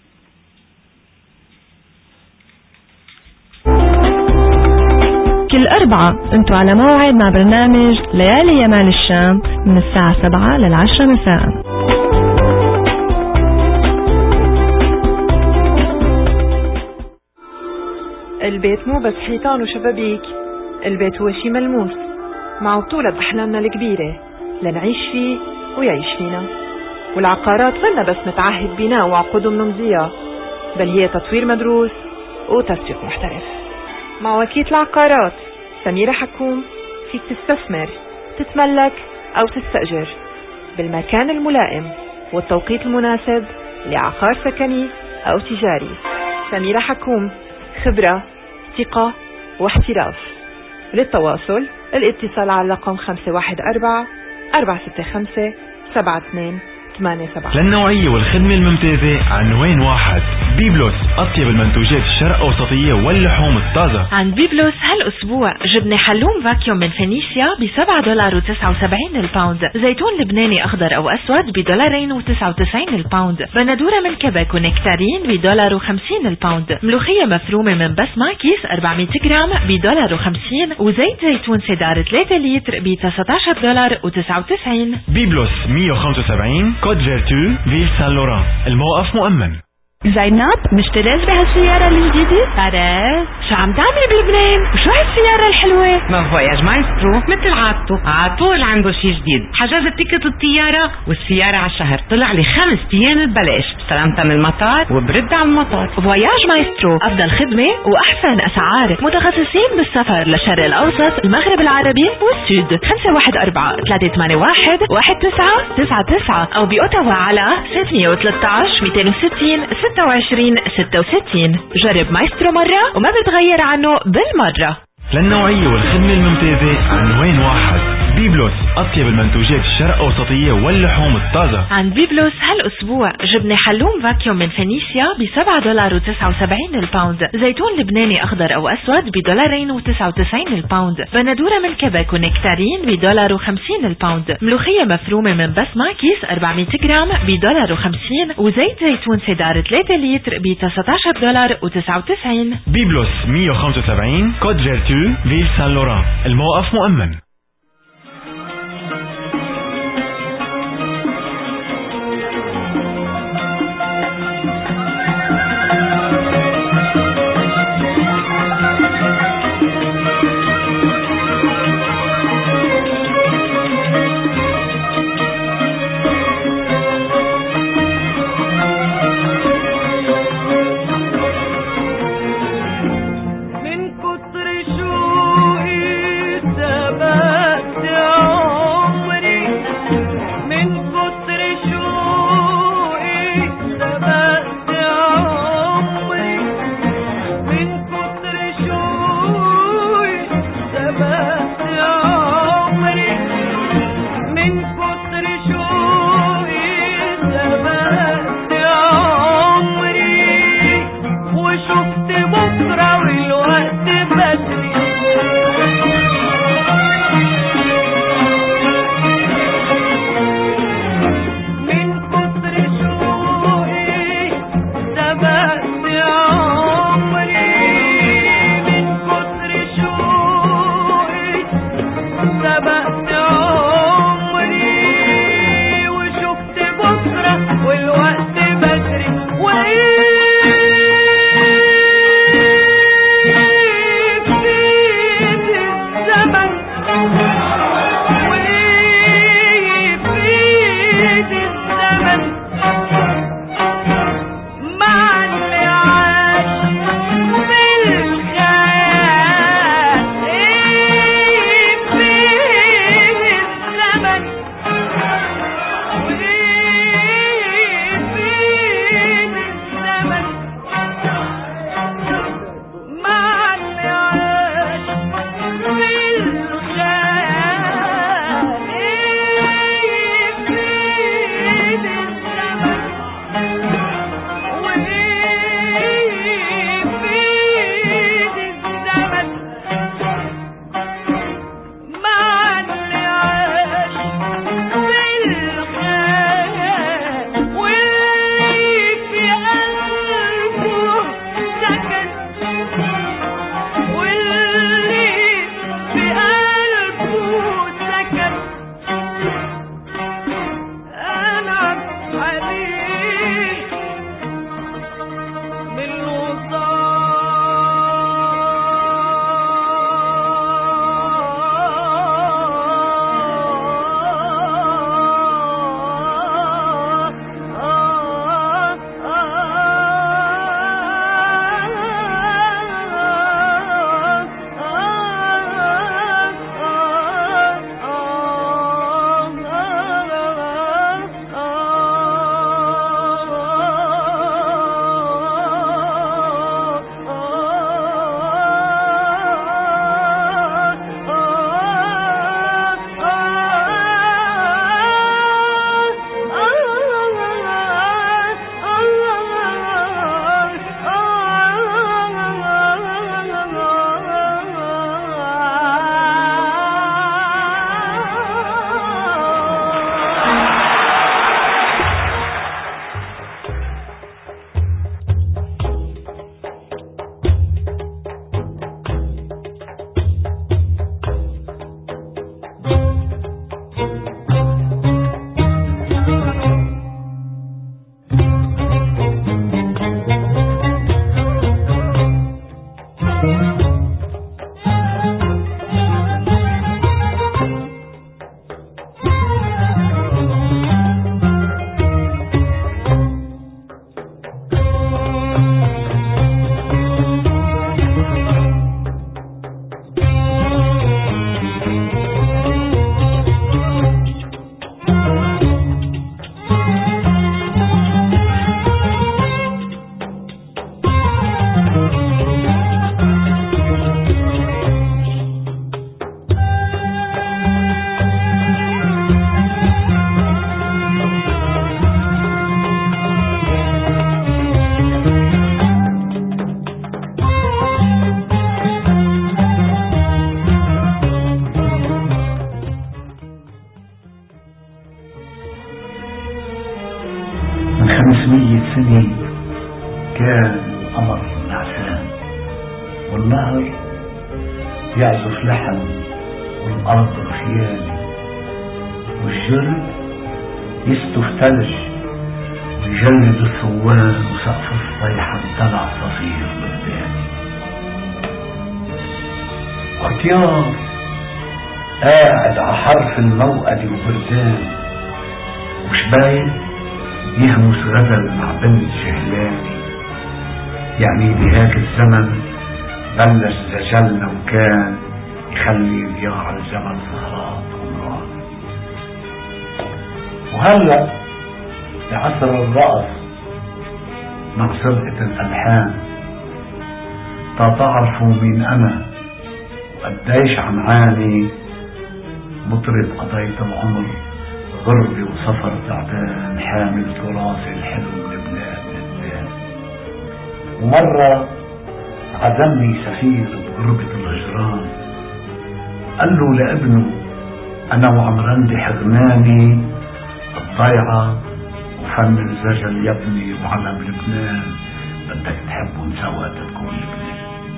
كل أربعة أنتوا على موعد مع برنامج ليالي يمال الشام من الساعة سبعة للعشرة مساء. البيت مو بس حيطان وشبابيك، البيت هو شي ملموس مع بطولة أحلامنا الكبيرة لنعيش فيه ويعيش فينا. والعقارات منا بس متعهد بناء وعقود منمضية، بل هي تطوير مدروس وتسويق محترف. مع وكيلة العقارات سميرة حكوم فيك تستثمر، تتملك أو تستأجر بالمكان الملائم والتوقيت المناسب لعقار سكني أو تجاري. سميرة حكوم، خبرة، ثقة واحتراف. للتواصل الاتصال على رقم خمسة واحد أربعة أربعة ستة خمسة سبعة اثنين ثمانية سبعة. للنوعية والخدمة الممتازة عنوان واحد. بيبلوس، أطيب المنتوجات الشرق أوسطية واللحوم الطازة. عند بيبلوس هالأسبوع جبنة حلوم فاكيوم من فينيسيا بسبعة دولار وتسعة وسبعين الباوند، زيتون لبناني أخضر أو أسود بدولارين وتسعة وتسعين الباوند، بندورة من كبك ونكتارين بدولار وخمسين الباوند، ملوخية مفرومة من بسمة كيس أربعمية جرام بدولار وخمسين، وزيت زيتون سدار ثلاثة لتر بتسعة عشر دولار وتسعة وتسعين. بيبلوس مية وخمسة وسبعين كود فيرتو فيل سان لوران. الموقف مؤمن. زينب مشتريت بهالسيارة الجديدة؟ ترى شو عم تعملي بلبنان؟ وشو هالسيارة الحلوة؟ ما هو يا مايسترو مثل عادته عطول عنده شي جديد. حجز تيكت الطيارة والسيارة على الشهر طلع لي خمس ايام ببلاش. استلمتها من المطار وبرد على المطار. فواياج مايسترو، أفضل خدمة وأحسن أسعار، متخصصين بالسفر للشرق الأوسط، المغرب العربي والسود. خمسة واحد أربعة ثلاثة ثمانية واحد واحد تسعة تسعة تسعة أو بأوتاوا على ستمية وثلاثة عشر مئتين وستين ستة وعشرين ستة وستين. جرب مايسترو مرة وما بتغير عنه بالمرة. للنوعية والخدمة الممتازة عنوان واحد. بيبلوس، أطيب المنتوجات الشرق أوسطية واللحوم الطازة. عند بيبلوس هالأسبوع جبنة حلوم فاكيوم من فينيسيا بسبعة دولار وتسعة وسبعين الباوند، زيتون لبناني أخضر أو أسود بدولارين وتسعة وتسعين الباوند، بندورة من كبك ونكتارين بدولار وخمسين الباوند، ملوخية مفرومة من بسمة كيس أربعمية جرام بدولار وخمسين، وزيت زيتون سيدار ثلاثة لتر ب تسعة عشر دولار وتسعة وتسعين. بيبلوس مية وخمسة وسبعين كود فيرتو فيل سان لوران، الموقف مؤمن. من كتر شوقي سبا السنين كان القمر نعسان والنهر يعزف لحن والأرض رخيالي والجرد يستف ثلج ويجلد الثوان وسقف الصيحة طلع صفير قدامي واختيار قاعد ع حرف الموقد وبردان وشبايل يهمس غزل مع بنت جهلاني يعني بهاك الزمن بلش زجلنا وكان يخلي ضياع الجبل سهرات عمران وهلأ بعصر الرقص مع سرقة الألحان تا تعرفوا مين أنا وقديش عم عاني مطرب قضيت العمر غربي وسفر تعبان حامل تراثي الحلو لبلاد لبنان ومرة عزمني سفير بغربة الهجران قال له لابنه أنا وعم رندي حغناني الضيعة وفن الزجل يا ابني وعلم لبنان بدك تحبهم سوا تكون لبنان.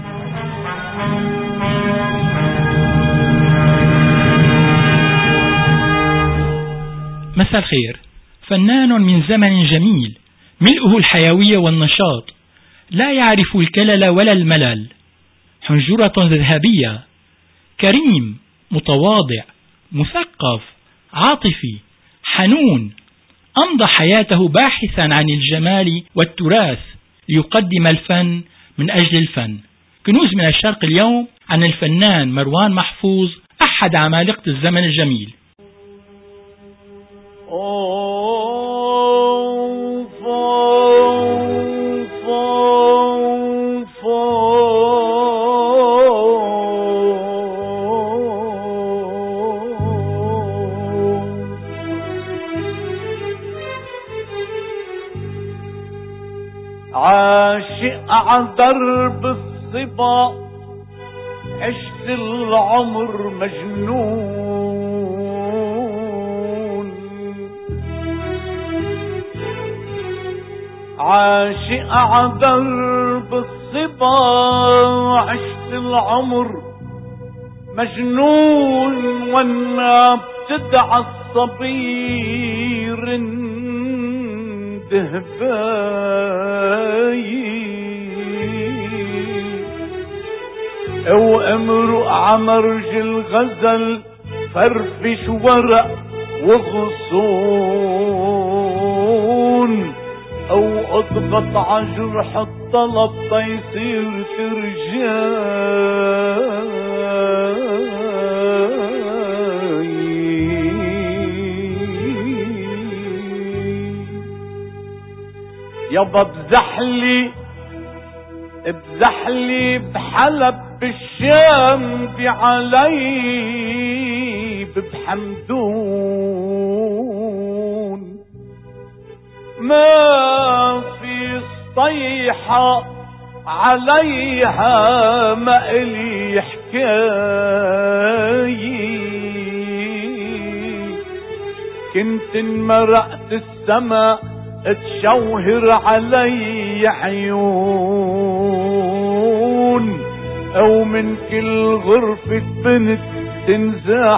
مساء الخير. فنان من زمن جميل ملئه الحيوية والنشاط، لا يعرف الكلل ولا الملل، حنجرة ذهبية، كريم متواضع مثقف عاطفي حنون، أمضى حياته باحثا عن الجمال والتراث ليقدم الفن من أجل الفن. كنوز من الشرق اليوم عن الفنان مروان محفوظ أحد عمالقة الزمن الجميل. عاشق عدرب الصبا عشت العمر مجنون، عاشق عدرب الصبا عشت العمر مجنون، وانا بتدعى الصبير دهباي او امرؤ عمرج الغزل فرفش ورق وغصون، او اضغط عجرح الطلب تيصير ترجاي يابا بزحلي بزحلي بحلب بالشام بعلي بحمدون، ما في صيحة عليها ما إلي حكاية، كنت انمرقت السما تشوهر علي عيون، او من كل غرفة بنت تنزاح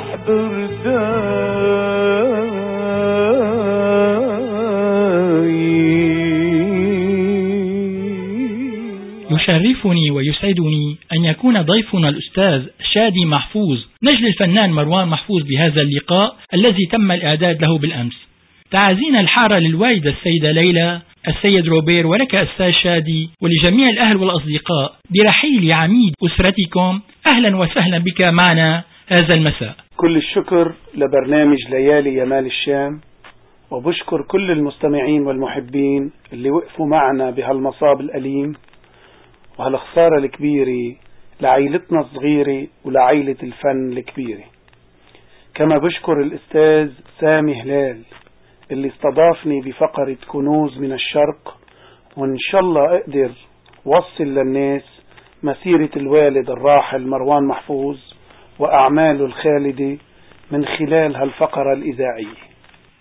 برداي. يشرفني ويسعدني أن يكون ضيفنا الأستاذ شادي محفوظ نجل الفنان مروان محفوظ بهذا اللقاء الذي تم الإعداد له بالأمس. تعازينا الحارة للوالدة السيدة ليلى، السيد روبير، ولك أستاذ شادي، ولجميع الأهل والأصدقاء برحيل عميد أسرتكم. أهلا وسهلا بك معنا هذا المساء. كل الشكر لبرنامج ليالي يمال الشام، وبشكر كل المستمعين والمحبين اللي وقفوا معنا بهالمصاب الأليم وهالخسارة الكبيرة لعائلتنا الصغيرة ولعائلة الفن الكبيرة. كما بشكر الأستاذ سامي هلال اللي استضافني بفقرة كنوز من الشرق، وإن شاء الله أقدر وصل للناس مسيرة الوالد الراحل مروان محفوظ وأعماله الخالدة من خلال هالفقرة الإذاعية.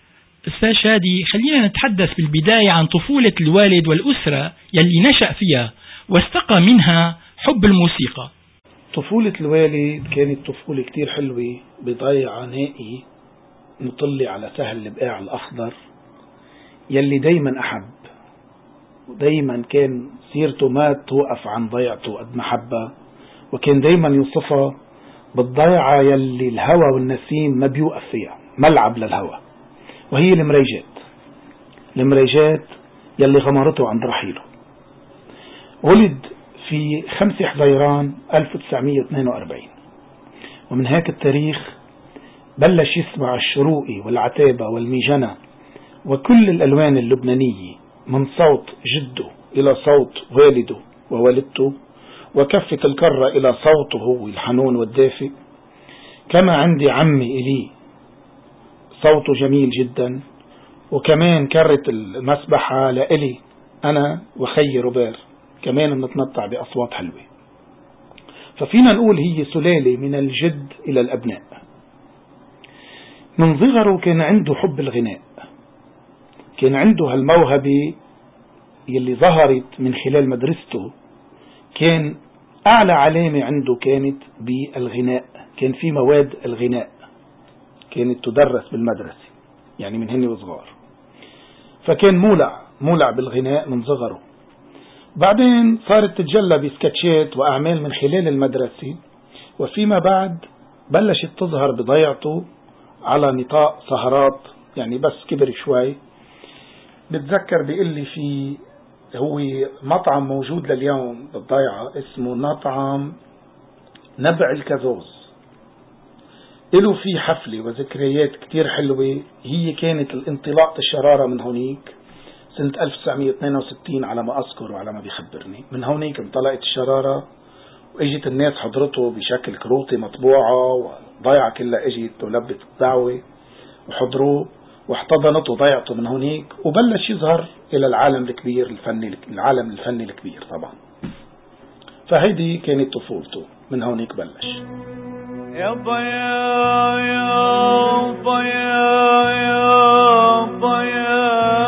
أستاذ شادي، خلينا نتحدث بالبداية عن طفولة الوالد والأسرة يلي نشأ فيها واستقى منها حب الموسيقى. طفولة الوالد كانت طفولة كتير حلوة بضيعة نائي مطلي على سهل البقاع الأخضر يلي دايما أحب، ودايما كان سيرته ما توقف عن ضيعته قد محبة، وكان دايما يوصفها بالضيعة يلي الهوى والنسيم ما بيوقف فيها، ملعب للهوى، وهي المريجات. المريجات يلي غمرته عند رحيله. ولد في خمسة حزيران ألف وتسعمية واثنين وأربعين، ومن هيك التاريخ بلش يسمع الشروقي والعتابة والميجنة وكل الألوان اللبنانية من صوت جده إلى صوت والده ووالدته، وكفة الكرة إلى صوته هو الحنون والدافئ. كما عندي عمي إلي صوته جميل جدا، وكمان كرة المسبحة لإلي أنا وخي روبير كمان بنتمتع بأصوات حلوة. ففينا نقول هي سلالة من الجد إلى الأبناء. من صغره كان عنده حب الغناء، كان عنده هالموهبة يلي ظهرت من خلال مدرسته. كان أعلى علامة عنده كانت بالغناء، كان في مواد الغناء كانت تدرس بالمدرسة يعني من هني وصغار، فكان مولع مولع بالغناء من صغره. بعدين صارت تتجلى بسكتشات وأعمال من خلال المدرسة، وفيما بعد بلشت تظهر بضيعته على نطاق سهرات. يعني بس كبر شوي بتذكر بيقول لي في هو مطعم موجود لليوم بالضيعة اسمه مطعم نبع الكازوز، له في حفلة وذكريات كتير حلوة. هي كانت الانطلاق الشرارة من هونيك سنة ألف وتسعمية واثنين وستين على ما أذكر وعلى ما بيخبرني. من هونيك انطلقت الشرارة واجت الناس حضرته بشكل كروتي مطبوعة، وضيعة كلها اجت ولبت الدعوة وحضروه واحتضنته ضيعته. من هونيك وبلش يظهر إلى العالم الكبير الفني، العالم الفني الكبير طبعا. فهيدي كانت طفولته، من هونيك بلش. يا ضيا يا ضيا يا ضيا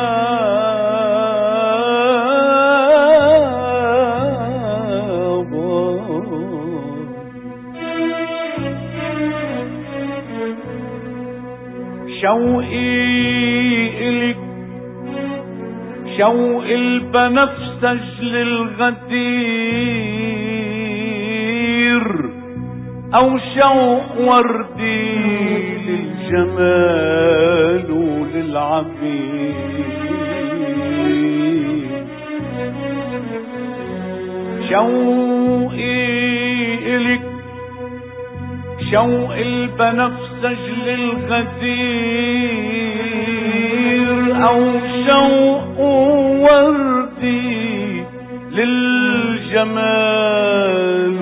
شوقي إلك شوق البنفسج للغدير، أو شوق وردي للجمال وللعبير. شوقي إلك شوق البنفسج للغدير، أو شوق وردي للجمال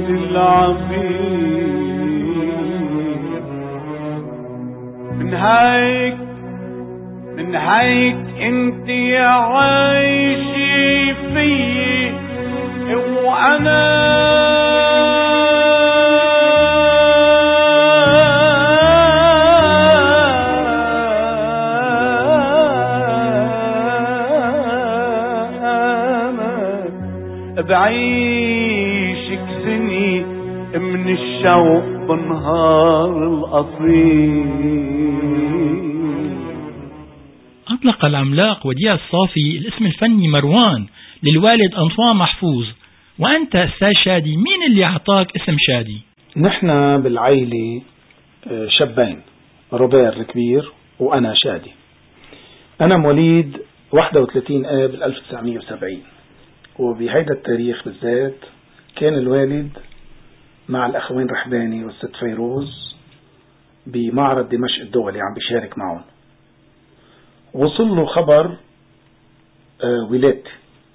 وللعبير. من هيك من هيك انتي عايشي فيي وانا بعيشك سني من الشوق بنهار القصير. أطلق العملاق وديع الصافي الاسم الفني مروان للوالد أنطوان محفوظ. وأنت أستاذ شادي، مين اللي أعطاك اسم شادي؟ نحن بالعائلة شابين، روبير الكبير وأنا شادي. أنا مواليد واحد وثلاثين آب ألف وتسعمية وسبعين، وبهيدا التاريخ بالذات كان الوالد مع الأخوين رحباني والست فيروز بمعرض دمشق الدولي عم بيشارك معهم. وصل له خبر ولادتي،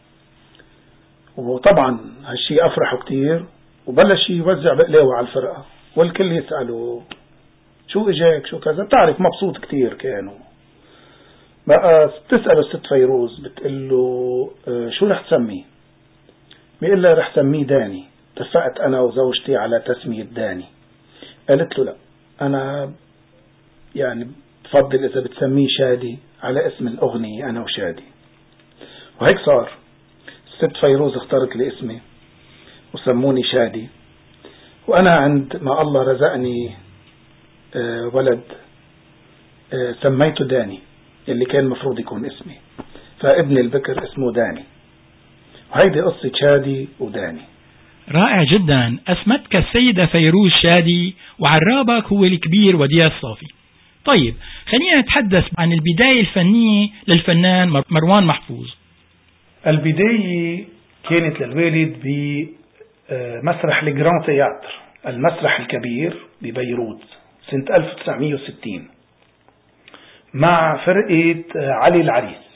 وطبعا هالشي أفرحه كتير، وبلش يوزع بقلاوة على الفرقة والكل يسأله شو إجاك شو كذا. بتعرف مبسوط كتير كانوا. بقى تسأله الست فيروز بتقول له شو رح تسميه؟ بيقول لها رح سميه داني، اتفقت أنا وزوجتي على تسمية داني. قالت له لا، أنا يعني تفضل إذا بتسميه شادي على اسم الأغنية أنا وشادي. وهيك صار، الست فيروز اختارت لي اسمي وسموني شادي، وأنا عند ما الله رزقني ولد سميته داني اللي كان مفروض يكون اسمي، فابن البكر اسمه داني. وهيدي قصة شادي وداني. رائع جدا. أسمتك السيدة فيروز شادي وعرابك هو الكبير وديع الصافي. طيب خلينا نتحدث عن البداية الفنية للفنان مروان محفوظ. البداية كانت للوالد بمسرح الجران تياتر، المسرح الكبير ببيروت سنة ألف وتسعمئة وستين مع فرقة علي العريس.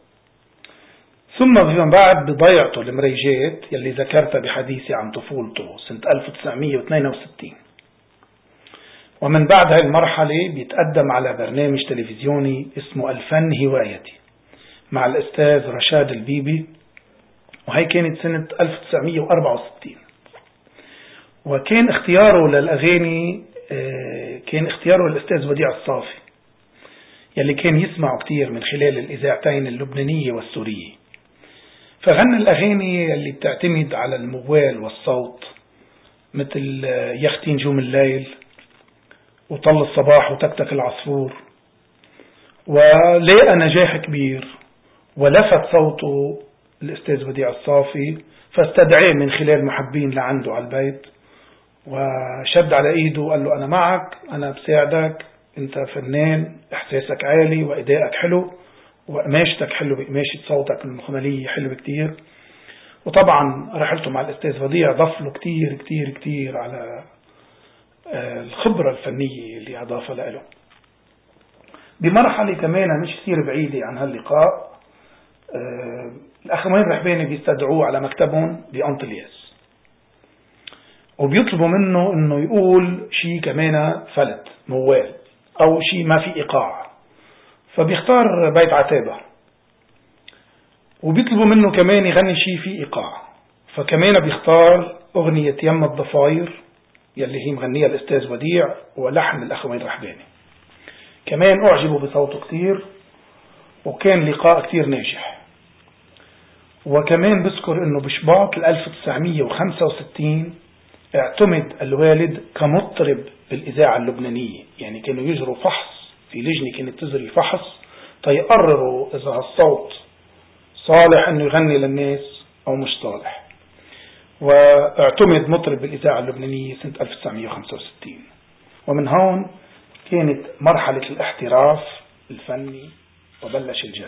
ثم فيما بعد بضيعته المريجات يلي ذكرتها بحديثي عن طفولته سنة ألف وتسعمئة واثنين وستين. ومن بعد هاي المرحلة بيتقدم على برنامج تلفزيوني اسمه الفن هوايتي مع الأستاذ رشاد البيبي، وهي كانت سنة ألف وتسعمئة وأربعة وستين. وكان اختياره للأغاني كان اختياره للأستاذ وديع الصافي يلي كان يسمعه كتير من خلال الإذاعتين اللبنانية والسورية. فغنى الأغاني اللي بتعتمد على الموال والصوت مثل يختي نجوم الليل وطل الصباح وتكتك العصفور، ولقى نجاح كبير ولفت صوته الأستاذ وديع الصافي، فاستدعاه من خلال محبين لعنده على البيت وشد على ايده وقال له أنا معك، أنا بساعدك، أنت فنان، إحساسك عالي وإدائك حلو وقماشتك حلو بقماشة صوتك المخملية حلو كتير. وطبعا رحلته مع الأستاذ وديع ضاف له كتير كتير كتير على الخبرة الفنية اللي أضافها له. بمرحلة كمان مش كتير بعيدة عن هاللقاء الأخوين رحباني بيستدعوه على مكتبهم بأنطلياس وبيطلبوا منه انه يقول شيء كمان فلت موال او شيء ما في ايقاع، فبيختار بيت عتابة. وبيطلبوا منه كمان يغني شيء فيه ايقاع، فكمان بيختار اغنية يم الضفاير يلي هي مغنية الاستاذ وديع ولحن الاخوين رحباني. كمان اعجبوا بصوته كتير وكان لقاء كتير ناجح. وكمان بذكر انه بشباط ألف وتسعمئة وخمسة وستين اعتمد الوالد كمطرب بالإذاعة اللبنانية، يعني كانوا يجروا فحص في لجنة كانت تجري فحص تيقرروا إذا هالصوت صالح أنه يغني للناس أو مش صالح. واعتمد مطرب بالإذاعة اللبنانية سنة ألف وتسعمئة وخمسة وستين. ومن هون كانت مرحلة الاحتراف الفني وبلش الجد.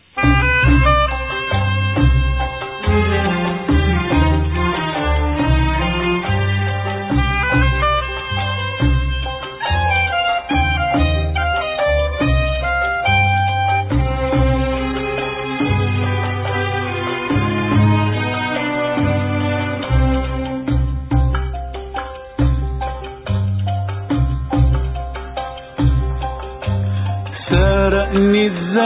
سرقني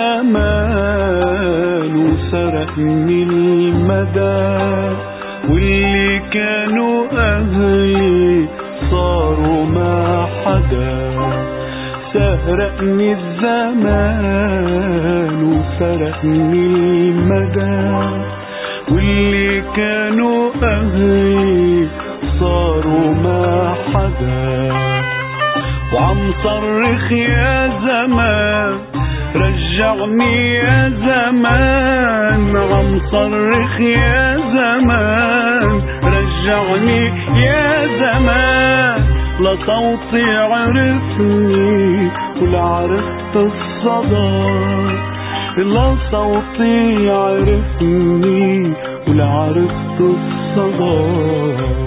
الزمان وسرقني المدى، واللي كانوا أهلي صاروا ما حدا. سرقني الزمان وسرقني المدى، واللي كانوا أهلي صاروا ما حدا. وعم صرخ يا زمان رجعني يا زمان، عم صرخ يا زمان رجعني يا زمان. لصوتي عرفني ولا عرفت الصدى، لصوتي عرفني ولا عرفت الصدى.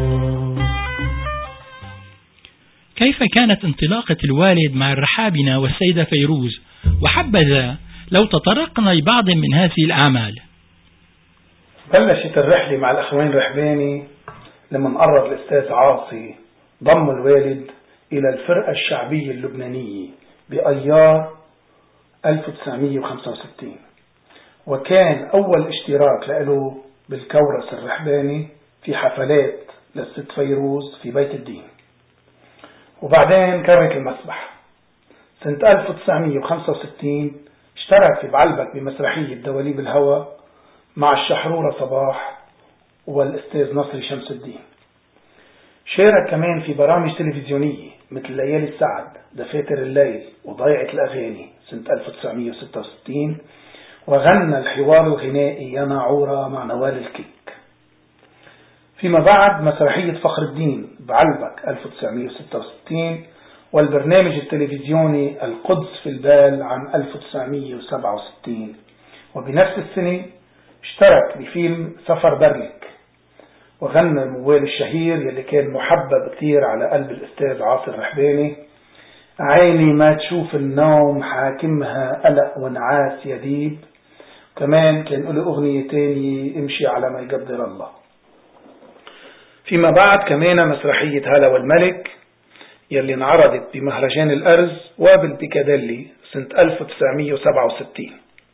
كيف كانت انطلاقة الوالد مع الرحابنة والسيدة فيروز، وحبذا لو تطرقنا لبعض من هذه الأعمال؟ بلشت الرحلة مع الأخوين رحباني لما قرر الأستاذ عاصي ضم الوالد إلى الفرقة الشعبية اللبنانية بأيار ألف وتسعمئة وخمسة وستين، وكان أول اشتراك له بالكورس الرحباني في حفلات للست فيروز في بيت الدين. وبعدين كرت المسبح سنة ألف وتسعمية وخمسة وستين اشترك في بعلبك بمسرحية دواليب الهوى مع الشحرورة صباح والأستاذ نصري شمس الدين. شارك كمان في برامج تلفزيونية مثل ليالي السعد، دفاتر الليل، وضيعة الأغاني سنة ألف وتسعمية وستة وستين، وغنى الحوار الغنائي يا ناعورة مع نوال الكيك. فيما بعد مسرحية فخر الدين بعلبك ألف وتسعمية وستة وستين، والبرنامج التلفزيوني القدس في البال عام ألف وتسعمية وسبعة وستين. وبنفس السنة اشترك بفيلم سفر برلك، وغنى الموال الشهير يلي كان محبب كثير على قلب الأستاذ عاصر رحباني، عيني ما تشوف النوم حاكمها قلق ونعاس يديب. كمان كان له أغنية تانية امشي على ما يقدر الله. فيما بعد كمان مسرحية هلا والملك يلي انعرضت بمهرجان الأرز وبالبيكاديلي سنة ألف وتسعمية وسبعة وستين.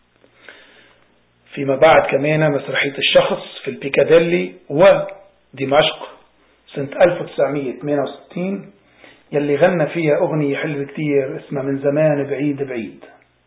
فيما بعد كمان مسرحية الشخص في البيكاديلي ودمشق سنة ألف وتسعمية وثمانية وستين يلي غنى فيها أغنية حلوة كتير اسمها من زمان بعيد بعيد.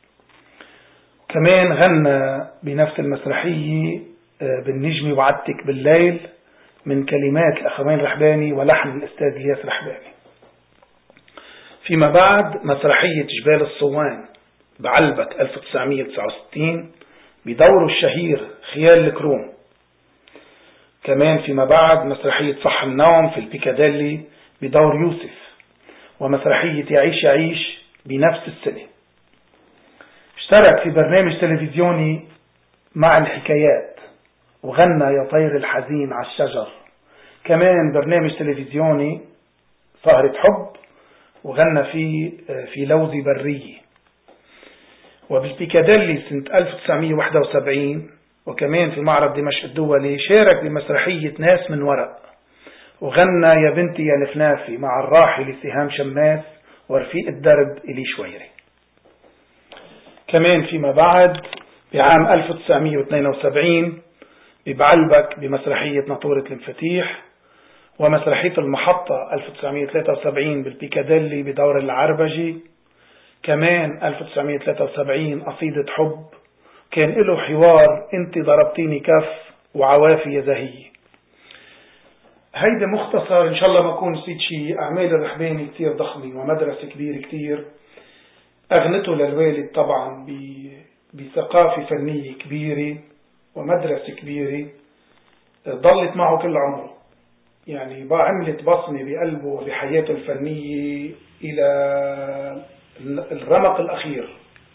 كمان غنى بنفس المسرحية بالنجم وعدتك بالليل من كلمات الأخوين رحباني ولحن الأستاذ الياس رحباني. فيما بعد مسرحية جبال الصوان بعلبك ألف وتسعمية وتسعة وستين بدوره الشهير خيال الكروم. كمان فيما بعد مسرحية صح النوم في البيكاديلي بدور يوسف، ومسرحية يعيش يعيش بنفس السنة. اشترك في برنامج تلفزيوني مع الحكايات وغنى يا طير الحزين على الشجر. كمان برنامج تلفزيوني سهرة حب وغنى فيه في لوزي برية. وبالبيكاديلي سنة ألف وتسعمية وواحد وسبعين وكمان في معرض دمشق الدولي شارك بمسرحية ناس من ورق، وغنى يا بنتي يا نفنافي مع الراحل سهام شماس ورفيق الدرب إلي شويري. كمان فيما بعد بعام ألف وتسعمية واثنين وسبعين ببعلبك بمسرحية ناطورة المفاتيح، ومسرحية المحطة ألف وتسعمية وثلاثة وسبعين بالبيكاديلي بدور العربجي. كمان ألف وتسعمية وثلاثة وسبعين قصيدة حب كان له حوار انت ضربتيني كف وعوافي يا زهي. هيدا مختصر ان شاء الله ما اكون نسيت شيء. اعمال الرحباني كتير ضخمة ومدرسة كبيرة كتير، اغنته للوالد طبعا بثقافة فنية كبيرة ومدرسة كبيرة ضلت معه كل عمره، يعني عملت بصمة بقلبه وبحياته الفنية إلى الرمق الأخير.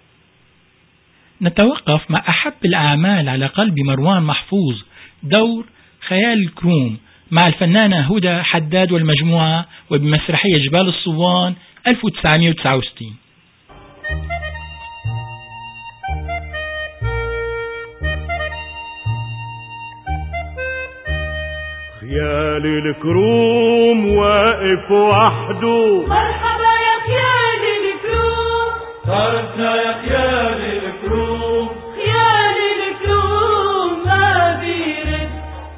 نتوقف مع أحب الأعمال على قلب مروان محفوظ، دور خيال الكروم مع الفنانة هدى حداد والمجموعة، وبمسرحية جبال الصوان ألف وتسعمية وتسعة وستين. خيال الكروم واقف وحده، مرحبا يا خيال الكروم، صارتنا يا خيال الكروم، خيال الكروم ما بيرد.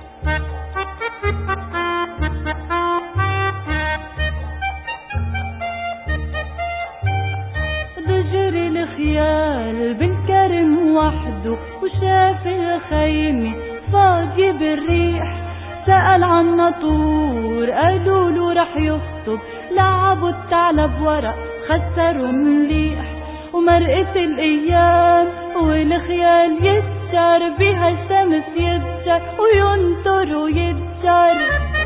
ضجر الخيال بنكرم وحده، وشاف الخيمة فاضية بالريح، سأل عن ناطور قالوا له رح يخطب، لعبوا الثعلب ورق خسروا مليح، ومرقت الأيام والخيال يتجر بها الشمس يتجر وينطر ويتجر،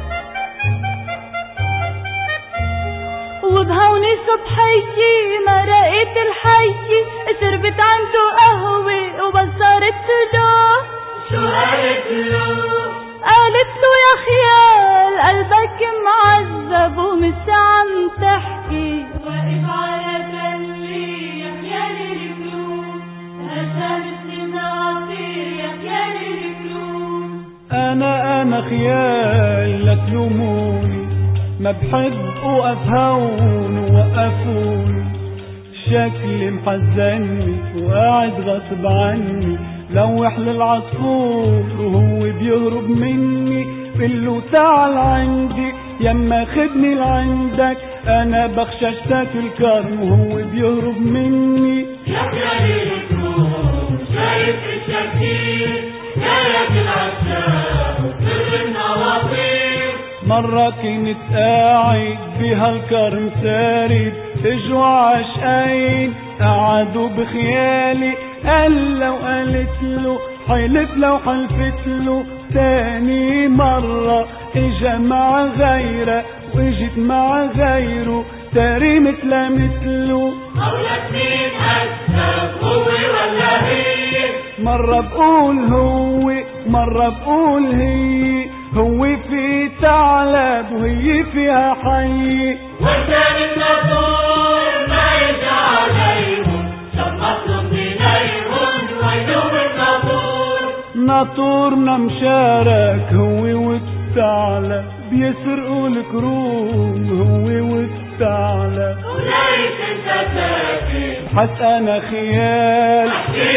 وبهوني صبحية مرقت الحية شربت عنده قهوة وبصرت له. شو قالت له؟ قالت له يا خيال قلبك معذب ومش عم تحكي، واقف على تلي يا خيال الكروم، هشام السن عصير يا خيال الكروم. أنا أنا خيال لا تلوموني، ما بحب أوقف هون ووقفوني، شكلي محزني وقاعد غصب عني، لوح للعصفور وهو بيهرب مني، قله تعال عندي يما خدني لعندك انا بخشى اشتاك الكرم وهو بيهرب مني. يا ليل الكروم شايف الشكيل جاية العشاق وسر النواطير. مرة كنت قاعد بها الكرم سارد اجوا عشقين قعدوا بخيالي قال لو قالت له حلف لو حلفت له تاني مرة اجا مع غيره واجت مع غيره تاري مثل مثله. قولك مين أكثر هو ولا هي؟ مرة بقول هو مرة بقول هي هو في ثعلب وهي فيها حي. والثاني الناطور ما يرجع عليهم شمطهم بنيهم ويدوم الناطور. ناطورنا مشارك هو والثعلب بيسرقوا الكروم هو والثعلب. وليس انت ساكت حتى انا خيال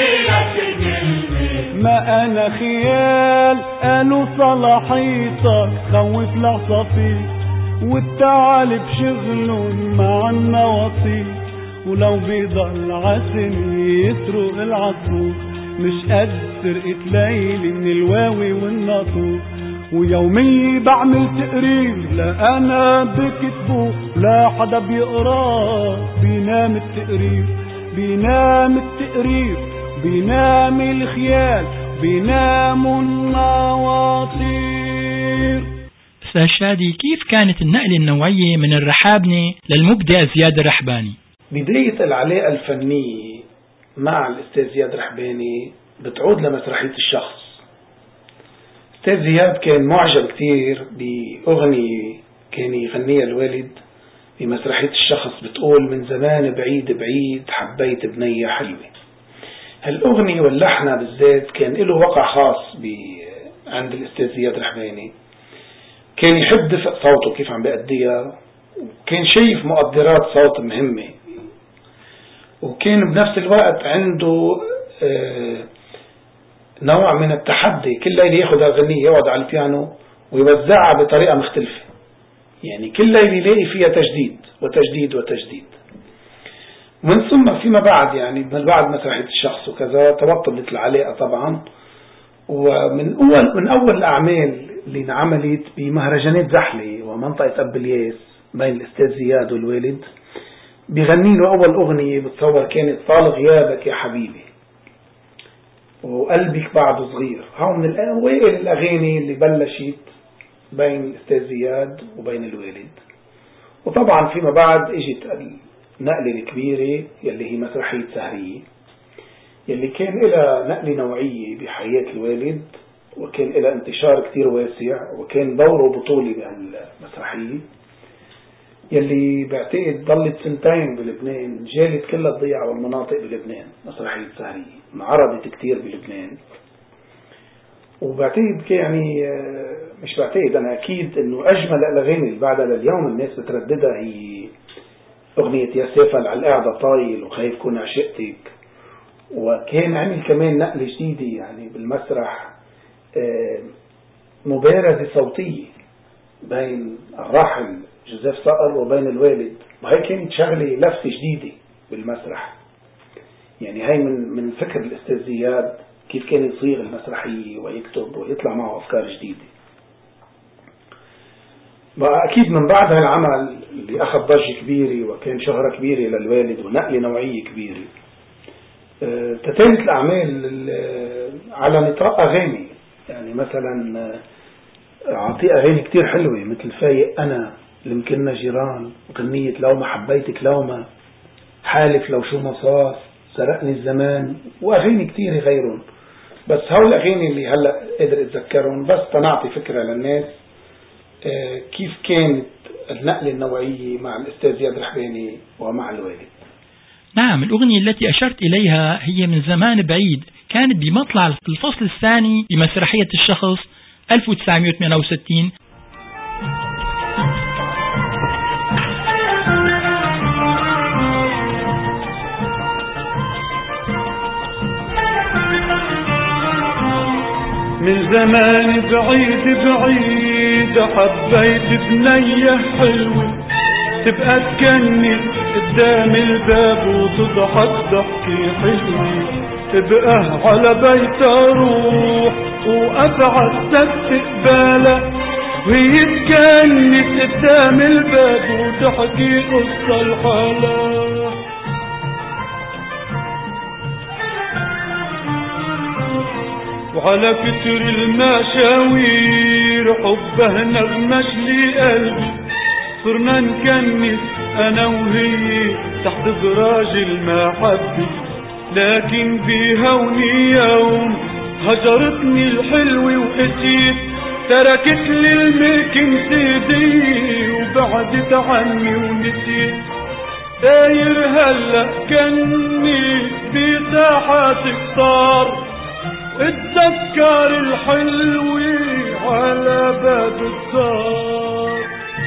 ما انا خيال قالوا صلاحيتك خوف العصافير والثعالب شغلهم مع النواصيل. ولو بيضل عسل يسرق العصفور مش قد سرقة ليلي من الواوي والناطور. ويومي بعمل تقرير لا انا بكتبه لا حدا بيقراه بينام التقرير بينام التقرير بينام الخيال بينام النواطير. أستاذ شادي، كيف كانت النقلة النوعية من الرحابنة للمبدع زياد الرحباني؟ بداية العلاقة الفنية مع الأستاذ زياد الرحباني بتعود لمسرحية الشخص. أستاذ زياد كان معجب كتير بأغنية كان يغنيها الوالد بمسرحية الشخص بتقول من زمان بعيد بعيد حبيت بنية حلوة. هالأغنية واللحنة بالذات كان له وقع خاص عند الأستاذ زياد الرحباني. كان يحب دفء صوته كيف عم بيأديها وكان شايف مقدرات صوت مهمة وكان بنفس الوقت عنده نوع من التحدي. كل ليلة ياخد أغنية يقعد على البيانو ويوزعها بطريقة مختلفة، يعني كل ليلة يلاقي فيها تجديد وتجديد وتجديد. من ثم فيما بعد يعني من بعد مسرحية الشخص وكذا تبطلت العلاقة طبعا. ومن أول من أول الأعمال اللي انعملت بمهرجانات زحلة ومنطقة أب الياس بين الأستاذ زياد والوالد بيغني له أول أغنية بتصور كانت طال غيابك يا حبيبي وقلبك بعده صغير. هاو من الأوائل الأغاني اللي بلشت بين الأستاذ زياد وبين الوالد. وطبعا فيما بعد اجت النقلة الكبيرة يلي هي مسرحية سهرية يلي كان لها نقلة نوعية بحياة الوالد وكان لها انتشار كتير واسع وكان دوره بطولي بهالمسرحية يلي بعتقد ضلت سنتين بلبنان جالت كل الضيع والمناطق بلبنان. مسرحية سهرية انعرضت كتير بلبنان وبعتقد يعني مش بعتقد أنا أكيد أنه أجمل الأغاني اللي بعدها لليوم الناس بترددها هي أغنية يا سافل على القعدة طايل وخايف كون عشقتك. وكان عمل كمان نقلة جديدة يعني بالمسرح مبارزة صوتية بين الراحل جوزيف صقر وبين الوالد وهي كانت شغلة لفتة جديدة بالمسرح. يعني هاي من من فكر الأستاذ زياد كيف كان يصيغ المسرحية ويكتب ويطلع معه أفكار جديدة. وأكيد من بعد هالعمل اللي أخذ ضجة كبيرة وكان شهرة كبيرة للوالد ونقلة نوعية كبيرة تتالت الأعمال على نطاق أغاني. يعني مثلا أعطي أغاني كتير حلوة مثل فايق أنا لمكننا جيران وغنية لو ما حبيتك لو ما حالف لو شو ما صار سرقني الزمان وأغاني كتير غيرهم. بس هول الأغاني اللي هلأ قادر أتذكرهم بس تنعطي فكرة للناس كيف كانت النقلة النوعية مع الأستاذ زياد الرحباني ومع الوالد. نعم، الأغنية التي أشرت إليها هي من زمان بعيد كانت بمطلع الفصل الثاني بمسرحية الشخص ألف وتسعمائة وثمانية وستين. من زمان بعيد بعيد إذا حبيت بنية حلوة تبقى تكنس قدام الباب وتضحك ضحكة حلوة، تبقى على بيت أروح وأبعد تستقبالها وهي تكنس قدام الباب وتحكي قصة لحالها. وعلى كتر المشاوير حبها نغمش لي قلبي، صرنا نكنس أنا وهي تحت دراج المحبة، لكن بهوني يوم هجرتني الحلوة وقسيت، تركت لي الملك سيدي وبعدت عني ونسيت. داير هلأ كني بساحات كتار اتذكر الحلوة على باب الدار.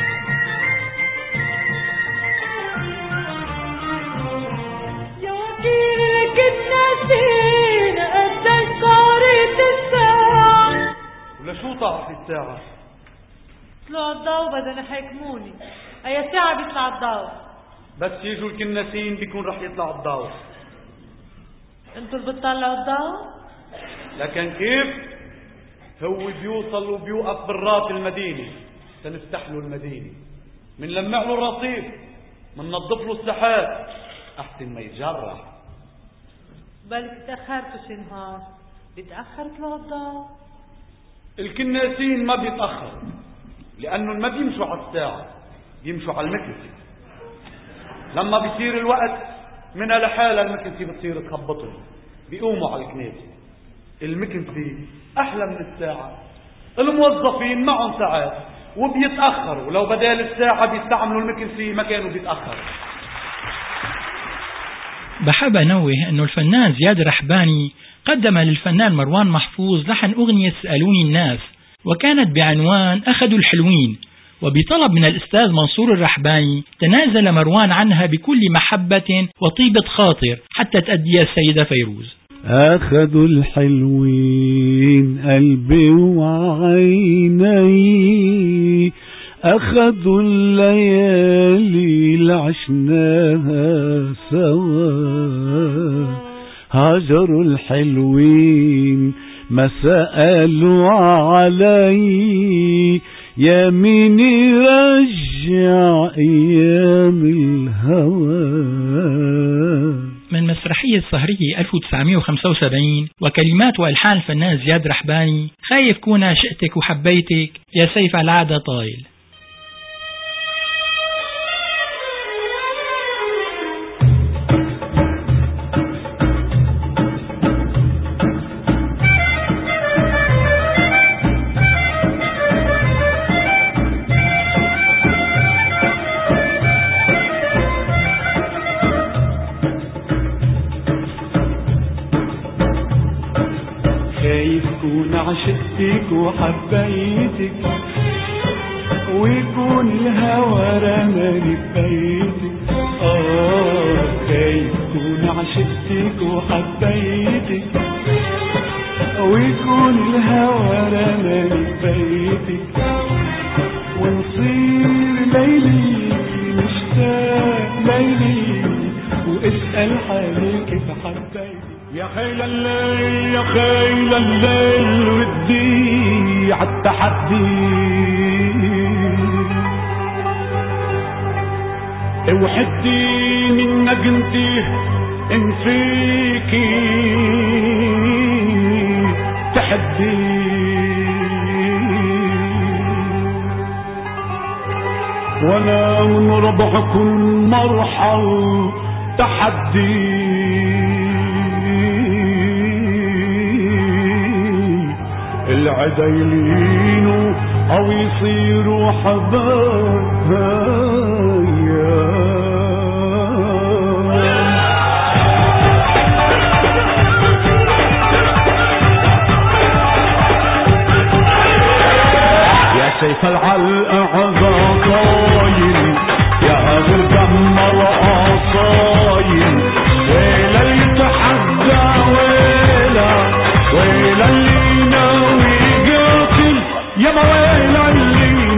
يا وكيلك الناسين قدك صارت الساعة. ولشو طلعت الساعة؟ طلعوا الضوء بدنا يحكموني. أي ساعة بيطلع الضوء؟ بس يجوا الكناسين بيكون رح يطلع الضوء. انتوا اللي بتطلعوا الضوء؟ لكن كيف؟ هو بيوصل وبيوقف برات المدينة تنفتح له المدينة، من لمع له الرصيف، من نظف له الساحات أحسن ما يتجرح. بلك تأخرتوا شي نهار، بيتأخر طلوع الضوء؟ الكناسين ما بيتأخر لأنه ما بيمشوا على الساعة، بيمشوا على المكنسة. لما بيصير الوقت منها لحالها المكنسة بتصير تخبطهم، بيقوموا على الكناسة. المكنسة أحلى من الساعة، الموظفين معهم ساعات وبيتأخروا، لو بدال الساعة بيستعملوا المكنسة ما كانوا بيتأخروا. بحب أنوه أنه الفنان زياد رحباني قدم للفنان مروان محفوظ لحن أغنية سألوني الناس، وكانت بعنوان أخذوا الحلوين، وبطلب من الأستاذ منصور الرحباني تنازل مروان عنها بكل محبة وطيبة خاطر حتى تأدي السيدة فيروز. أخذوا الحلوين قلبي وعيني، أخذوا الليالي اللي عشناها سوا، هاجروا الحلوين ما سألوا علي، يا مين يرجع أيام الهوى. من مسرحية سهرية ألف وتسعمائة وخمسة وسبعين، وكلمات وألحان الفنان زياد رحباني. خايف كونا شئتك وحبيتك يا سيف العادة طايل. عشقتك وحبيتك ويكون الهوى رماني ببيتك، آه خايف كون عشقتك وحبيتك ويكون الهوى رماني ببيتك، ونصير ليلي مشتاق ليلي واسأل حالي كيف حبيتك. يا خيل الليل يا خيل الليل ودي عالتحدي، اوحدي منك انتي ان فيكي تحدي، وانا من ربع كل مرحل تحدي، العدا يلينوا او يصيروا حبايا. يا سيف العلقة عزاطايل يا غير دمر عصايل، ويلا اللي تحدى ويلا ويلا اللي يا مويل اللي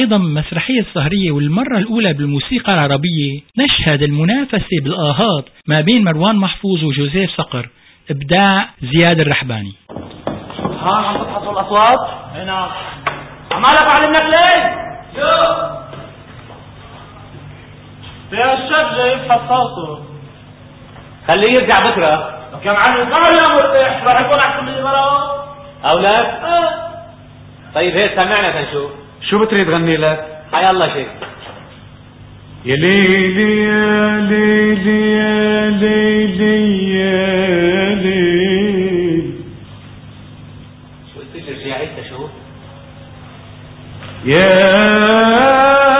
أيضا مسرحية السهرية والمرة الأولى بالموسيقى العربية نشهد المنافسة بالآهات ما بين مروان محفوظ وجوزيف صقر، إبداع زياد الرحباني. ها عم تفحصوا الأصوات؟ هنا عمالك علمنا ليه؟ شو؟ في الشاب جاي يفحص صوته، خليه يرجع بكرة. لك يا معلم قال يا مرتاح راح يكون أحسن من المرة أولاد؟ اه طيب هيك سمعنا تنشوف شو بتريد غني لك؟ حي الله شيء. يا ليلي يا ليلي يا ليلي يا ليلي. شو قلت لي رجع عيدها شو؟ يا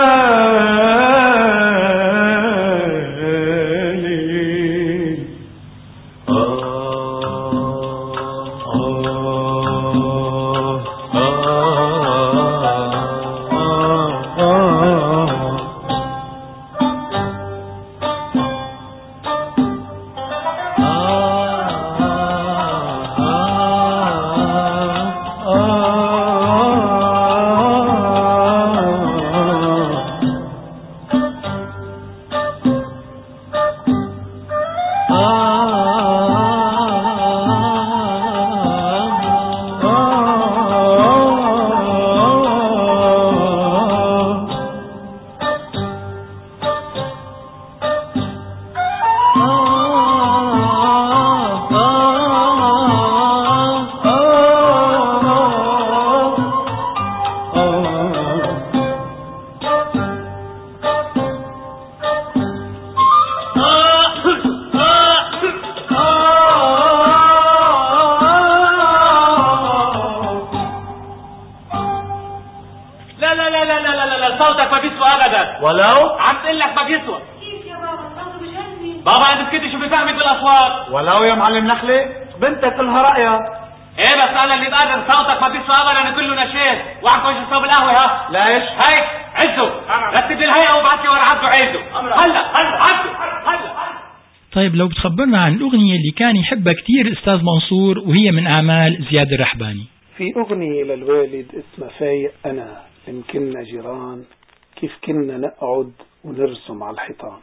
ولو يا معلم نخلة بنتك لها رأيها. ايه بس انا اللي بقدر صوتك ما بيسوى ابدا، انا كله نشيد وعم وجه صوب القهوه. ها ليش هيك عزه رتب لي الهيئه وابعث لي ورا عبده عيده هلا هلا عبده هلا. طيب لو بتخبرنا عن الأغنية اللي كان يحبها كتير الأستاذ منصور وهي من أعمال زياد الرحباني. في أغنية للوالد اسمها فايق أنا يمكننا جيران كيف كنا نقعد ونرسم على الحيطان.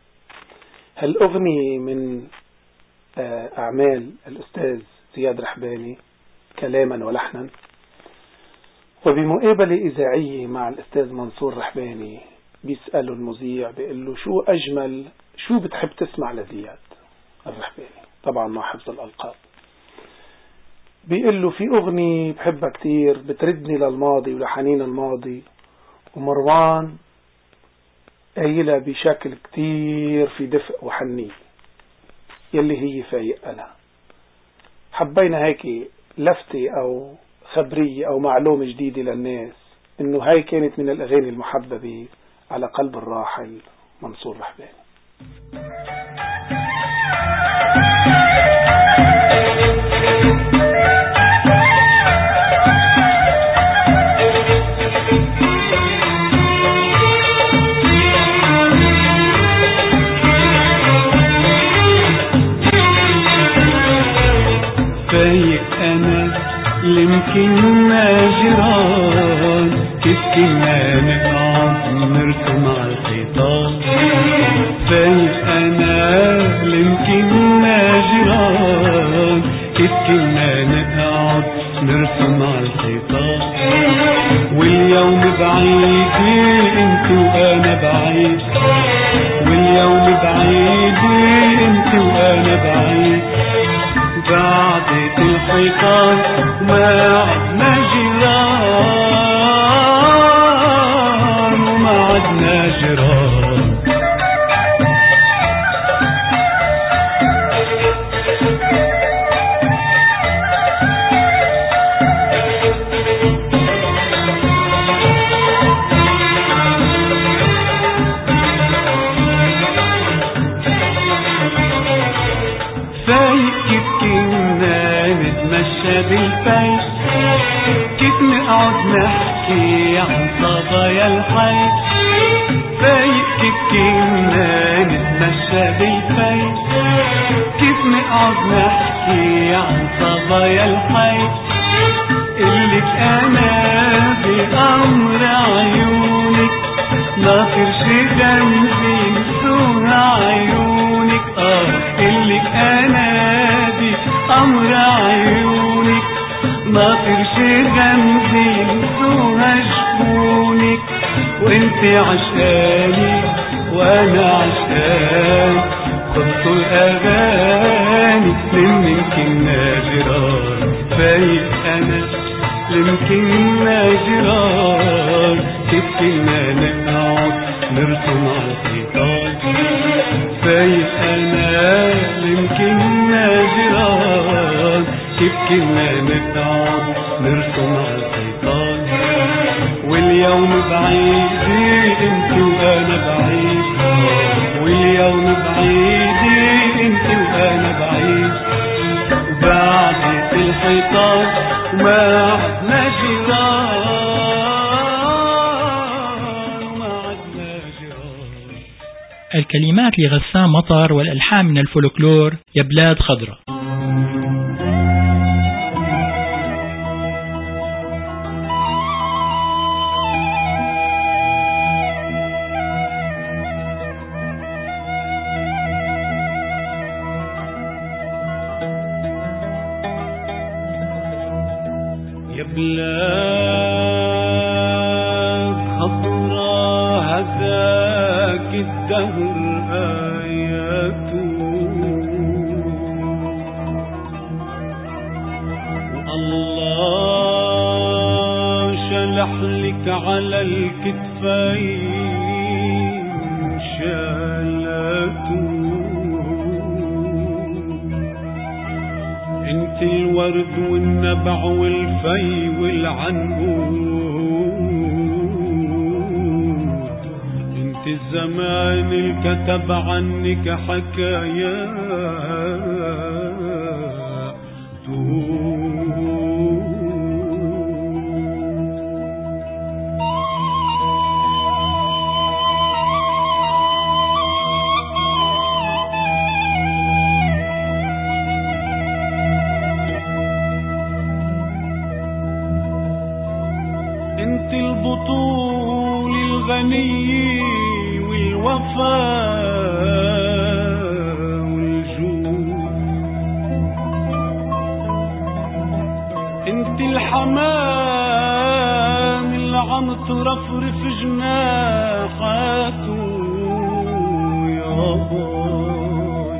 هالأغنية من أعمال الأستاذ زياد رحباني كلاما ولحنا، وبمقابلة إذاعية مع الأستاذ منصور رحباني بيسأله المذيع بيقول له شو أجمل شو بتحب تسمع لزياد الرحباني، طبعا مع حفظ الألقاب. بيقول له في أغنية بحبها كتير بتردني للماضي ولحنين الماضي، ومروان قايلها بشكل كتير في دفء وحنين يلي هي فايق أنا. حبينا هيك لفتة أو خبرية أو معلومة جديدة للناس إنه هاي كانت من الأغاني المحببة على قلب الراحل منصور رحباني. فايق أنا يمكننا جيران كيف كنا نقعد نرسم على الحيطان. فايق أنا يمكننا جيران كيف كنا نقعد نرسم على الحيطان. واليوم بعيد انت وانا بعيد، واليوم بعيد انت وانا بعيد، بعدت الحيطان ما عدنا جيران وما عدنا جيران. بالبيت كيف نقعد نحكي عن صبايا الحي. فايق كيف كنا نتمشى بالبيت كيف نقعد نحكي عن صبايا الحي. إلك أنا بأمر عيونك ناطر شي جنبي نسوها عيونك آه إلك أنا بأمر عيونك ناطر شي جنبي نسوها جفونك وانت عشقاني وانا عشقان خطوا الأغاني لمكننا جيران فايق أنا لمكننا جيران كيف كنا نقعد نرسم على الحيطان فايق أنا لمكننا جيران كيف كنا نقعد نرسم على الحيطان واليوم بعيدي انت وانا بعيد واليوم بعيدي انت وانا بعيد وبعدت الحيطان وما عدنا جيران وما عدنا جيران. الكلمات لغسان مطر والألحان من الفولكلور يا بلاد خضرة. بلاد خضرا هذاك الدهر آياته والله شلح لك على الكتفين شالاته انت الورد والنبع والفي والعنقود انت الزمان الكتب عنك حكايات انت البطول الغني والوفاء والجود انت الحمام اللي عم ترفرف جناحاته يا باي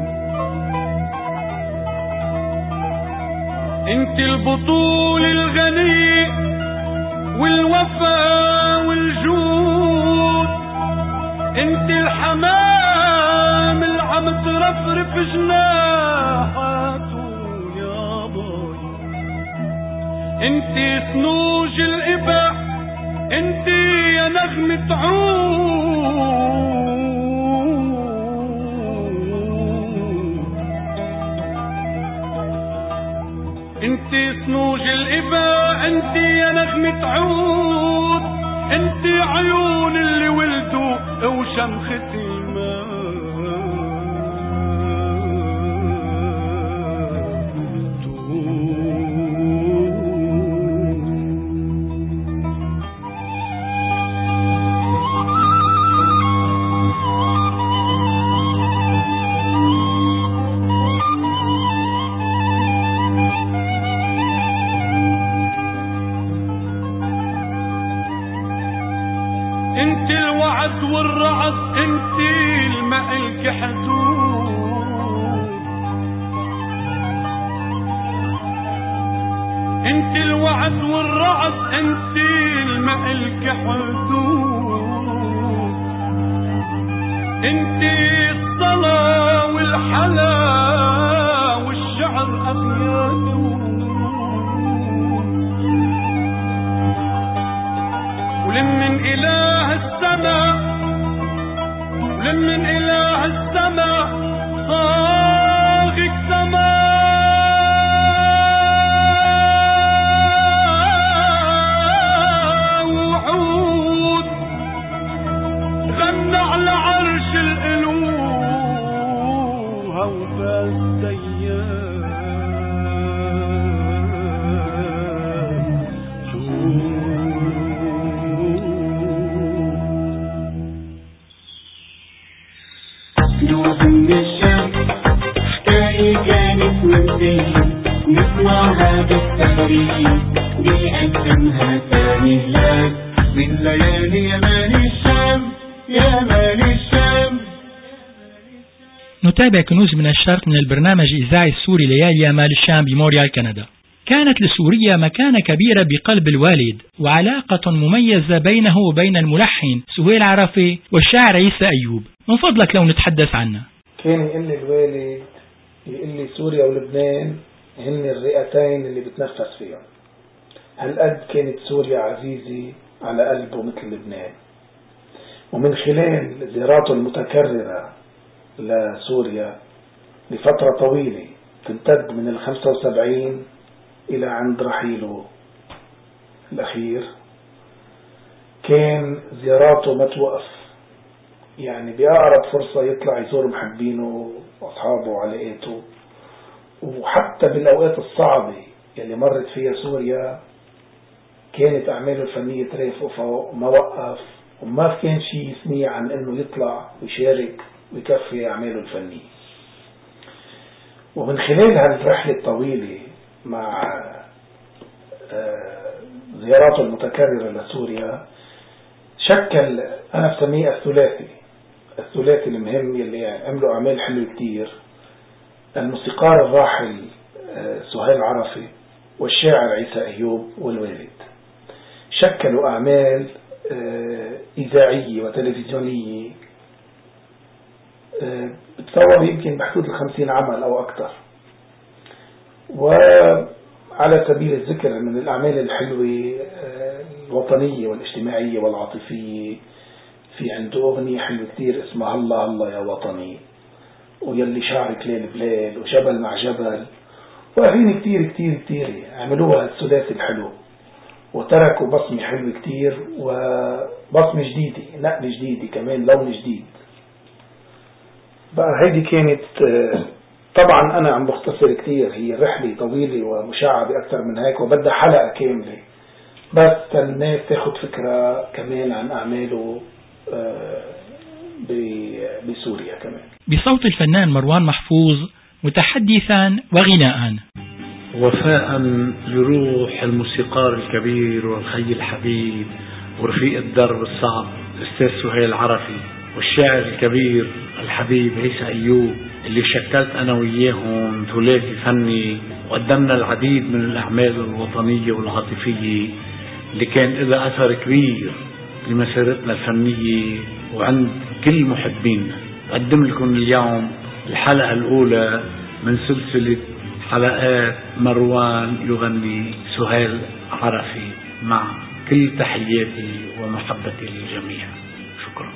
انت البطول الغني والوفاء والجود انت الحمام اللي عم ترفرف جناحاته يا باي انت سنوج الإبع انت يا نغمة عود انت سنوج الإبا انت يا نغمة عود انت عيون اللي ولدوا وشمخة الماء انت الوعد والرعد انت الماء الكحدود انت الوعد والرعد انت الماء الكحدود انت الصلاة والحلا والشعر ابياته ولمن إله السماء ولمن إله السماء صاغك سماء وعود غنى على عرش الإلوه اللي كانت منتهية نسمع هذا التاريخ بيقدمها ثاني هلال من ليالي يمال الشام يمال الشام. نتابع كنوز من الشرق من البرنامج الإذاعي السوري ليالي يمال الشام بمونريال كندا. كانت لسوريا مكانة كبيرة بقلب الوالد وعلاقة مميزة بينه وبين الملحن سهيل عرفي والشاعر عيسى أيوب. من فضلك لو نتحدث عنها. كان يقول لي الوالد يقول لي سوريا ولبنان هن الرئتين اللي بتنفس فيهم. هالقد كانت سوريا عزيزة على قلبه مثل لبنان، ومن خلال زياراته المتكررة لسوريا لفترة طويلة تمتد من الخمسة وسبعين إلى عند رحيله الأخير، كان زياراته ما توقف، يعني بأقرب فرصة يطلع يزور محبينه وأصحابه وعلاقاته. وحتى بالأوقات الصعبة اللي مرت فيها سوريا كانت أعماله الفنية ترافقه فوق ما وقف، وما كان شيء يثنيه عن أنه يطلع ويشارك ويكفي أعماله الفنية. ومن خلال هالرحلة الطويلة مع زياراته المتكررة لسوريا شكل أنا بسميه الثلاثي الثلاثي المهم اللي عملوا أعمال حلوة كتير: الموسيقار الراحل سهيل عرفي والشاعر عيسى أيوب والوالد. شكلوا أعمال إذاعية وتلفزيونية بتصور يمكن بحدود الخمسين عمل أو أكثر. وعلى سبيل الذكر من الأعمال الحلوة الوطنية والاجتماعية والعاطفية، في عنده أغنية حلوة كتير اسمها الله الله يا وطني، ويلي شعرك ليل بليل، وجبل مع جبل، وأغاني كتير كتير كتير عملوها الثلاثي الحلو، وتركوا بصمة حلوة كتير وبصمة جديدة، نقل جديدة كمان، لون جديد. بقى هيدي كانت، طبعا أنا عم بختصر كتير، هي رحلة طويلة ومشعبة أكثر من هيك وبدها حلقة كاملة، بس الناس تاخد فكرة كمان عن أعماله بسوريا كمان. بصوت الفنان مروان محفوظ متحدثا وغناء. وفاء لروح الموسيقار الكبير والخي الحبيب ورفيق الدرب الصعب الأستاذ سهيل عرفي، والشاعر الكبير الحبيب عيسى أيوب، اللي شكلت أنا وياهم ثلاثي فني وقدمنا العديد من الأعمال الوطنية والعاطفية اللي كان لها أثر كبير لمسيرتنا الفنية وعند كل محبيننا. أقدم لكم اليوم الحلقة الأولى من سلسلة حلقات مروان يغني سهيل عرفي، مع كل تحياتي ومحبتي للجميع. شكرا.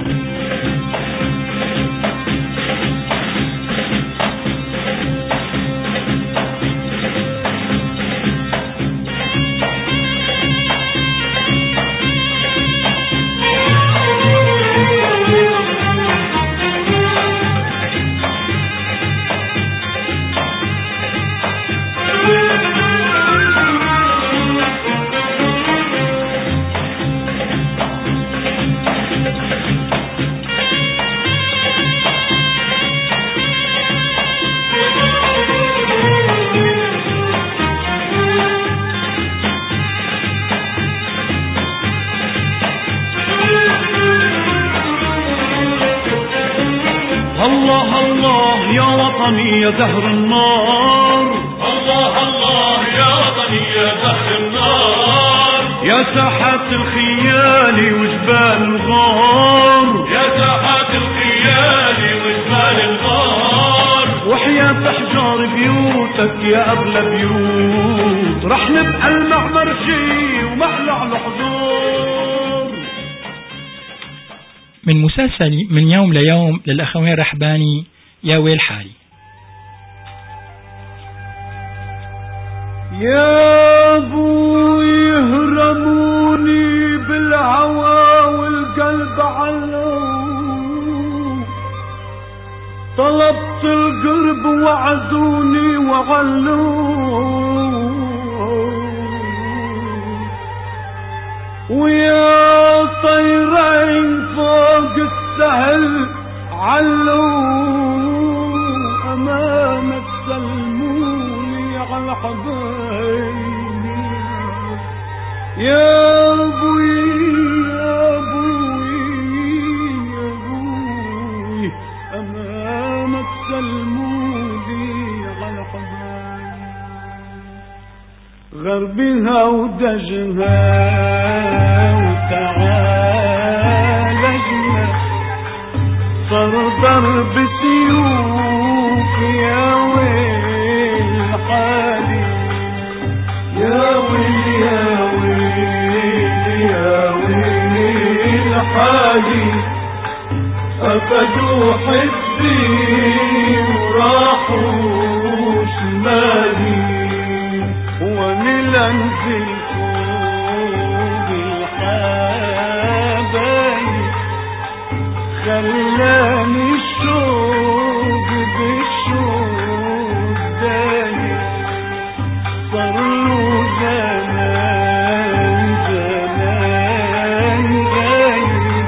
يا زهر النار، الله الله يا وطني يا زهر النار، يا ساحات الخيال وجبال الغار، يا ساحات الخيال وجبال الغار، وحياة أحجار بيوتك يا أغلى بيوت، رح نبقى المعمر شي ومحلع الحضور. من مسلسل من يوم ليوم للأخوين رحباني يا ويل حالي. يا ابوي هرموني بالهوى والقلب علو، طلبت القرب وعزوني وعلو، ويا طيرين فوق السهل علو أمان ما تسلموني على حبايبي يا أبوي يا أبوي يا أبوي أما ما تسلموني على حبايبي غربها ودجها وتعالجنا صار ضرب سيوف يا ويل حالي يا ويل يا ويل يا ويل حالي أخذوا حبي وراحوا شمالي ومن أنزل فوق الحبايب خلاني الشوق بالشوق دايب صار له زمان زمان غايب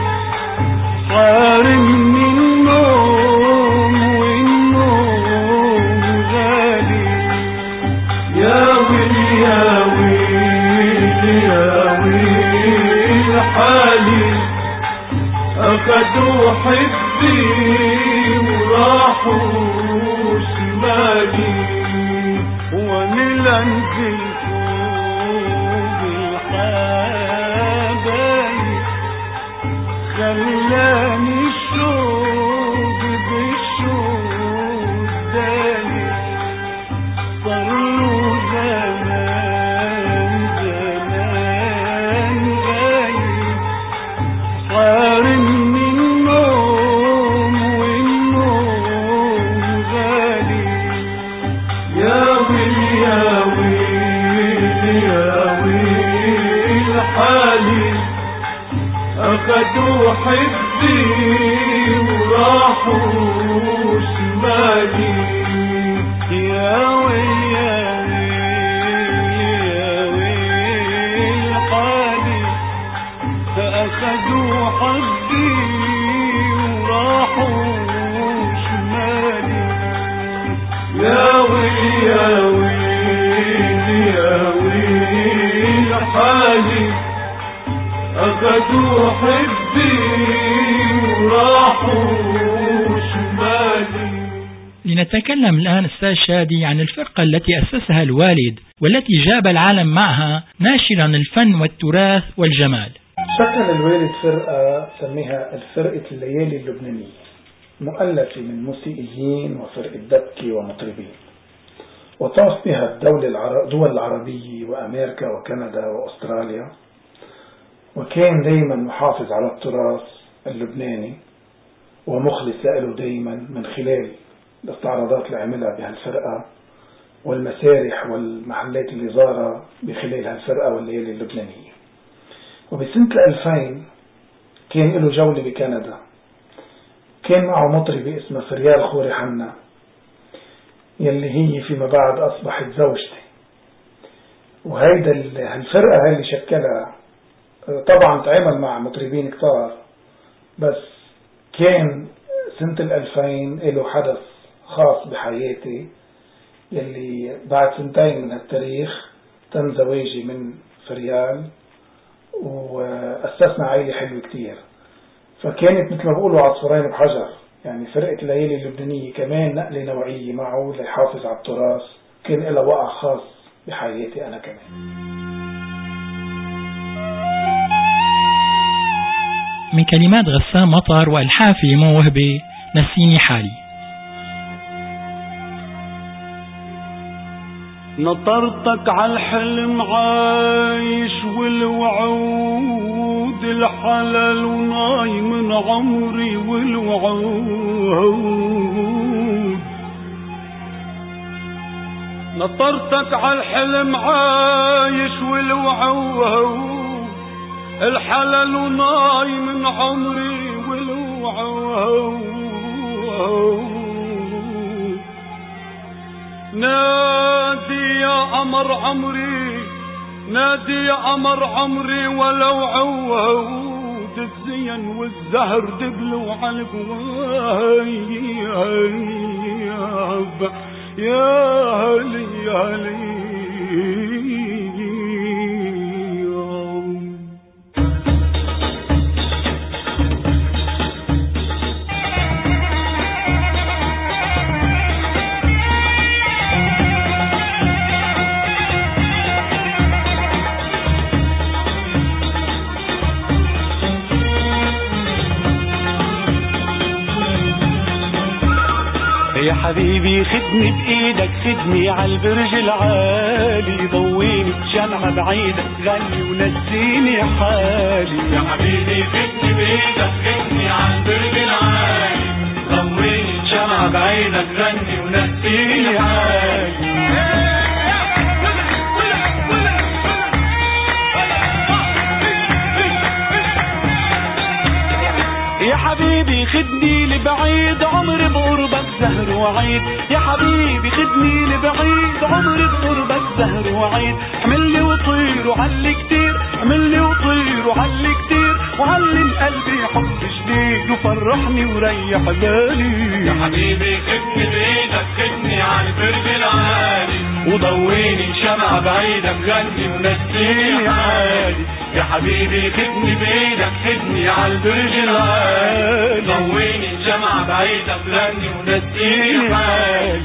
حارمني النوم والنوم غالي يا ويل يا ويل يا ويل حالي أخذوا حبي وراحوا شمالي ومن أنزل فوق الحبايب خلاني الشوق بالشوق دايب صار له زمان زمان غايب حارمني النوم والنوم غالي يا ويل يا ويل يا ويل حالي أخذوا حبي وراحوا شمالي يا ويل يا ويل يا ويل حالي فأخذوا حبي وراحوا شمالي يا ويل يا ويل يا ويل حالي أخذوا حبي وراحوا شمالي. لنتكلم الآن أستاذ شادي عن الفرقة التي أسسها الوالد والتي جاب العالم معها ناشرا الفن والتراث والجمال. شكل الوالد فرقة سميها الفرقة الليالي اللبنانية مؤلفة من موسيقيين وفرقة دبكة ومطربين، وطاف بها الدول الدول العربية وأمريكا وكندا وأستراليا، وكان دايما محافظ على التراث اللبناني ومخلص له دايما من خلال الاستعراضات اللي عملها بهالفرقة والمسارح والمحلات اللي زارها بخلال هالفرقة والليالي اللبنانية. وبسنة ألفين كان له جولة بكندا، كان معه مطربة اسمها فريال خوري حنا يلي هي فيما بعد أصبحت زوجتي. وهيدا الفرقة هاي اللي شكلها طبعا تعامل مع مطربين كتار، بس كان سنة الألفين له حدث خاص بحياتي يلي بعد سنتين من التاريخ تم زواجي من فريال وأسسنا عائلة حلوة كتير، فكانت مثل ما بقولوا عصفورين بحجر، يعني فرقة الليالي اللبنانية كمان نقلة نوعية معه ليحافظ على التراث، كان لها وقع خاص بحياتي أنا كمان. من كلمات غسان مطر وألحان فيلمون وهبي نسيني حالي. نطرتك عالحلم عايش والوعود الحلال وناي من عمري والوعود. نطرتك عالحلم عايش والوعود الحلال وناي من عمري والوعود. نادي يا قمر عمري نادي يا قمر عمري ولو عود الزين والزهر دبلوا عالبواب. يا هلي يا هلي. يا حبيبي خدني بإيدك خدني عالبرج العالي ضويني بشمعة بعيدك غني ونسيني حالي. يا حبيبي خدني بإيدك خدني عالبرج العالي ضويني بشمعة بعيدك غني ونسيني حالي. يا حبيبي خدني لبعيد عمري بقربك زهر وعيد. يا حبيبي خدني لبعيد عمري بقربك زهر وعيد. اعملي وطير وعلي كتير اعملي وطير وعلي كتير وعلم قلبي حب جديد وفرحني وريح بالي. يا حبيبي خدني بإيدك خدني عالبرج العالي وضويني بشمعة بعيدك غني ونسيني حالي. يا حبيبي خدني بإيدك خدني عالبرج العالي ضويني بشمعة بعيدك غني ونسيني حالي.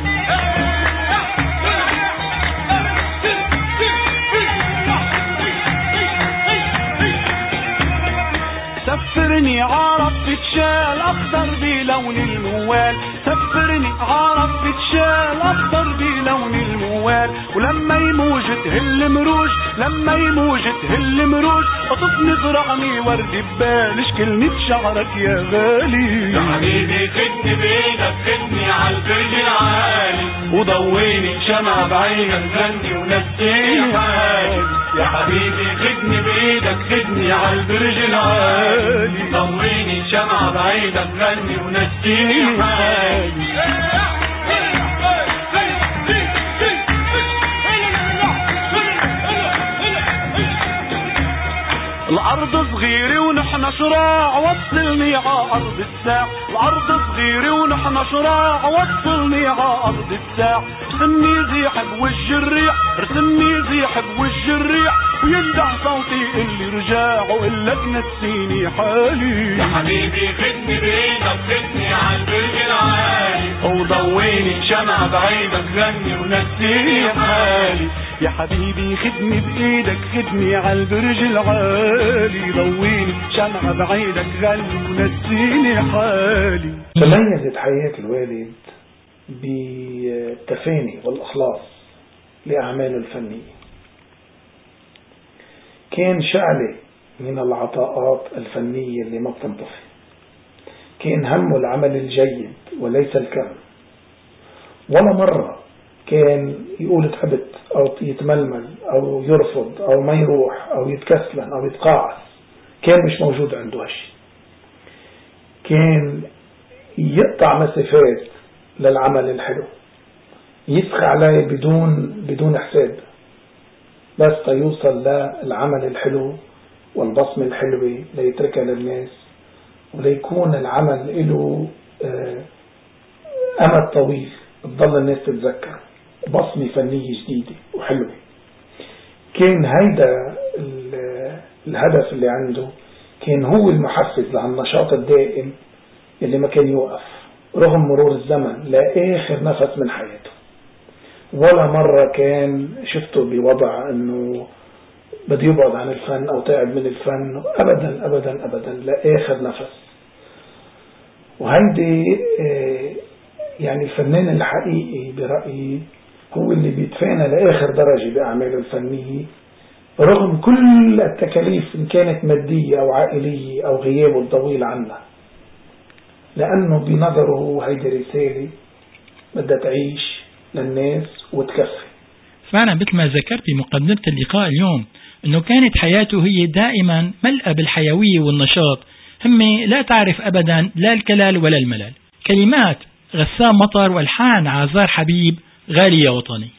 سفرني عرب بتشال اخضر بلون الموال. سفرني عرب بتشال اخضر بلون الموال. ولما يموج تهل مروج لما يموج تهل مروج اطفني زرعني ورد ببال اشكلني بشعرك يا غالي. يا حبيبي خدني بإيدك خدني عالبرج العالي وضويني بشمعة بعينك غني ونسيني حالي. يا حبيبي خدني بإيدك خدني عالبرج العالي ضويني بشمعة بعيدك غني ونسيني حالي. الأرض صغيرة ونحن شراع وصلني ع أرض الساع. الأرض صغيرة ونحن شراع وصلني ع أرض الساع. رسمني زيح بوجه الريح رسمني زيح بوجه الريح ويندع صوتي اللي رجاع وقلك نسيني حالي. يا حبيبي خدني بإيدك خدني عالبرج العالي وضويني بشمعة بعيدك غني ونسيني حالي. يا حبيبي خدني بإيدك خدني عالبرج العالي ضويني شمعة بعيدك غني ونسيني حالي. تميزت حياة الوالد بالتفاني والإخلاص لأعماله الفنية. كان شعلة من العطاءات الفنية اللي ما بتنطفي. كان همه العمل الجيد وليس الكم. ولا مرة كان يقول تعبت أو يتململ أو يرفض أو ما يروح أو يتكسلن أو يتقاعس. كان مش موجود عنده هالشي. كان يقطع مسافات للعمل الحلو يسخى عليه بدون بدون حساب بس يوصل للعمل الحلو والبصمة الحلوة ليتركها للناس وليكون العمل له أمد طويل تضل الناس تتذكر بصمة فنية جديدة وحلوة. كان هيدا الهدف اللي عنده كان هو المحفز للنشاط الدائم اللي ما كان يوقف رغم مرور الزمن لآخر نفس من حياته. ولا مرة كان شفته بوضع أنه بده يبعد عن الفن أو تعب من الفن أبدا أبدا أبدا لآخر نفس. وهيدي يعني الفنان الحقيقي برأيي هو اللي بيتفانى لآخر درجة بأعماله الفنية رغم كل التكاليف إن كانت مادية أو عائلية أو غيابه الطويل عنها، لأنه بنظره هيدي رسالة بدها تعيش للناس وتكفي. فعلا مثل ما ذكرت بمقدمة اللقاء اليوم أنه كانت حياته هي دائما ملأة بالحيوية والنشاط، هم لا تعرف أبدا لا الكلال ولا الملل. كلمات غسان مطر والحان عازار حبيب غالي يا وطني.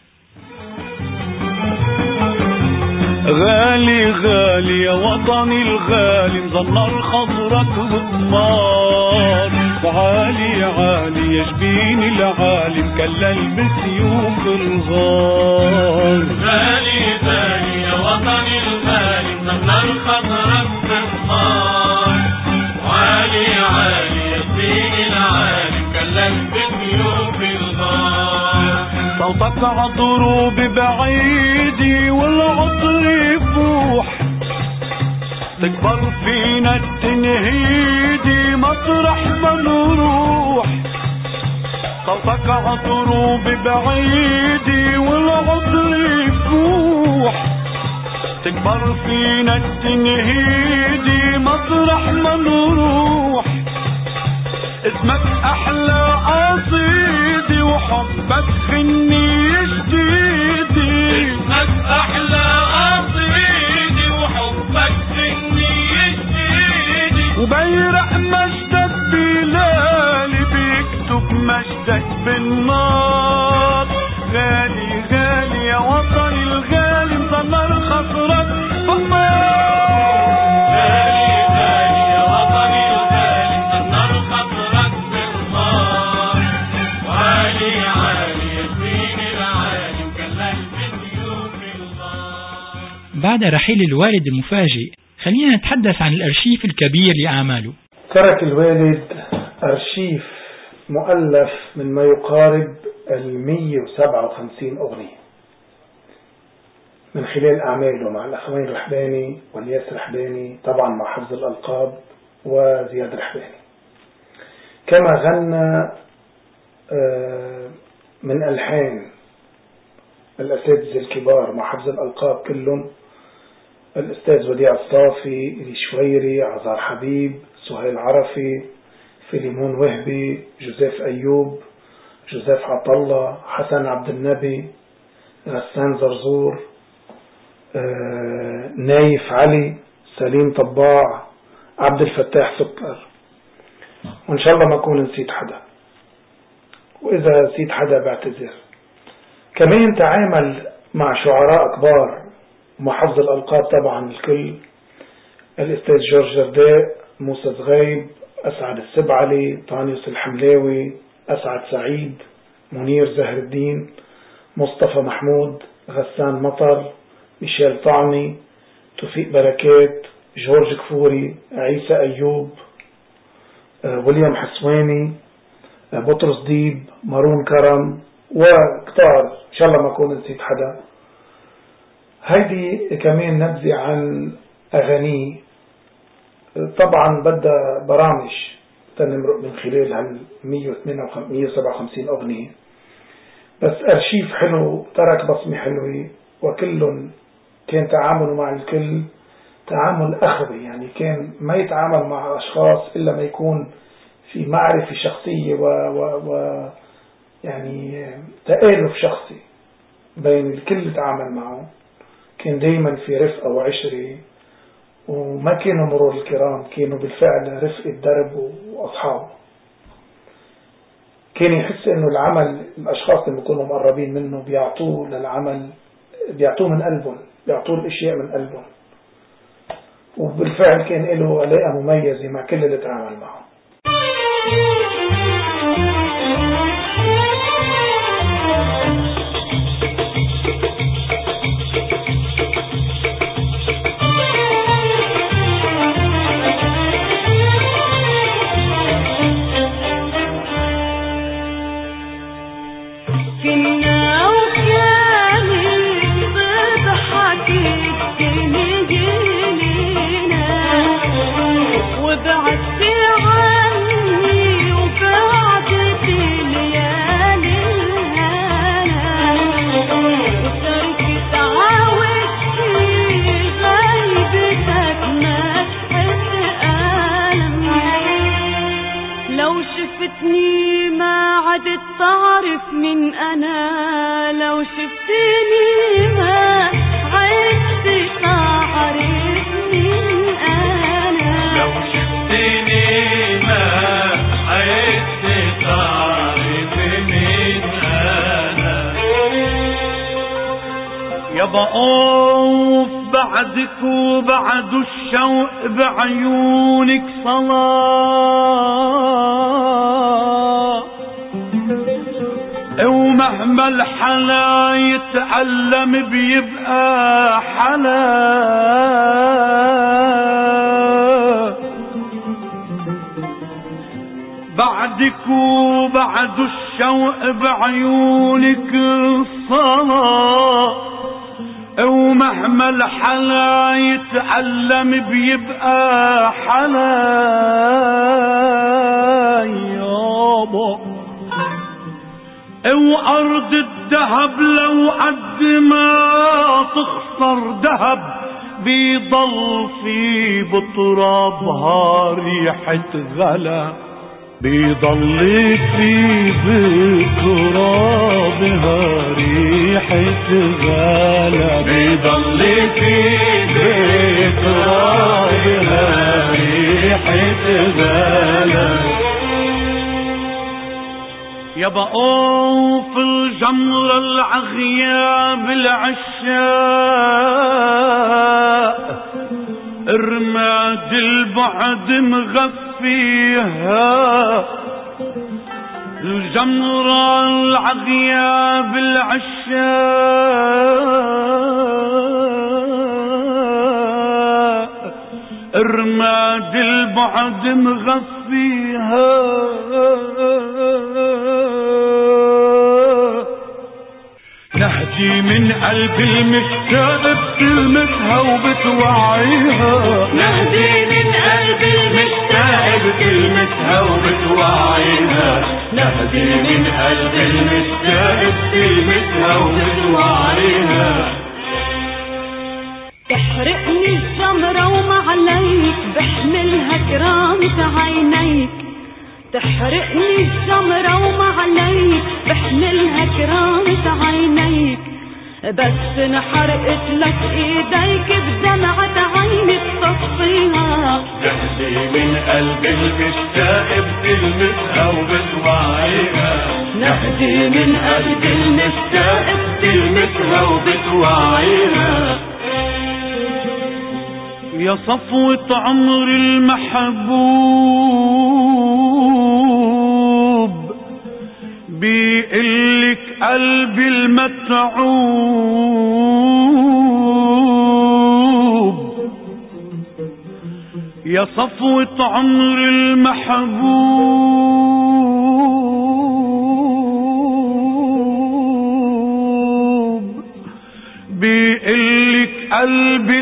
غالي غالي يا وطني الغالي مزنر خضرك غمار وعالي عالي يا جبين العالي مكلل بسيوف الغار. غالي غالي يا وطني الغالي مسمر خضرك بالنار. وعالي عالي يا جبين العالي مكلل بسيوف الغار. صوتك عطروب بعيدي والعطر يفوح تكبر فينا التنهيدي مطرح ما نروح. صوتك عطروب بعيدي والعطر يفوح تكبر فينا التنهيدي مطرح ما نروح. اسمك احلى قصيدي وحبك غني جديدي. اسمك احلى قصيدي وحبك غني جديدي. وبيرق مجدك بلالي بيكتب مجدك بالنار. غالي غالي يا وطني الغالي مسمر خصرك بالنار. بعد رحيل الوالد المفاجئ خلينا نتحدث عن الأرشيف الكبير لأعماله. ترك الوالد أرشيف مؤلف من ما يقارب المية وسبعة وخمسين أغنية من خلال أعماله مع الأخوين رحباني والياس رحباني، طبعا مع حفظ الألقاب وزياد رحباني. كما غنى من ألحان الأساتذة الكبار مع حفظ الألقاب كلهم: الأستاذ وديع الصافي، إلي شويري، عزار حبيب، سهيل عرفي، فيليمون وهبي، جوزيف أيوب، جوزيف عطلة، حسن عبد النبي، غسان زرزور، آه، نايف علي، سليم طباع، عبد الفتاح سكر. وإن شاء الله ما أكون نسيت حدا، وإذا نسيت حدا بعتذر. كمان تعامل مع شعراء كبار ومع حفظ الألقاب طبعا الكل: الأستاذ جورج جرداء، موسى زغيب، أسعد السبعلي، طانيوس الحملاوي، أسعد سعيد، منير زهر الدين، مصطفى محمود، غسان مطر، ميشيل طعمي، توفيق بركات، جورج كفوري، عيسى أيوب، ويليام حسواني، بطرس ديب، مارون كرم وكتار. إن شاء الله ما أكون نسيت حدا. هيدي كمان نبذة عن أغانيه. طبعا بدأ برامج تنمرق من خلال هال مية وسبعة وخمسين أغنية، بس أرشيف حلو، ترك بصمة حلوة، وكل كان تعامله مع الكل تعامل أخوي. يعني كان ما يتعامل مع أشخاص إلا ما يكون في معرفة شخصية و, و, و يعني تآلف شخصي بين الكل اللي تعامل معه. كان دايما في رفقة وعشرة، وما كانوا مرور الكرام، كانوا بالفعل رفقة درب وأصحاب. كان يحس انه العمل، الاشخاص اللي بيكونوا مقربين منه بيعطوه للعمل، بيعطوه من قلبهم، بيعطوه الاشياء من قلبهم. وبالفعل كان له علاقة مميزة مع كل اللي تعامل معه. من أنا لو شفتني ما عدت تعرف من أنا، لو شفتني ما عدت تعرف من أنا. يابا اوف بعدك وبعد الشوق بعيونك صلاة، ومهما الحلا يتألم بيبقى حلا. بعدك وبعد الشوق بعيونك الصلاة، ومهما الحلا يتألم بيبقى حلا يابا. وأرض الذهب لو قد ما تخسر ذهب بيضل في بترابها ريحة غلا، بيضل في بترابها ريحة غلا، بيضل في بترابها ريحة غلا. يابا اوف الجمرة العغياب العشاق، رماد البعد مغفيها، الجمرة العغياب العشاق، رماد البعد مغفيها. نهجي من قلب المشتاق بكلمتها وبتوعيها، نهجي من قلب المشتاق بكلمتها وبتوعيها، نهجي من قلب المشتاق بكلمتها وبتوعيها. تحرقني الجمرة ومعليك بحملها كرامة عينيك، تحرقني الجمرة ومعليك بحملها كرامة عينيك، بس انحرقت لك ايديك بدمعة عينك تصفيها. نهدي من قلب المشتاق بكلمتها وبتوعيها، نهدي من قلب المشتاق بكلمتها وبتوعيها. يا صفوة عمر المحبوب بيقلك قلبي المتعوب، يا صفوة عمر المحبوب بيقلك قلبي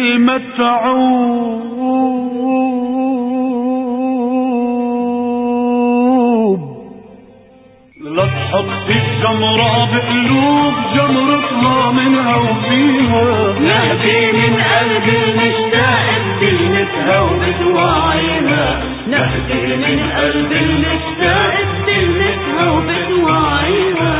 المتعوب. لا تحط الجمرة بقلوب جمرتها منها وفيها، نهدي من قلب المشتاق بكلمتها وبتوعيها، نهدي من قلب المشتاق بكلمتها وبتوعيها.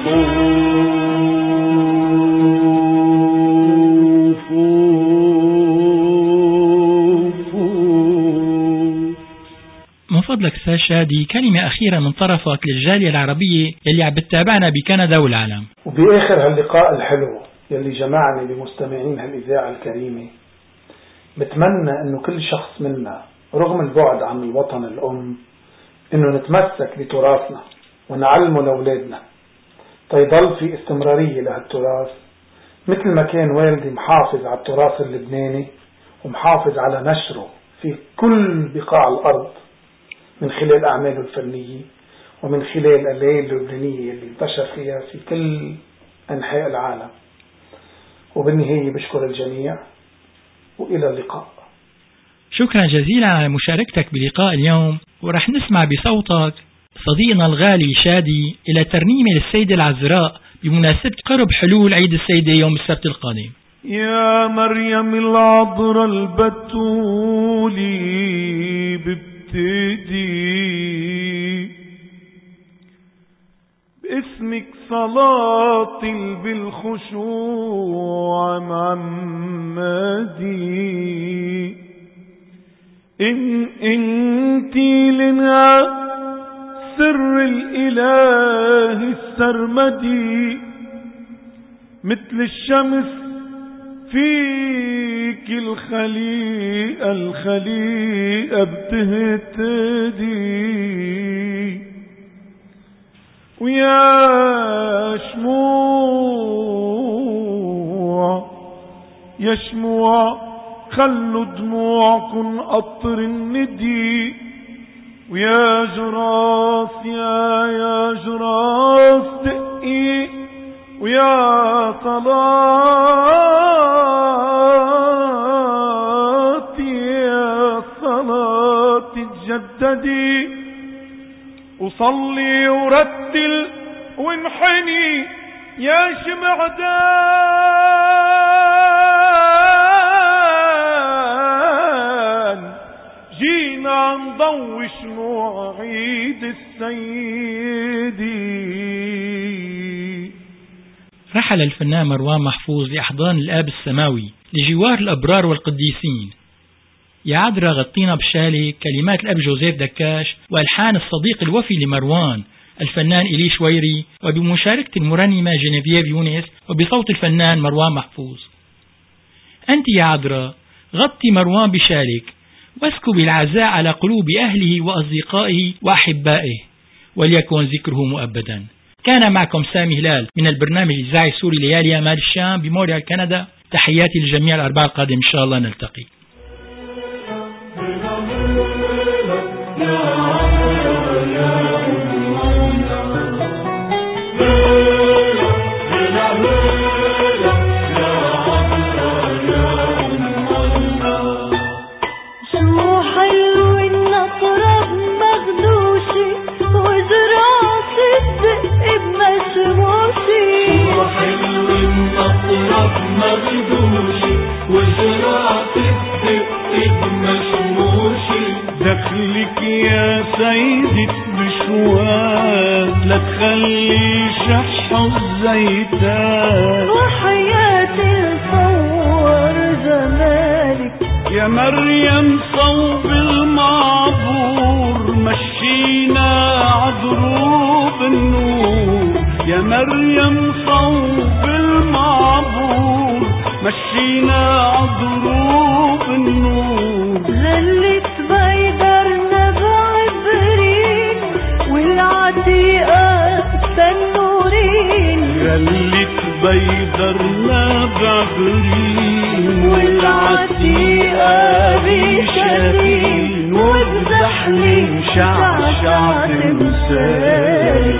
من فضلك أستاذ شادي كلمة أخيرة من طرفك للجالية العربية يلي عم بتتابعنا بكندا والعالم. وبآخر هاللقاء الحلو يلي جمعني بمستمعين هالإذاعة الكريمة، بتمنى إنه كل شخص منا رغم البعد عن الوطن الأم إنه نتمسك بتراثنا ونعلمه لأولادنا تيضل في استمرارية لهالتراث، مثل ما كان والدي محافظ على التراث اللبناني ومحافظ على نشره في كل بقاع الأرض من خلال أعماله الفنية ومن خلال الليالي اللبنانية اللي انتشر فيها في كل أنحاء العالم. وبالنهاية بشكر الجميع وإلى اللقاء. شكرا جزيلا على مشاركتك بلقاء اليوم، ورح نسمع بصوتك صديقنا الغالي شادي إلى ترنيمة للسيدة العذراء بمناسبة قرب حلول عيد السيدة يوم السبت القادم. يا مريم العذراء البتولي بابتدي باسمك صلاتي بالخشوع معمدي، إن انتي لنا سر الإله السرمدي، مثل الشمس فيك الخليقة الخليقة بتهتدي، ويا شموع يا شموع خلوا دموعكن قطر الندي، ويا جراس يا يا جراس دقي، ويا صلاة يا صلاة تجددي، وصلي ورتل وانحني يا شمعدان، جينا نضوي شموع عيد السيدي. رحل الفنان مروان محفوظ لأحضان الآب السماوي لجوار الأبرار والقديسين. يا عذرا غطينا بشالي كلمات الأب جوزيف دكاش وألحان الصديق الوفي لمروان الفنان إلي شويري، وبمشاركة المرنمة جينيفيف يونس، وبصوت الفنان مروان محفوظ. أنت يا عذرا غطي مروان بشالك واسكب العزاء على قلوب أهله وأصدقائه وأحبائه، وليكن ذكره مؤبدا. كان معكم سامي هلال من البرنامج الإذاعي السوري ليالي مال الشام بمونريال كندا. تحياتي للجميع. الأربعاء القادم إن شاء الله نلتقي. دخلك يا سيدة بشوات لا تخلي شح الزيتان، وحياتي صور جمالك يا مريم صوب المعبور مشينا عدروب النور، يا مريم صوب المعبور مشينا عدروب النور. هلت بيدرنا بعبرين والعتيقة تنورين، هلت بيدرنا بعبرين والعتيقة بشتين، وبزحلين شعشعة تمثالك.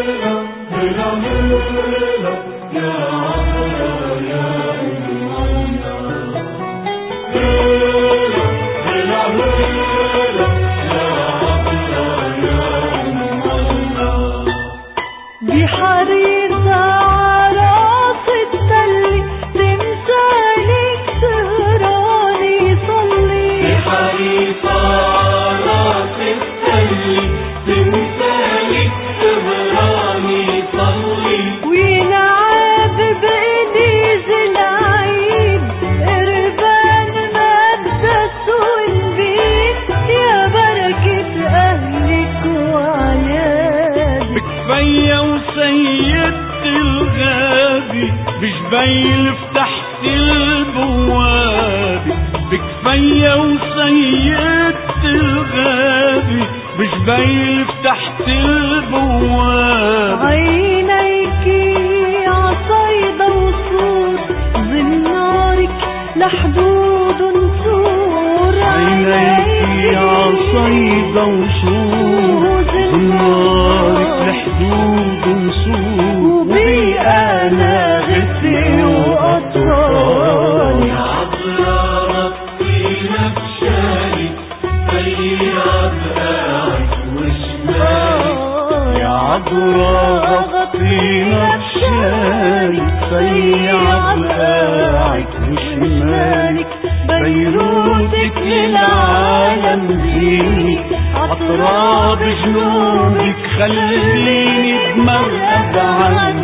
بحريصة عراس التل تمثالك سهراني صلي، بحريصة عراس التل تمثالك سهراني صلي، وينعاد بإنيز العيد قربان مقدس ونبيد، يا بركة أهلك وعيالك. بكفية وسيدت الغابي بجبيل فتحت البوابي، بكفية وسيدت الغابي بجبيل فتحت البوابي. عينيكي عصيدة وصور زنارك لحدود نسور، عينيكي عصيدة وصور زنارك لحدود نسور، وبيئانا غثي وأطفال. يا عذرا غطينا بشالك بياض قاعد وشمالك، يا عذرا غطينا بشالك بياض قاعد وشمالك، بيروتك للعالم زينك، عطرة بجنونك خليني اتمرقد عنك.